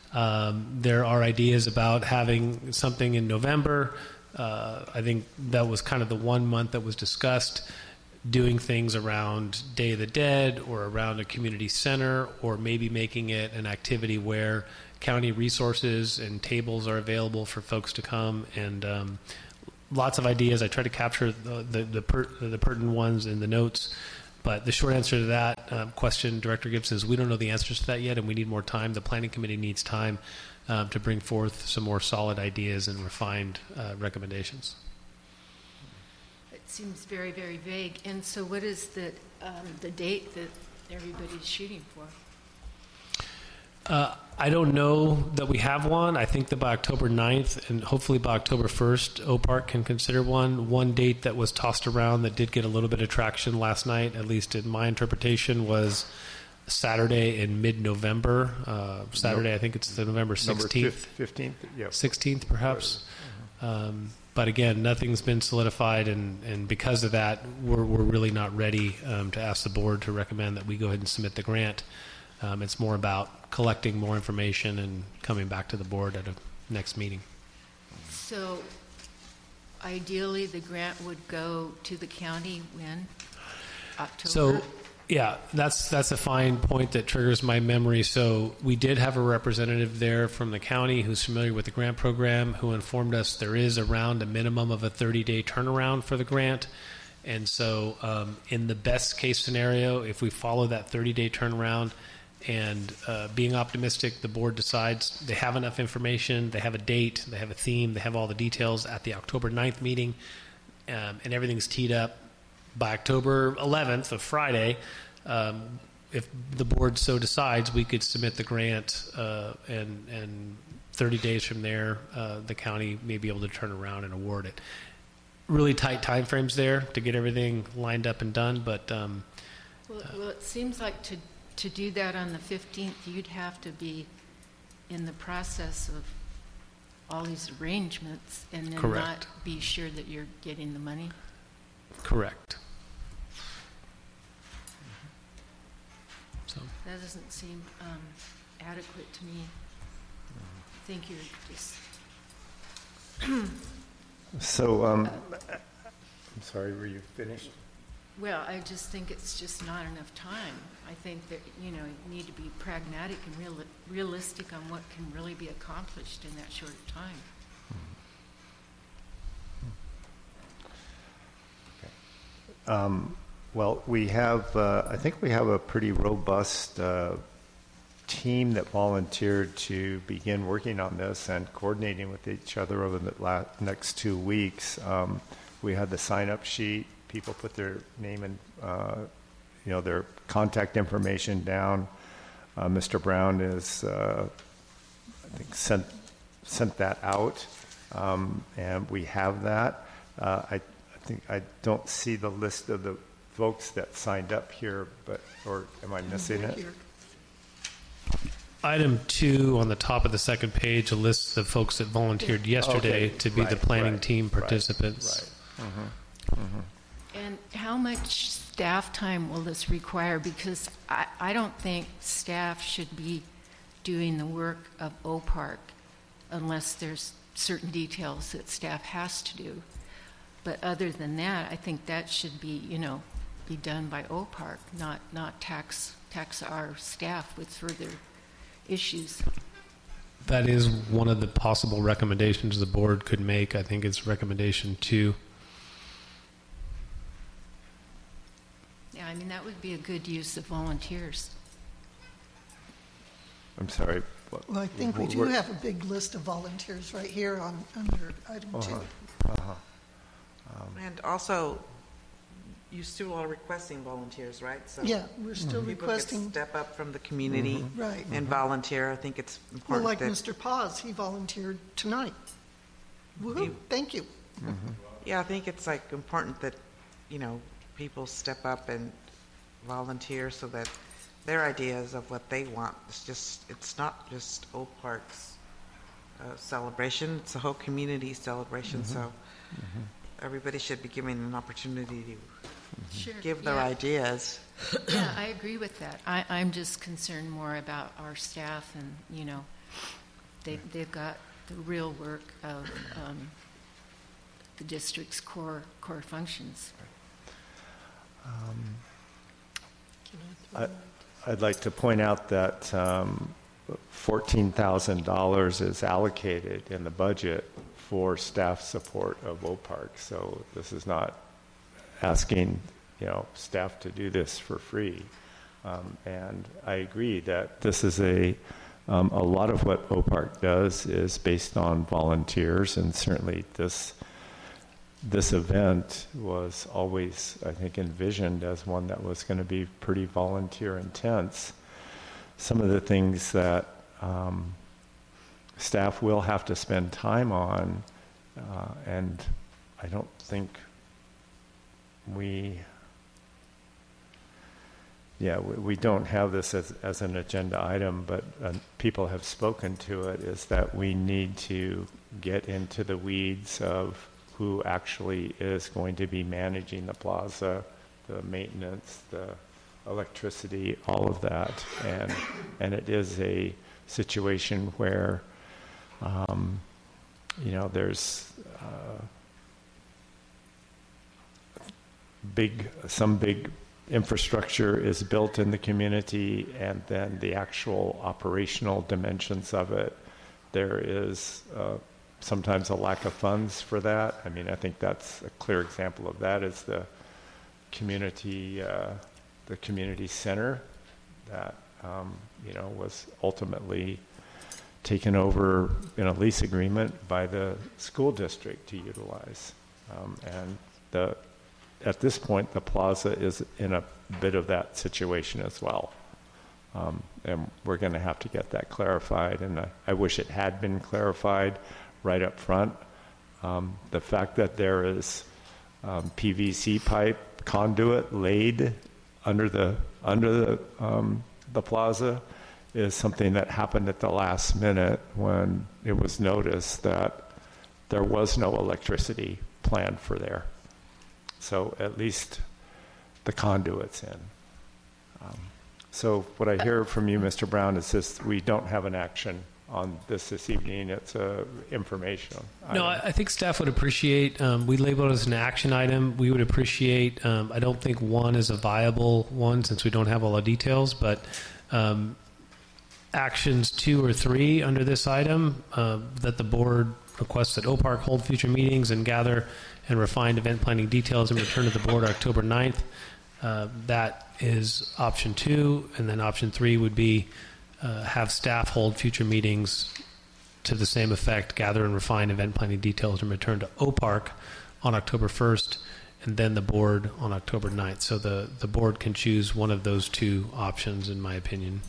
Um, there are ideas about having something in November. Uh, I think that was kind of the one month that was discussed, doing things around Day of the Dead or around a community center, or maybe making it an activity where county resources and tables are available for folks to come. And um, lots of ideas. I try to capture the, the, the, per, the pertinent ones in the notes. But the short answer to that uh, question, Director Gibson, is we don't know the answers to that yet, and we need more time. The Planning Committee needs time um, to bring forth some more solid ideas and refined uh, recommendations. It seems very, very vague. And so what is the, um, the date that everybody's shooting for? Uh, I don't know that we have one. I think that by October ninth and hopefully by October first, O P A R C can consider one. One date that was tossed around that did get a little bit of traction last night, at least in my interpretation, was Saturday in mid-November. Uh, Saturday, I think it's the November sixteenth. fifteenth, yeah. sixteenth, perhaps. Um, but again, nothing's been solidified, and, and because of that, we're, we're really not ready um, to ask the board to recommend that we go ahead and submit the grant. Um, it's more about collecting more information and coming back to the board at a next meeting. So ideally, the grant would go to the county when? October? So, yeah, that's that's a fine point that triggers my memory. So we did have a representative there from the county who's familiar with the grant program, who informed us there is around a minimum of a thirty-day turnaround for the grant. And so um, in the best case scenario, if we follow that thirty-day turnaround, and uh, being optimistic, the board decides they have enough information, they have a date, they have a theme, they have all the details at the October ninth meeting, um, and everything's teed up by October eleventh, of Friday. Um, if the board so decides, we could submit the grant, uh, and, and thirty days from there, uh, the county may be able to turn around and award it. Really tight time frames there to get everything lined up and done, but um, well, well, it seems like to To do that on the fifteenth, you'd have to be in the process of all these arrangements and then Correct. not be sure that you're getting the money? Correct. So that doesn't seem um, adequate to me. I think you're just... So, um, I'm sorry, were you finished? Well, I just think it's just not enough time. I think that, you know, you need to be pragmatic and real, realistic on what can really be accomplished in that short time. Okay. Um, well, we have, uh, I think we have a pretty robust uh, team that volunteered to begin working on this and coordinating with each other over the la- next two weeks. Um, we had the sign-up sheet. People put their name and, uh, you know, their contact information down. Uh, Mister Brown is, uh, I think, sent sent that out, um, and we have that. Uh, I, I think I don't see the list of the folks that signed up here, but or am I missing it? item two on the top of the second page lists the folks that volunteered yesterday Okay, to be right, the planning right, team right, participants. Right. Mm-hmm. Mm-hmm. And how much staff time will this require? Because I, I don't think staff should be doing the work of O P A R C unless there's certain details that staff has to do. But other than that, I think that should be, you know, be done by O P A R C, not, not tax, tax our staff with further issues. That is one of the possible recommendations the board could make. I think it's recommendation two. Yeah, I mean, that would be a good use of volunteers. I'm sorry. What, Well, I think we what- do what- have a big list of volunteers right here on under item Uh-huh. two. Uh-huh. Um, And also, you still are requesting volunteers, right? So Yeah, we're still people requesting- could step up from the community Mhm. Right. and Mhm. volunteer. I think it's Well, important like that Mister Paz, he volunteered tonight. Woohoo, You- thank you. Yeah, I think it's like important that, you know, people step up and volunteer so that their ideas of what they want, it's just, it's not just O P A R C's uh, celebration, it's a whole community celebration, Mm-hmm. so everybody should be given an opportunity to Sure, give their yeah. ideas. Yeah, I agree with that. I, I'm just concerned more about our staff and, you know, They, they've got the real work of um, the district's core core functions. Um, I, I'd like to point out that um, fourteen thousand dollars is allocated in the budget for staff support of O P A R C. So this is not asking, you know, staff to do this for free. Um, and I agree that this is a um, a lot of what O P A R C does is based on volunteers, and certainly this this event was always, I think, envisioned as one that was going to be pretty volunteer intense. Some of the things that um, staff will have to spend time on, uh, and I don't think we, yeah, we, we don't have this as, as an agenda item, but uh, people have spoken to it, is that we need to get into the weeds of who actually is going to be managing the plaza, the maintenance, the electricity, all of that. And and it is a situation where, um, you know, there's uh, big, some big infrastructure is built in the community, and then the actual operational dimensions of it, there is uh, sometimes a lack of funds for that. I mean, I think that's a clear example of that is the community, uh, the community center that, um, you know, was ultimately taken over in a lease agreement by the school district to utilize. Um, and the, at this point, the plaza is in a bit of that situation as well. Um, and we're going to have to get that clarified, and I, I wish it had been clarified right up front. Um, the fact that there is um, P V C pipe conduit laid under the under the um, the plaza is something that happened at the last minute when it was noticed that there was no electricity planned for there. So at least the conduit's in. Um, so what I hear from you, Mister Brown, is this: we don't have an action on this this evening. It's a informational item. No, I, I think staff would appreciate, um, we label it as an action item. We would appreciate, um, I don't think one is a viable one since we don't have all the details, but um, actions two or three under this item, uh, that the board requests that O P A R C hold future meetings and gather and refine event planning details and return to the board October ninth. Uh, that is option two. And then option three would be Uh, have staff hold future meetings to the same effect, gather and refine event planning details, and return to O P A R C on October first, and then the board on October ninth. So the, the board can choose one of those two options, in my opinion.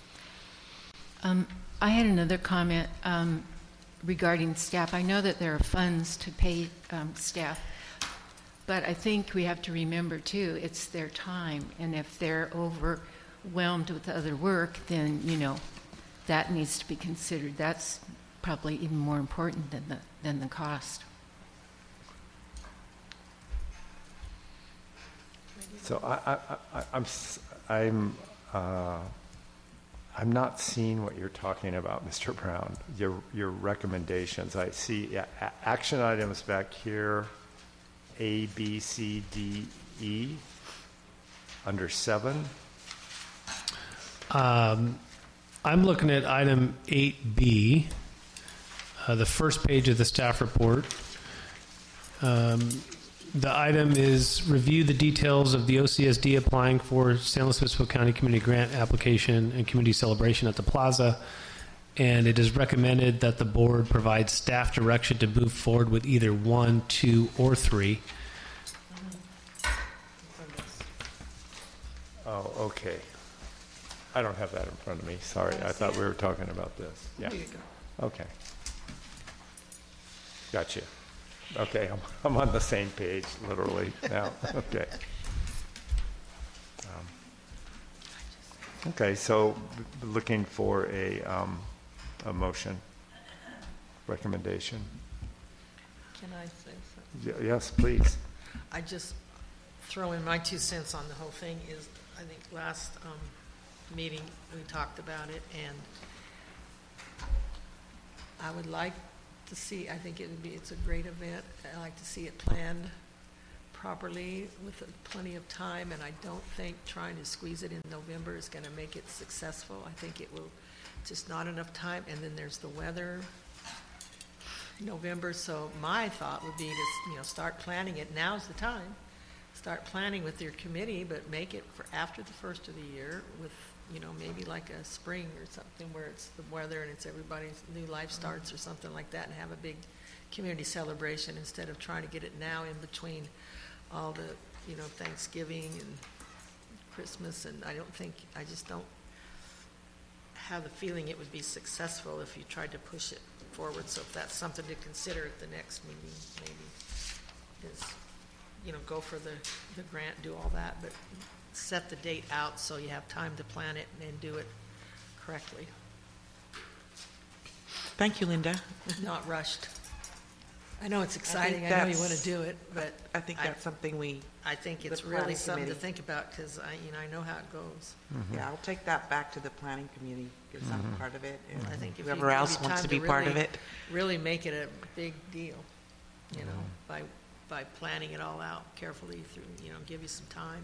Um, I had another comment um, regarding staff. I know that there are funds to pay um, staff, but I think we have to remember, too, it's their time, and if they're over overwhelmed with other work, then, you know, that needs to be considered. That's probably even more important than the than the cost. So I, I, I, I'm I'm uh, I'm not seeing what you're talking about, Mister Brown. Your your recommendations. I see yeah, a- action items back here, A, B, C, D, E, under seven. Um, I'm looking at item eight B, uh, the first page of the staff report. Um, the item is review the details of the O C S D applying for San Luis Obispo County Community Grant application and community celebration at the plaza. And it is recommended that the board provide staff direction to move forward with either one, two, or three. Oh, okay. I don't have that in front of me. Sorry. I thought we were talking about this. Yeah. There you go. Okay. Gotcha. Okay. I'm, I'm on the same page, literally, now. Okay. Um, okay. So b- looking for a, um, a motion, recommendation. Can I say something? Y- yes, please. I just throw in my two cents on the whole thing is, I think last um, meeting we talked about it, and I would like to see, I think it would be, it's a great event. I like to see it planned properly with plenty of time, and I don't think trying to squeeze it in November is going to make it successful. I think it will, just not enough time, and then there's the weather. November, so my thought would be to, you know, start planning it. Now's the time. Start planning with your committee, but make it for after the first of the year with, you know, maybe like a spring or something where it's the weather and it's everybody's new life starts or something like that, and have a big community celebration instead of trying to get it now in between all the, you know, Thanksgiving and Christmas. And I don't think, I just don't have the feeling it would be successful if you tried to push it forward. So if that's something to consider at the next meeting, maybe, is, you know, go for the, the grant, do all that, but set the date out so you have time to plan it and do it correctly. Thank you, Linda. Not rushed. I know it's exciting. I, I know you want to do it, but I think that's I, something we. I think it's really something committee. to think about because I, you know, I know how it goes. Mm-hmm. Yeah, I'll take that back to the planning committee because mm-hmm. I'm part of it. And I think if whoever else wants to be to part really, of it, really make it a big deal. You know, mm-hmm. by by planning it all out carefully through, you know, give you some time.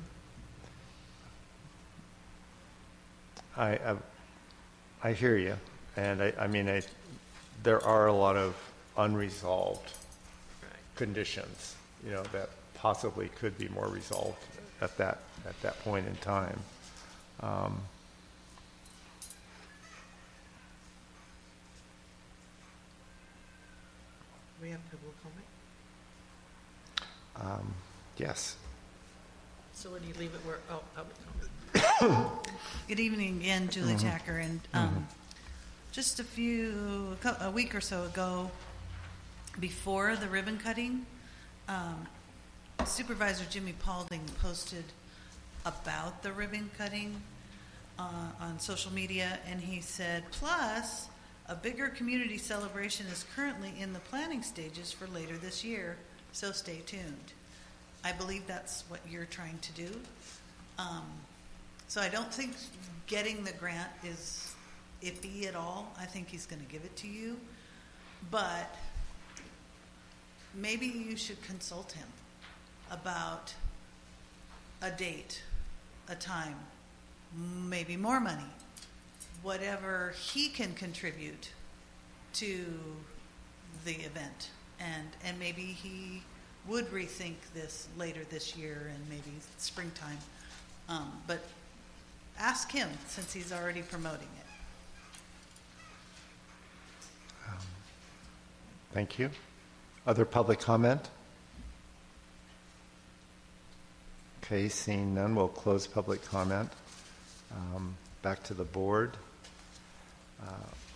I I, I hear you, and I, I mean, I, there are a lot of unresolved right. conditions, you know, that possibly could be more resolved at that at that point in time. Um, we have public comment. Um, yes. So when you leave it where? Oh, public comment. Good evening again, Julie Mm-hmm. Tacker, and um, Mm-hmm. just a few, a, cou- a week or so ago, before the ribbon cutting, um, Supervisor Jimmy Paulding posted about the ribbon cutting uh, on social media, and he said, plus, a bigger community celebration is currently in the planning stages for later this year, so stay tuned. I believe that's what you're trying to do. Um, so I don't think getting the grant is iffy at all. I think he's going to give it to you. But maybe you should consult him about a date, a time, maybe more money, whatever he can contribute to the event. And, and maybe he would rethink this later this year and maybe springtime. Um, but ask him since he's already promoting it. Um, thank you. Other public comment? Okay, seeing none, we'll close public comment. Um, back to the board. Uh,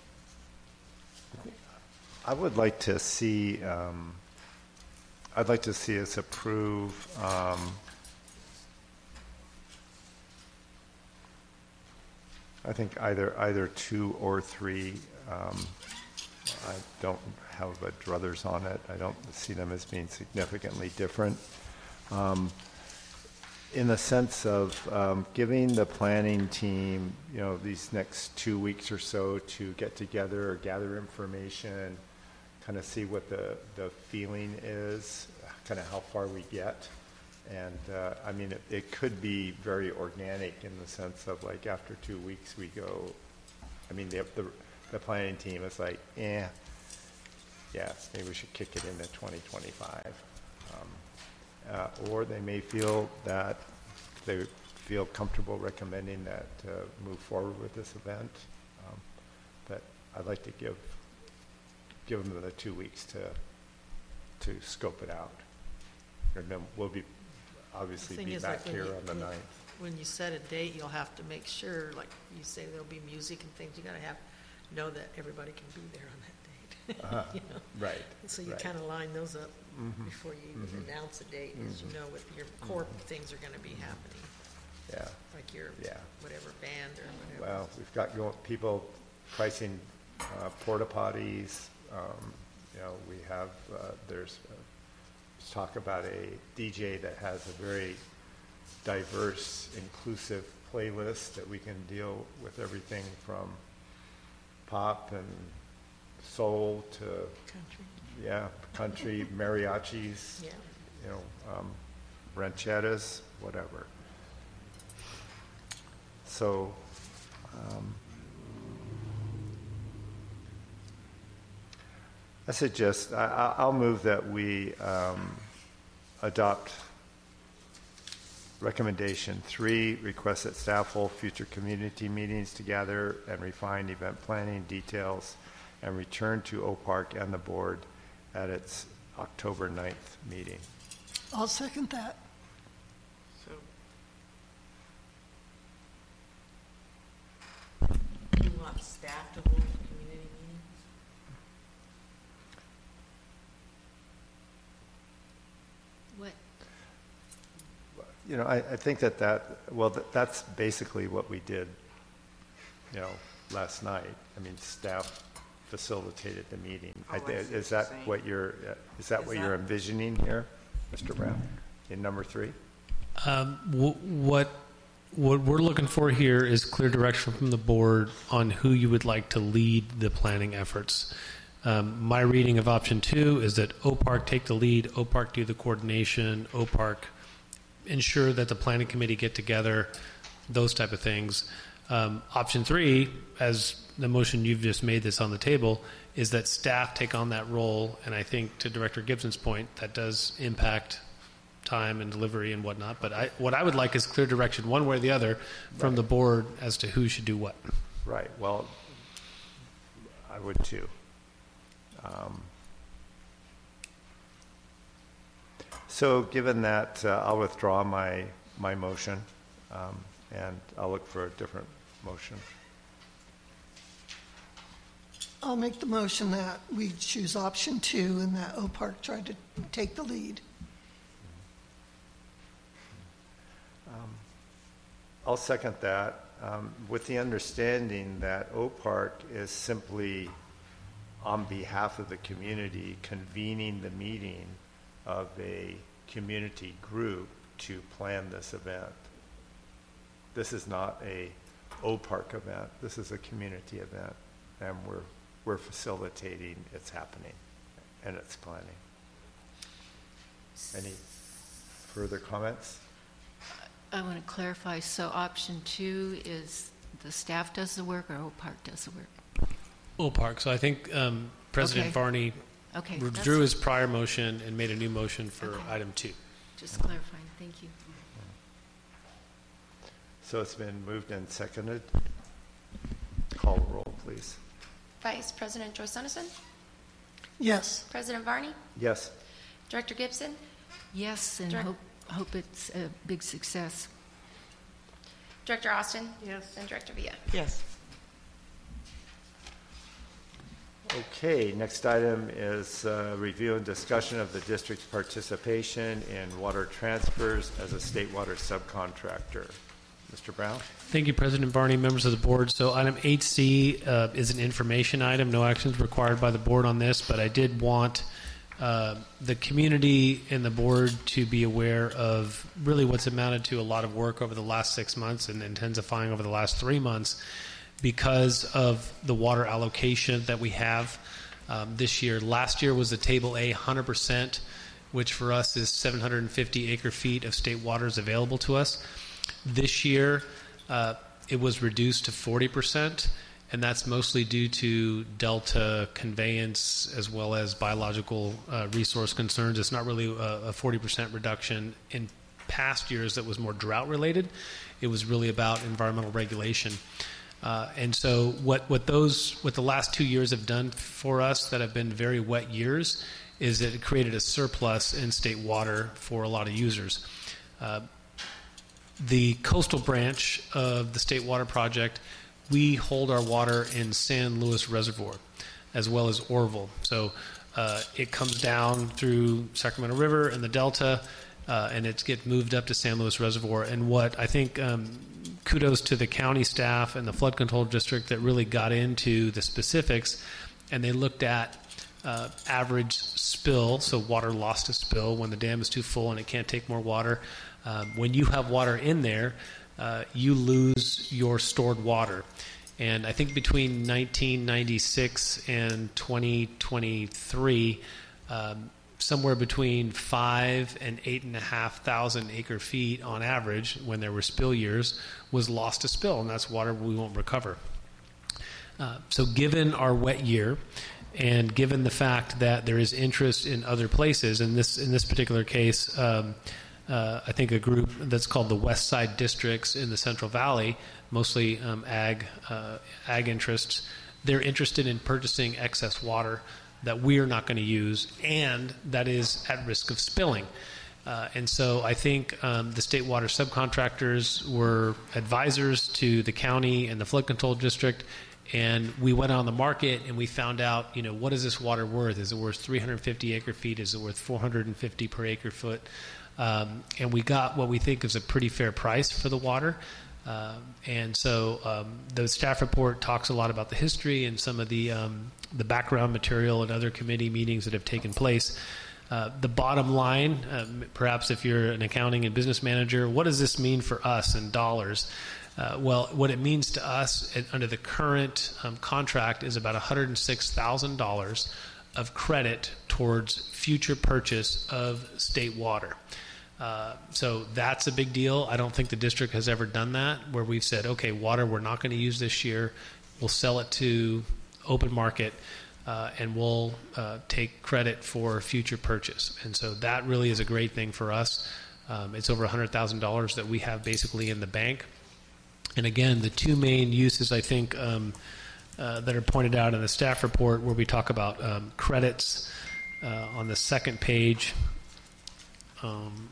I would like to see, um, I'd like to see us approve um, I think either either two or three. Um, I don't have a druthers on it. I don't see them as being significantly different. Um, in the sense of um, giving the planning team, you know, these next two weeks or so to get together or gather information, kind of see what the, the feeling is, kind of how far we get. And, uh, I mean, it, it could be very organic in the sense of, like, after two weeks we go, I mean, the, the, the planning team is like, eh, yeah, maybe we should kick it into twenty twenty-five. Um, uh, or they may feel that they feel comfortable recommending that uh, move forward with this event. Um, but I'd like to give give them the two weeks to to scope it out. And then we'll be obviously be back like here you, on the ninth. When you set a date, you'll have to make sure, like you say, there'll be music and things. You got to have know that everybody can be there on that date. Uh-huh. You know? Right. So you right. kind of line those up mm-hmm. before you even mm-hmm. announce a date, mm-hmm. as you know what your core mm-hmm. things are going to be happening. Yeah. Like your yeah. whatever band or whatever. Well, we've got going, people pricing uh, porta potties. Um, you know, we have uh, there's. Uh, Let's talk about a D J that has a very diverse, inclusive playlist that we can deal with everything from pop and soul to Country. yeah, country, mariachis, Yeah. you know, um, rancheras, whatever. So, um, I suggest, I, I- I'll move that we um, adopt recommendation three, request that staff hold future community meetings to gather and refine event planning details and return to O Park and the board at its October ninth meeting. I'll second that. So, you want staff to hold community meetings? What? You know, I, I think that that, well, that, that's basically what we did, you know, last night. I mean, staff facilitated the meeting. Oh, I I thi- see Is what that you're saying. what you're, uh, is that Is what that- you're envisioning here, Mister Brown, in number three? Um, wh- what what we're looking for here is clear direction from the board on who you would like to lead the planning efforts. Um, my reading of option two is that O Park take the lead, O Park do the coordination, O Park ensure that the planning committee get together, those type of things. Um, option three, as the motion you've just made this on the table, is that staff take on that role, and I think to Director Gibson's point, that does impact time and delivery and whatnot. But I, what I would like is clear direction, one way or the other, from Right. the board as to who should do what. Right, well, I would too. Um, So given that, uh, I'll withdraw my, my motion, um, and I'll look for a different motion. I'll make the motion that we choose option two and that O Park tried to take the lead. Um, I'll second that, um, with the understanding that O Park is simply, on behalf of the community, convening the meeting of a community group to plan this event. This is not a O Park event. This is a community event, and we're we're facilitating its happening and its planning. Any further comments? I want to clarify. So option two is the staff does the work or O Park does the work? O Park. So I think um, President Okay. Varney Okay, withdrew that's- his prior motion and made a new motion for Okay. item two. Just clarifying. Thank you. So it's been moved and seconded. Call the roll, please. Vice President Joyce Sunnison, Yes. President Varney, Yes. Director Gibson, Yes, and Direct- hope, hope it's a big success. Director Austin, Yes. and Director Villa. Yes. Okay, next item is uh, review and discussion of the district's participation in water transfers as a state water subcontractor. Mister Brown? Thank you, President Varney, members of the board. So item eight C uh, is an information item. No actions required by the board on this, but I did want uh, the community and the board to be aware of really what's amounted to a lot of work over the last six months and intensifying over the last three months because of the water allocation that we have um, this year. Last year was the Table A one hundred percent, which for us is seven hundred fifty acre feet of state waters available to us. This year, uh, it was reduced to forty percent, and that's mostly due to delta conveyance as well as biological uh, resource concerns. It's not really a, a forty percent reduction. In past years that was more drought related. It was really about environmental regulation. Uh, and so what, what those what the last two years have done for us that have been very wet years is that it created a surplus in state water for a lot of users. Uh, the coastal branch of the State Water Project, we hold our water in San Luis Reservoir as well as Orville. So uh, it comes down through Sacramento River and the Delta, uh, and it gets moved up to San Luis Reservoir. And what I think um, kudos to the county staff and the flood control district that really got into the specifics, and they looked at uh, average spill, so water lost to spill when the dam is too full and it can't take more water. Um, when you have water in there, uh, you lose your stored water. And I think between nineteen ninety-six and twenty twenty-three, um, somewhere between five and eight and a half thousand acre feet on average, when there were spill years, was lost to spill, and that's water we won't recover. Uh, so given our wet year, and given the fact that there is interest in other places, in this in this particular case, um, uh, I think a group that's called the West Side Districts in the Central Valley, mostly um, ag uh, ag interests, they're interested in purchasing excess water that we are not going to use and that is at risk of spilling. Uh, and so I think um, the state water subcontractors were advisors to the county and the flood control district, and we went on the market and we found out, you know, what is this water worth? Is it worth three hundred fifty acre feet? Is it worth four hundred fifty per acre foot? Um, and we got what we think is a pretty fair price for the water. Uh, and so um, the staff report talks a lot about the history and some of the um, the background material and other committee meetings that have taken place. Uh, the bottom line, um, perhaps if you're an accounting and business manager, what does this mean for us in dollars? Uh, well, what it means to us uh, under the current um, contract is about one hundred six thousand dollars of credit towards future purchase of state water. Uh, so that's a big deal. I don't think the district has ever done that, where we've said, okay, water we're not going to use this year, we'll sell it to open market, uh, and we'll uh, take credit for future purchase. And so that really is a great thing for us. Um, it's over one hundred thousand dollars that we have basically in the bank. And again, the two main uses, I think, um, uh, that are pointed out in the staff report, where we talk about um, credits uh, on the second page. Um,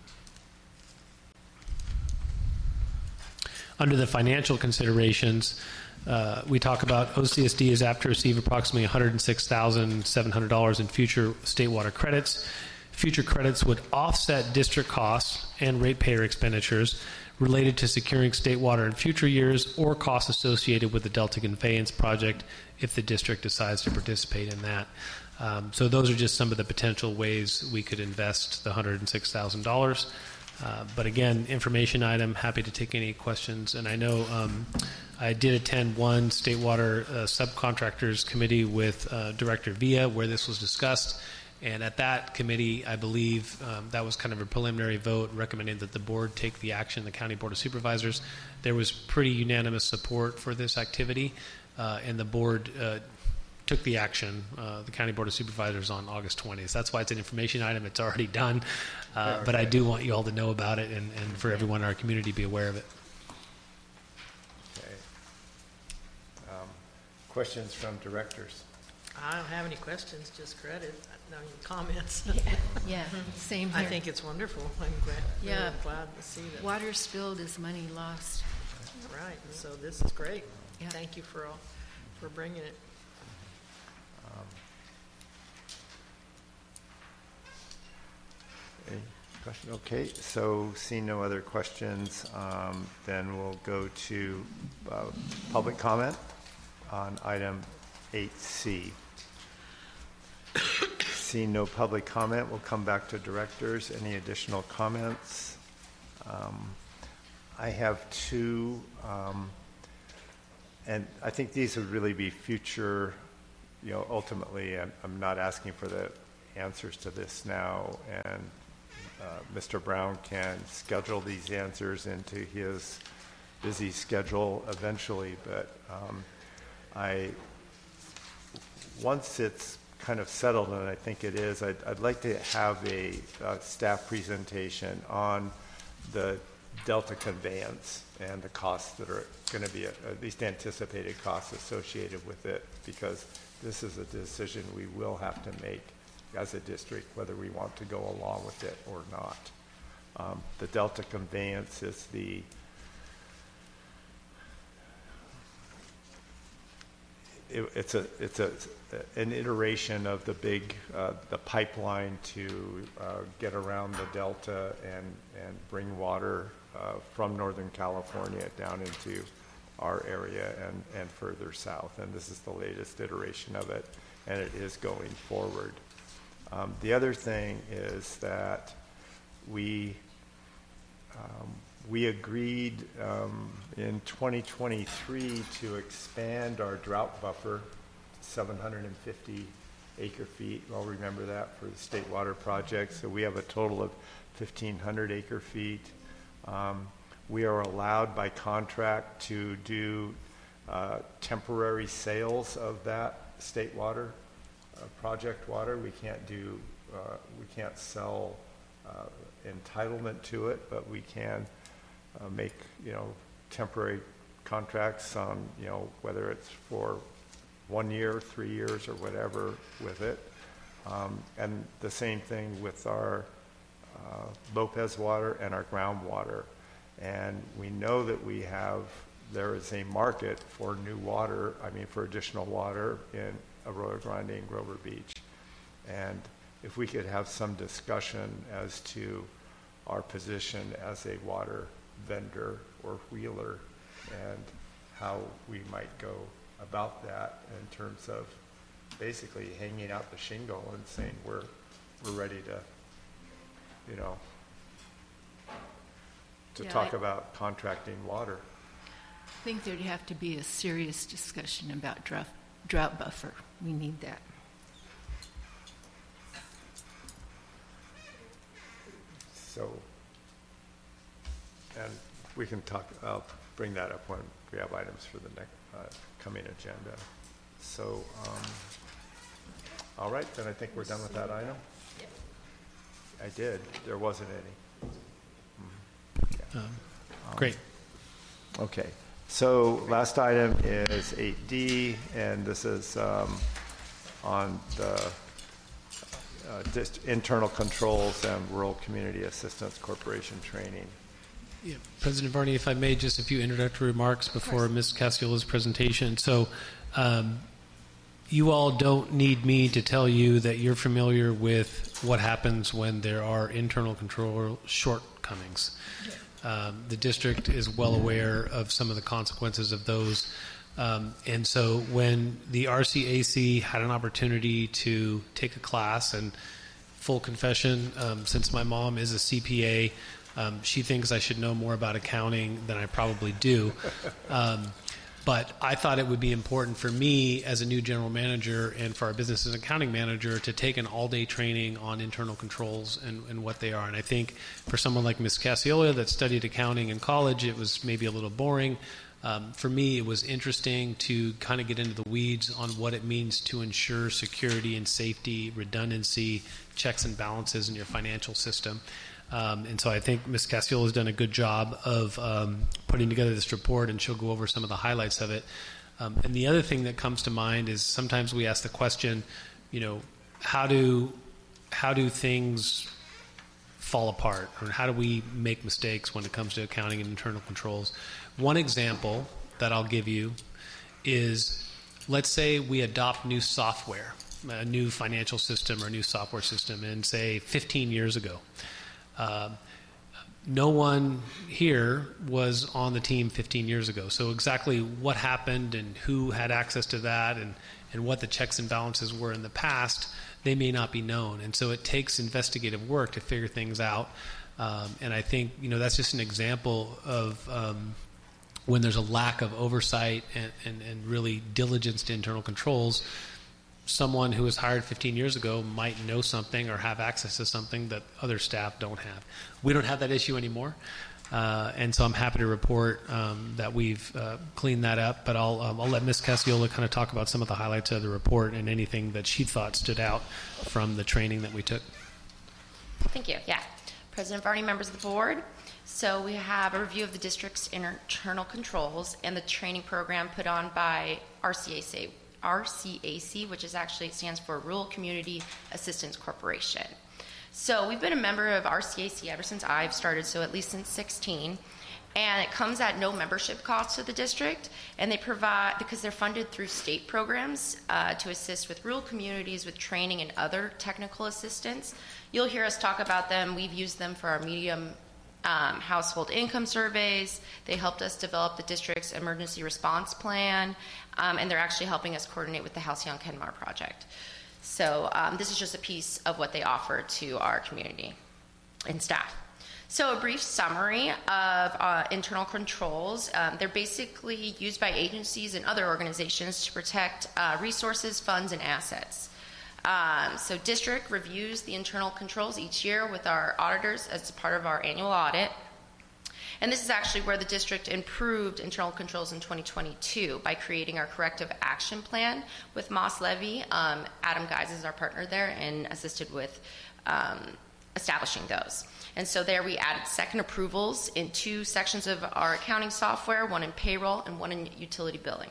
Under the financial considerations, uh, we talk about O C S D is apt to receive approximately one hundred six thousand seven hundred dollars in future state water credits. Future credits would offset district costs and ratepayer expenditures related to securing state water in future years, or costs associated with the Delta Conveyance Project if the district decides to participate in that. Um, so those are just some of the potential ways we could invest the one hundred six thousand dollars. Uh, but again, information item, happy to take any questions. And I know um, I did attend one state water uh, subcontractors committee with uh, Director Villa, where this was discussed. And at that committee, I believe um, that was kind of a preliminary vote recommending that the board take the action, the County Board of Supervisors. There was pretty unanimous support for this activity, uh, and the board uh, took the action, uh, the County Board of Supervisors, on August twentieth. That's why it's an information item. It's already done. Uh, okay. But I do want you all to know about it, and, and for everyone in our community to be aware of it. Okay. Um, questions from directors? I don't have any questions, just credit. No comments. Yeah, yeah, same here. I think it's wonderful. I'm glad, yeah. really glad to see that. Water spilled is money lost. Right. So this is great. Yeah. Thank you for all, for bringing it. Um, any question? Okay. So, seeing no other questions, um, then we'll go to uh, public comment on item eight C. Seeing no public comment, we'll come back to directors. Any additional comments? Um, I have two, um, and I think these would really be future, you know, ultimately, I'm, I'm not asking for the answers to this now, and uh, Mister Brown can schedule these answers into his busy schedule eventually, but um, I, once it's kind of settled, and I think it is, I'd, I'd like to have a, a staff presentation on the Delta conveyance and the costs that are going to be, at, at least anticipated costs associated with it, because this is a decision we will have to make as a district, whether we want to go along with it or not. Um, the Delta conveyance is the It, it's a it's a an iteration of the big uh, the pipeline to uh, get around the Delta and and bring water uh, from Northern California down into our area and and further south. And this is the latest iteration of it, and it is going forward. Um, the other thing is that we um, we agreed um, in twenty twenty-three to expand our drought buffer to seven hundred fifty acre feet. I'll remember that for the state water project. So we have a total of fifteen hundred acre feet. Um, we are allowed by contract to do uh, temporary sales of that state water, uh, project water. We can't do, uh, we can't sell uh, entitlement to it, but we can uh, make, you know, temporary contracts on, you know, whether it's for one year, three years, or whatever with it. Um, and the same thing with our uh, Lopez water and our groundwater. And we know that we have, there is a market for new water, I mean for additional water in Arroyo Grande and Grover Beach. And if we could have some discussion as to our position as a water vendor or wheeler and how we might go about that in terms of basically hanging out the shingle and saying we're we're ready to, you know, to Yeah, talk I- about contracting water. I think there'd have to be a serious discussion about drought, drought buffer. We need that. So, and we can talk, I'll bring that up when we have items for the next uh, coming agenda. So, um, all right, then I think we're done with that item. I did. There wasn't any. Mhm. Yeah. Um, Um, great. Okay. So last item is eight D, and this is um, on the uh, dist- internal controls and Rural Community Assistance Corporation training. Yeah, President Varney, if I may, just a few introductory remarks before Miz Casiola's presentation. So, um, you all don't need me to tell you that you're familiar with what happens when there are internal control shortcomings. Um, the district is well aware of some of the consequences of those. Um, and so when the R C A C had an opportunity to take a class, and full confession, um, since my mom is a C P A, um, she thinks I should know more about accounting than I probably do. Um, but I thought it would be important for me as a new general manager and for our business and accounting manager to take an all-day training on internal controls and, and what they are. And I think for someone like Miz Casiola that studied accounting in college, it was maybe a little boring. Um, for me, it was interesting to kind of get into the weeds on what it means to ensure security and safety, redundancy, checks and balances in your financial system. Um, and so I think Miz Casiola has done a good job of um, putting together this report, and she'll go over some of the highlights of it. Um, and the other thing that comes to mind is sometimes we ask the question, you know, how do how do things fall apart, or how do we make mistakes when it comes to accounting and internal controls? One example that I'll give you is, let's say we adopt new software, a new financial system or a new software system, and say fifteen years ago. Uh, no one here was on the team fifteen years ago. So exactly what happened and who had access to that and, and what the checks and balances were in the past, they may not be known. And so it takes investigative work to figure things out. Um, and I think, you know, that's just an example of um, when there's a lack of oversight and, and, and really diligence to internal controls. Someone who was hired fifteen years ago might know something or have access to something that other staff don't have. We don't have that issue anymore, uh, and so I'm happy to report um, that we've uh, cleaned that up. But I'll um, I'll let Miz Casiola kind of talk about some of the highlights of the report and anything that she thought stood out from the training that we took. Thank you. Yeah. President Varney, members of the board. So we have a review of the district's internal controls and the training program put on by R C A C. R C A C, which is actually, it stands for Rural Community Assistance Corporation. So we've been a member of R C A C ever since I've started, so at least since sixteen. And it comes at no membership cost to the district, and they provide, because they're funded through state programs uh, to assist with rural communities with training and other technical assistance. You'll hear us talk about them. We've used them for our medium Um, household income surveys. They helped us develop the district's emergency response plan, um, and they're actually helping us coordinate with the Halcyon Kenmar project. So um, this is just a piece of what they offer to our community and staff. So a brief summary of uh, internal controls. Um, they're basically used by agencies and other organizations to protect uh, resources, funds, and assets. Um, so district reviews the internal controls each year with our auditors as part of our annual audit. And this is actually where the district improved internal controls in twenty twenty-two by creating our corrective action plan with Moss Levy. Um, Adam Guys is our partner there and assisted with um, establishing those. And so there we added second approvals in two sections of our accounting software, one in payroll and one in utility billing.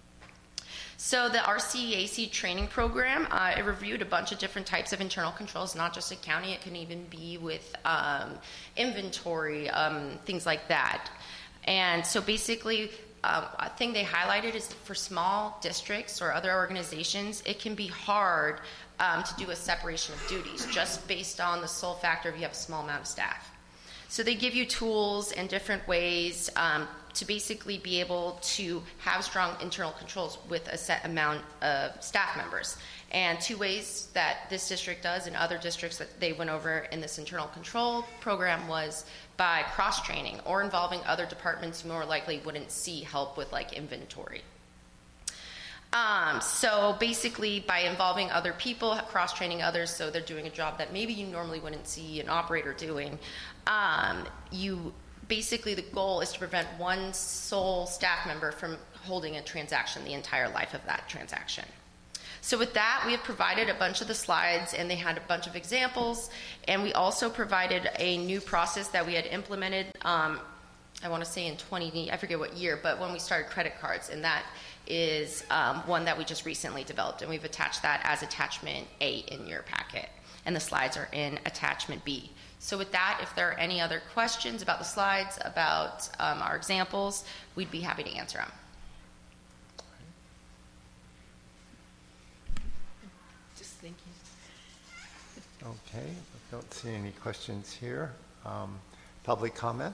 So the R C A C training program, uh, it reviewed a bunch of different types of internal controls, not just accounting. It can even be with um, inventory, um, things like that. And so basically, uh, a thing they highlighted is for small districts or other organizations, it can be hard um, to do a separation of duties just based on the sole factor of you have a small amount of staff. So they give you tools and different ways um, to basically be able to have strong internal controls with a set amount of staff members. And two ways that this district does and other districts that they went over in this internal control program was by cross-training or involving other departments who more likely wouldn't see help with like inventory. Um, so basically by involving other people, cross-training others so they're doing a job that maybe you normally wouldn't see an operator doing, um, you basically the goal is to prevent one sole staff member from holding a transaction the entire life of that transaction. So with that, we have provided a bunch of the slides and they had a bunch of examples, and we also provided a new process that we had implemented, um, I want to say in twenty, I forget what year, but when we started credit cards, and that is um, one that we just recently developed, and we've attached that as attachment A in your packet, and the slides are in attachment B. So with that, if there are any other questions about the slides, about um, our examples, we'd be happy to answer them. Just thank you. Okay, I don't see any questions here. Um, public comment?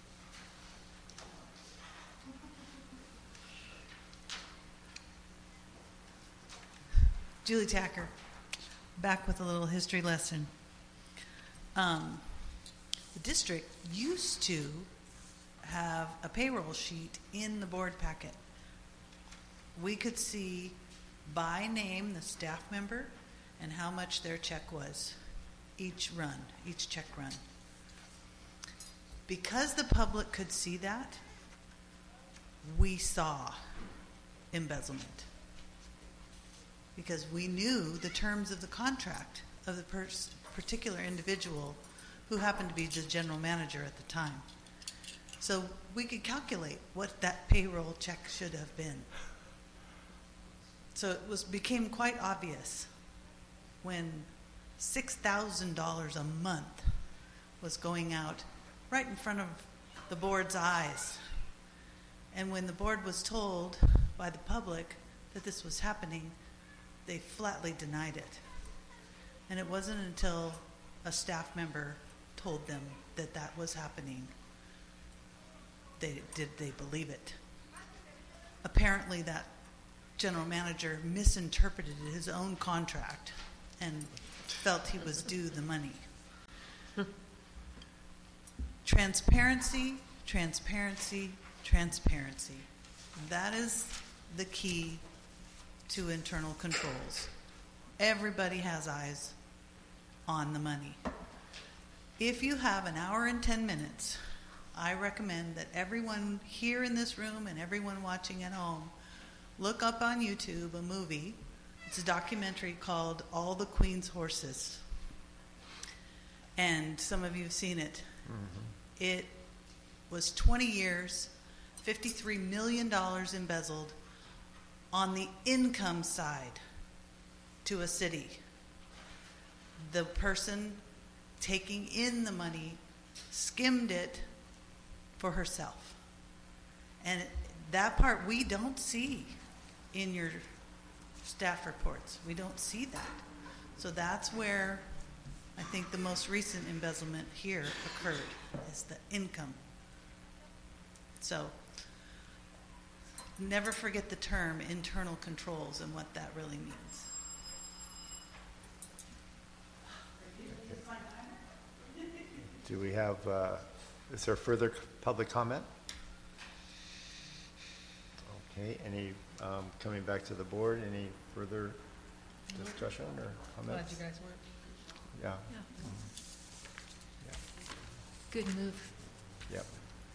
Julie Tacker, back with a little history lesson. Um, the district used to have a payroll sheet in the board packet. We could see by name the staff member and how much their check was each run, each check run. Because the public could see that, we saw embezzlement. Because we knew the terms of the contract of the pers- particular individual who happened to be the general manager at the time. So we could calculate what that payroll check should have been. So it was became quite obvious when six thousand dollars a month was going out right in front of the board's eyes. And when the board was told by the public that this was happening, they flatly denied it. And it wasn't until a staff member told them that that was happening, they did they believe it. Apparently that general manager misinterpreted his own contract and felt he was due the money. Transparency, transparency, transparency. That is the key to internal controls. Everybody has eyes on the money. If you have an hour and ten minutes, I recommend that everyone here in this room and everyone watching at home look up on YouTube a movie. It's a documentary called All the Queen's Horses. And some of you have seen it. Mm-hmm. It was twenty years, fifty-three million dollars embezzled on the income side to a city. The person taking in the money skimmed it for herself. And it, that part we don't see in your staff reports. We don't see that. So that's where I think the most recent embezzlement here occurred, is the income. So never forget the term internal controls and what that really means. Do do we have, uh, is there further c- public comment? Okay, any, um, coming back to the board, any further discussion or Glad comments? you guys were. Yeah. Yeah. Mhm. Yeah. Good move. Yep.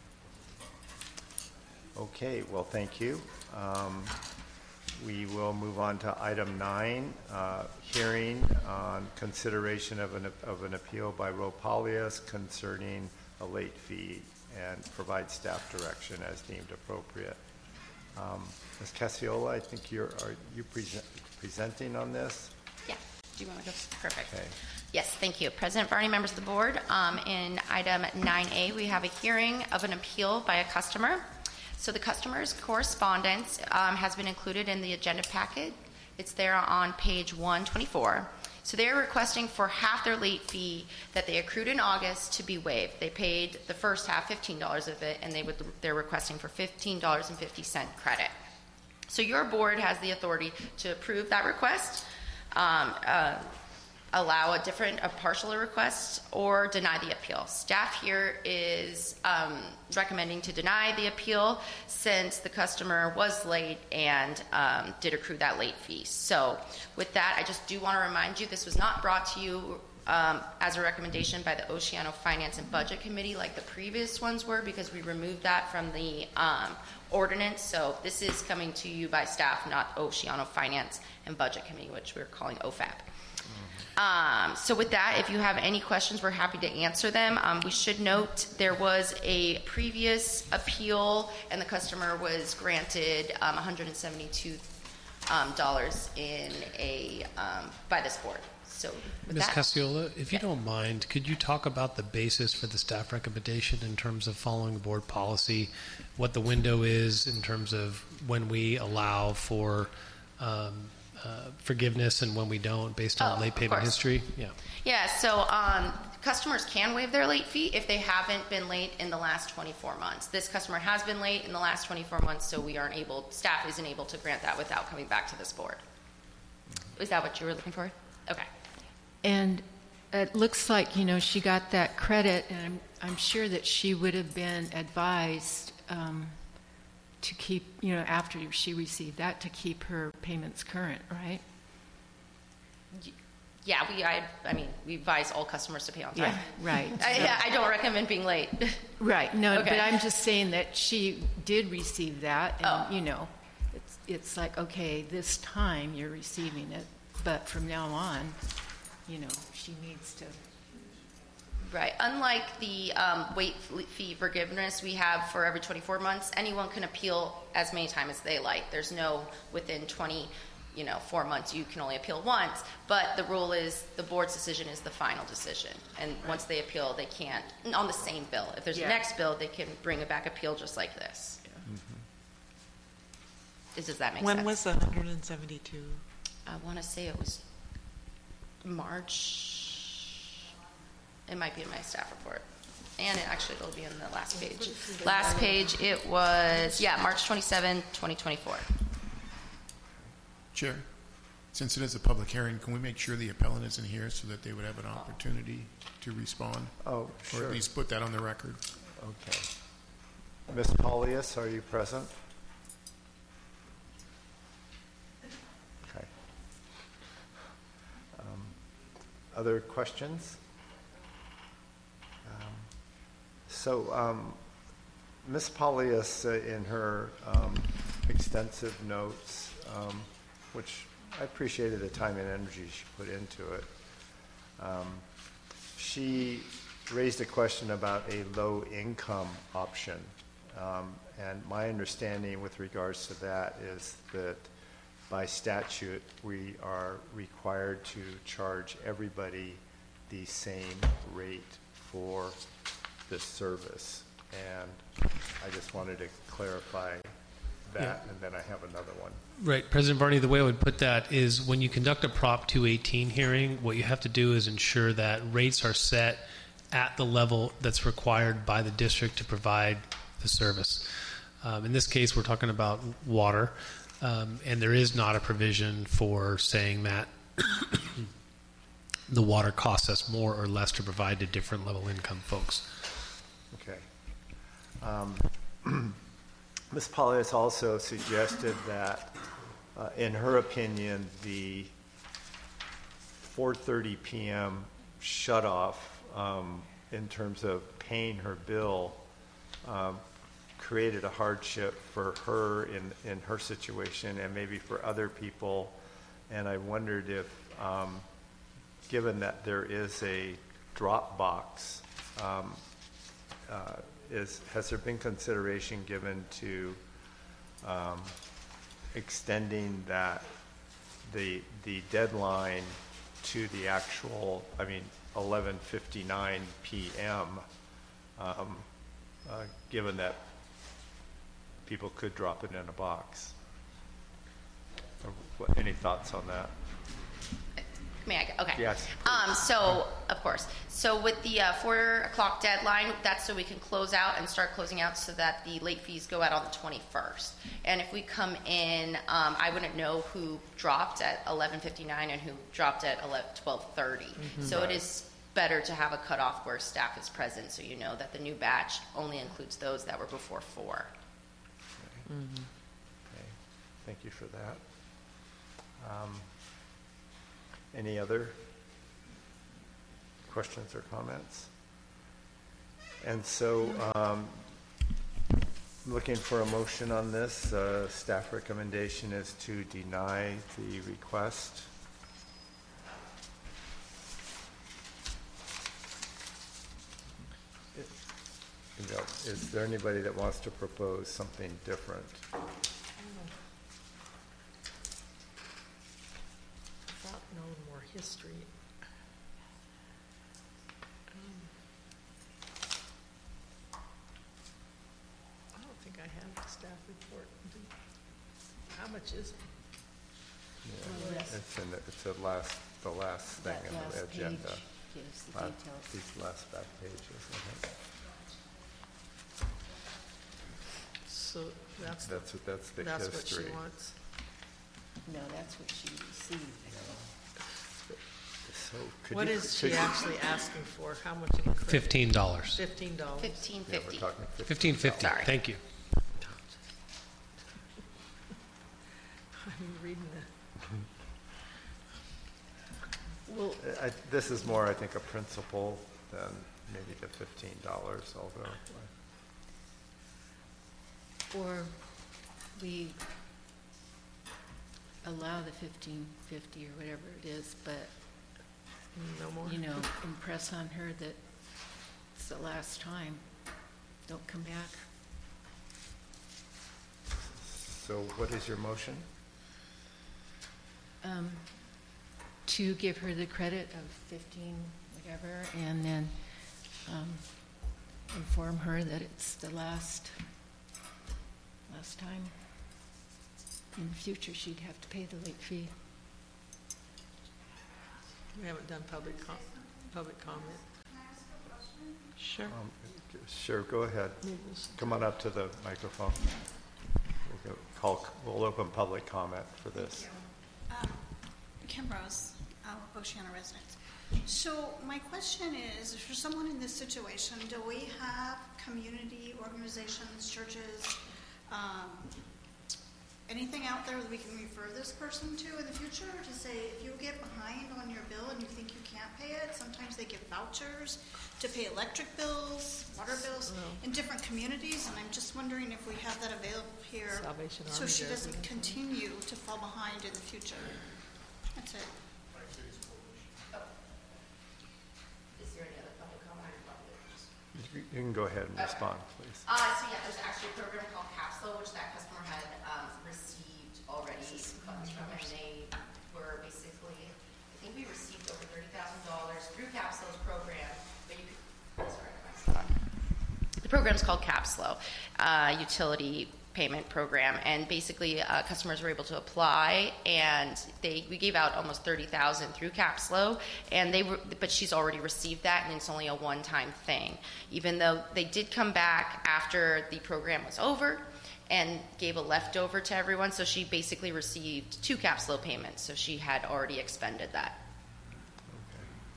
Okay, well, thank you. Um, We will move on to item nine, uh, hearing on consideration of an, of an appeal by Ropalius concerning a late fee, and provide staff direction as deemed appropriate. Um, Miz Casiola, I think you're, are you present, presenting on this? Yeah. Do you want to go? Perfect. Okay. Yes, thank you. President Varney, members of the board, um, in item nine A, we have a hearing of an appeal by a customer. So the customer's correspondence um, has been included in the agenda packet. It's there on page one twenty-four. So they're requesting for half their late fee that they accrued in August to be waived. They paid the first half, fifteen dollars of it, and they would, they're requesting for fifteen dollars and fifty cents credit. So your board has the authority to approve that request, um, uh, allow a different, a partial request, or deny the appeal. Staff here is um, recommending to deny the appeal since the customer was late and um, did accrue that late fee. So with that, I just do want to remind you, this was not brought to you um, as a recommendation by the Oceano Finance and Budget Committee like the previous ones were, because we removed that from the um, ordinance. So this is coming to you by staff, not Oceano Finance and Budget Committee, which we're calling O F A B. Um, so with that, if you have any questions, we're happy to answer them. Um, we should note there was a previous appeal, and the customer was granted um, one hundred seventy-two dollars um, in a um, by this board. So with Miz that, Casiola, if you don't mind, could you talk about the basis for the staff recommendation in terms of following board policy, what the window is in terms of when we allow for um, Uh, forgiveness and when we don't, based on Oh, late of payment course. history? Yeah. Yeah, so um, customers can waive their late fee if they haven't been late in the last twenty-four months. This customer has been late in the last twenty-four months, so we aren't able, staff isn't able to grant that without coming back to this board. Is that what you were looking for? Okay. And it looks like, you know, she got that credit, and I'm, I'm sure that she would have been advised um, to keep, you know, after she received that, to keep her payments current, right? Yeah, we, I, I mean, we advise all customers to pay on time. Yeah, right. I, yeah, I don't recommend being late. Right. No, Okay. but I'm just saying that she did receive that, and, Oh. you know, it's, it's like, okay, this time you're receiving it, but from now on, you know, she needs to. Right. Unlike the um, late fee forgiveness we have for every twenty-four months, anyone can appeal as many times as they like. There's no within twenty, you know, four months you can only appeal once. But the rule is the board's decision is the final decision, and right. once they appeal, they can't on the same bill. If there's Yeah. a next bill, they can bring it back appeal just like this. Yeah. Mm-hmm. Does that make when sense? When was the one hundred seventy-two? I want to say it was March. It might be in my staff report. And it actually, it'll be in the last page. Last page, it was, yeah, March twenty-seventh, twenty twenty-four. Chair, since it is a public hearing, can we make sure the appellant isn't here so that they would have an opportunity to respond? Oh, sure. Or at least put that on the record. Okay. Miz Paulius, are you present? Okay. Um, other questions? Um, so, um, Miz Paulius, uh, in her um, extensive notes, um, which I appreciated the time and energy she put into it, um, she raised a question about a low-income option. Um, and my understanding with regards to that is that by statute, we are required to charge everybody the same rate for this service. And I just wanted to clarify that, Yeah. and then I have another one. Right. President Varney, the way I would put that is when you conduct a Prop two eighteen hearing, what you have to do is ensure that rates are set at the level that's required by the district to provide the service. Um, in this case, we're talking about water, um, and there is not a provision for saying that the water costs us more or less to provide to different level income folks. Okay. Um, Miz Paulius also suggested that, uh, in her opinion, the four thirty p.m. shutoff, um, in terms of paying her bill, um, created a hardship for her in, in her situation and maybe for other people. And I wondered if, um, given that there is a drop box, um, uh, is has there been consideration given to um, extending that the the deadline to the actual, I mean, eleven fifty-nine p.m. Um, uh, given that people could drop it in a box? Or what, any thoughts on that? May I go? Okay. Yes. Um, so, of course. So with the uh, four o'clock deadline, that's so we can close out and start closing out so that the late fees go out on the twenty-first. And if we come in, um, I wouldn't know who dropped at eleven fifty-nine and who dropped at twelve thirty. Mm-hmm. So Right. it is better to have a cutoff where staff is present so you know that the new batch only includes those that were before four. Okay. Mm-hmm. Okay. Thank you for that. Um, any other questions or comments? And so, um, looking for a motion on this. Uh, staff recommendation is to deny the request. You know, is there anybody that wants to propose something different? Without knowing more history. Um, I don't think I have the staff report. How much is it? Yeah, Yes. it's in the, it's the last, the last thing That in the last agenda. page gives the Last- details. These last back pages, I think. So that's, the- That's what, that's the that's what history. she wants. No, that's what she received. So could What you- is she could you- actually asking for? How much of a credit? Fifteen dollars. Fifteen dollars. Fifteen Yeah, we're fifty. talking Fifteen fifty. Sorry. Thank you. I'm reading the. Well, I, this is more, I think, a principle than maybe the fifteen dollars, although. Or we allow the fifteen fifty or whatever it is, but, No more? you know, impress on her that it's the last time. Don't come back. So what is your motion? Um, to give her the credit of fifteen whatever, and then um, inform her that it's the last last time. In the future, she'd have to pay the late fee. We haven't done public com, public comment. Sure. Um, Sure, go ahead. Come on up to the microphone. We'll go call, we'll open public comment for this. Um, Kim Rose, uh, Oceana resident. So my question is, for someone in this situation, do we have community organizations, churches, um, anything out there that we can refer this person to in the future to say, if you get behind on your bill and you think you can't pay it, sometimes they give vouchers to pay electric bills, water bills in different communities, and I'm just wondering if we have that available here Salvation so Army she does doesn't it. continue to fall behind in the future. That's it. Is there any other public comment or public? You you can go ahead and respond, please. Uh, so yeah, there's actually a program called Capslo, which that customer had um, received already funds from, and they were basically, I think we received over thirty thousand dollars through Capslo's program. But you could, sorry, my slide. The program's called Capslo, uh, utility payment program, and basically uh, customers were able to apply, and they we gave out almost thirty thousand dollars through Capslo, and they were, but she's already received that, and it's only a one-time thing. Even though they did come back after the program was over and gave a leftover to everyone, so she basically received two Capslo payments, so she had already expended that.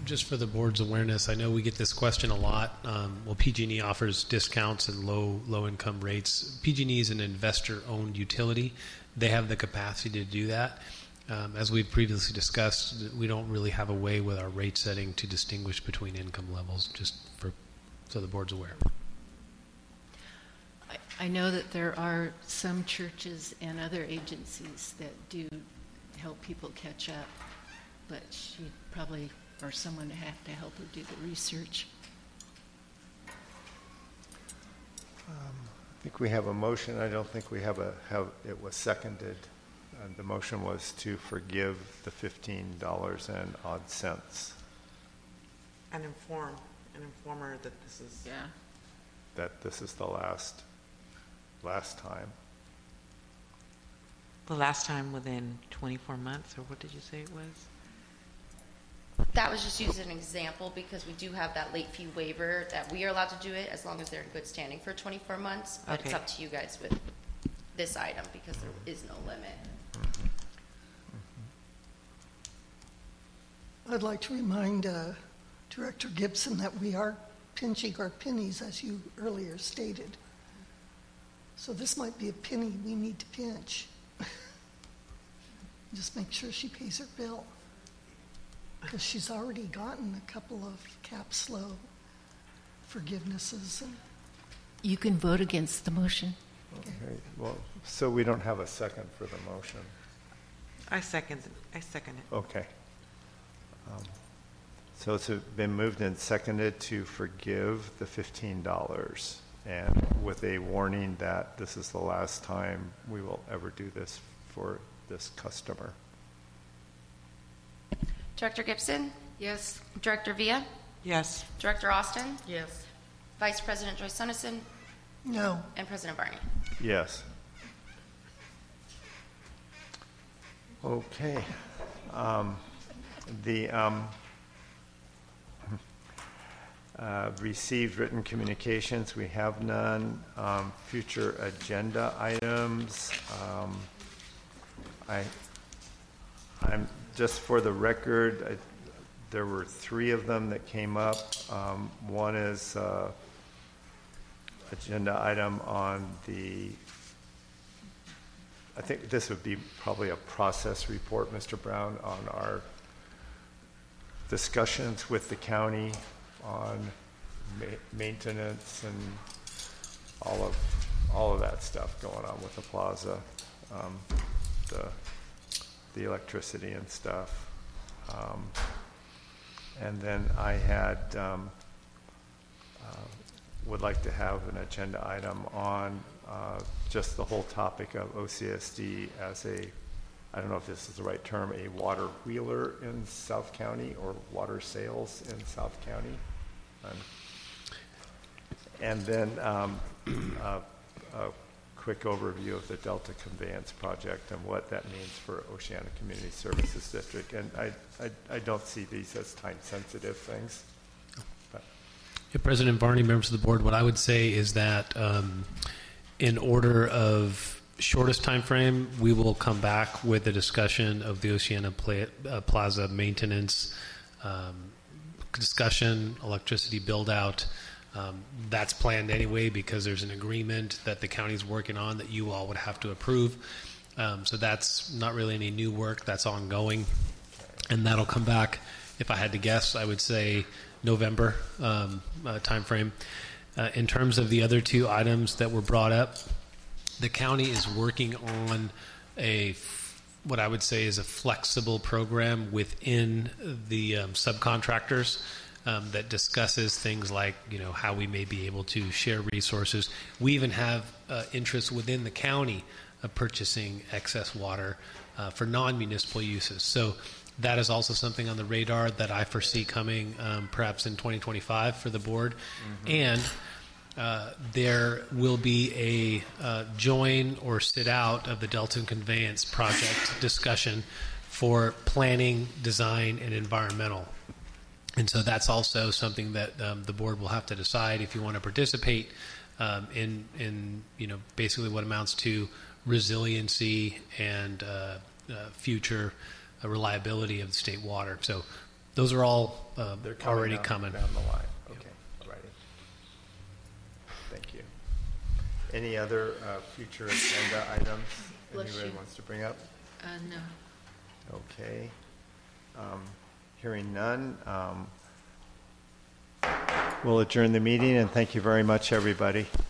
just for the board's awareness, I know we get this question a lot. Um, well, P G and E offers discounts and low low income rates. P G and E is an investor owned utility. They have the capacity to do that. Um, as we've previously discussed, we don't really have a way with our rate setting to distinguish between income levels, just for so the board's aware. I, I know that there are some churches and other agencies that do help people catch up, but she probably, or someone to have to help her do the research. Um, I think we have a motion. I don't think we have a, have, it was seconded. Uh, the motion was to forgive the fifteen dollars and odd cents. And inform, and inform her that this is... Yeah. That this is the last, last time. The last time within twenty-four months, or what did you say it was? That was just used as an example because we do have that late fee waiver that we are allowed to do it as long as they're in good standing for twenty-four months. But Okay. it's up to you guys with this item because there is no limit. I'd like to remind uh, Director Gibson that we are pinching our pennies, as you earlier stated. So this might be a penny we need to pinch. Just make sure she pays her bill. Because she's already gotten a couple of caps low forgivenesses. And You can vote against the motion. Okay. Well, so we don't have a second for the motion. I second, I second it. Okay. Um, so it's been moved and seconded to forgive the fifteen dollars, and with a warning that this is the last time we will ever do this for this customer. Director Gibson? Yes. Director Villa? Yes. Director Austin? Yes. Vice President Joyce Sunnison? no, And President Barney? Yes. Okay. Um, the um, uh, received written communications, we have none. Um, future agenda items. Um, I, I'm just for the record. I, there were three of them that came up. Um, one is uh, agenda item on the. I think this would be probably a process report, Mister Brown, on our discussions with the county on ma- maintenance and all of all of that stuff going on with the plaza, um, the the electricity and stuff. Um, and then I had um, uh, would like to have an agenda item on uh, just the whole topic of O C S D as a, I don't know if this is the right term, a water wheeler in South County or water sales in South County. Um, and then um, uh, a quick overview of the Delta Conveyance Project and what that means for Oceana Community Services District. And I, I, I don't see these as time-sensitive things. But. Yeah, President Varney, members of the board, what I would say is that um, in order of shortest time frame, we will come back with a discussion of the Oceana Pla- uh, Plaza maintenance um, discussion, electricity build-out. Um, that's planned anyway because there's an agreement that the county's working on that you all would have to approve. Um, so that's not really any new work. That's ongoing. And that'll come back, if I had to guess, I would say November um, uh, timeframe. Uh, in terms of the other two items that were brought up, the county is working on a f- what I would say is a flexible program within the um, subcontractors um, that discusses things like, you know, how we may be able to share resources. We even have uh, interest within the county of purchasing excess water uh, for non-municipal uses. So that is also something on the radar that I foresee coming um, perhaps in twenty twenty-five for the board. Mm-hmm. And Uh, there will be a uh, join or sit out of the Delta Conveyance Project discussion for planning, design, and environmental. And so that's also something that um, the board will have to decide if you want to participate um, in, in, you know, basically what amounts to resiliency and uh, uh, future uh, reliability of the state water. So those are all uh, They're coming already down- coming. down the line. Okay, righty. Thank you. Any other uh, future agenda items Bless anybody you. wants to bring up? Uh, no. Okay. Um, Hearing none, um, we'll adjourn the meeting, and thank you very much, everybody.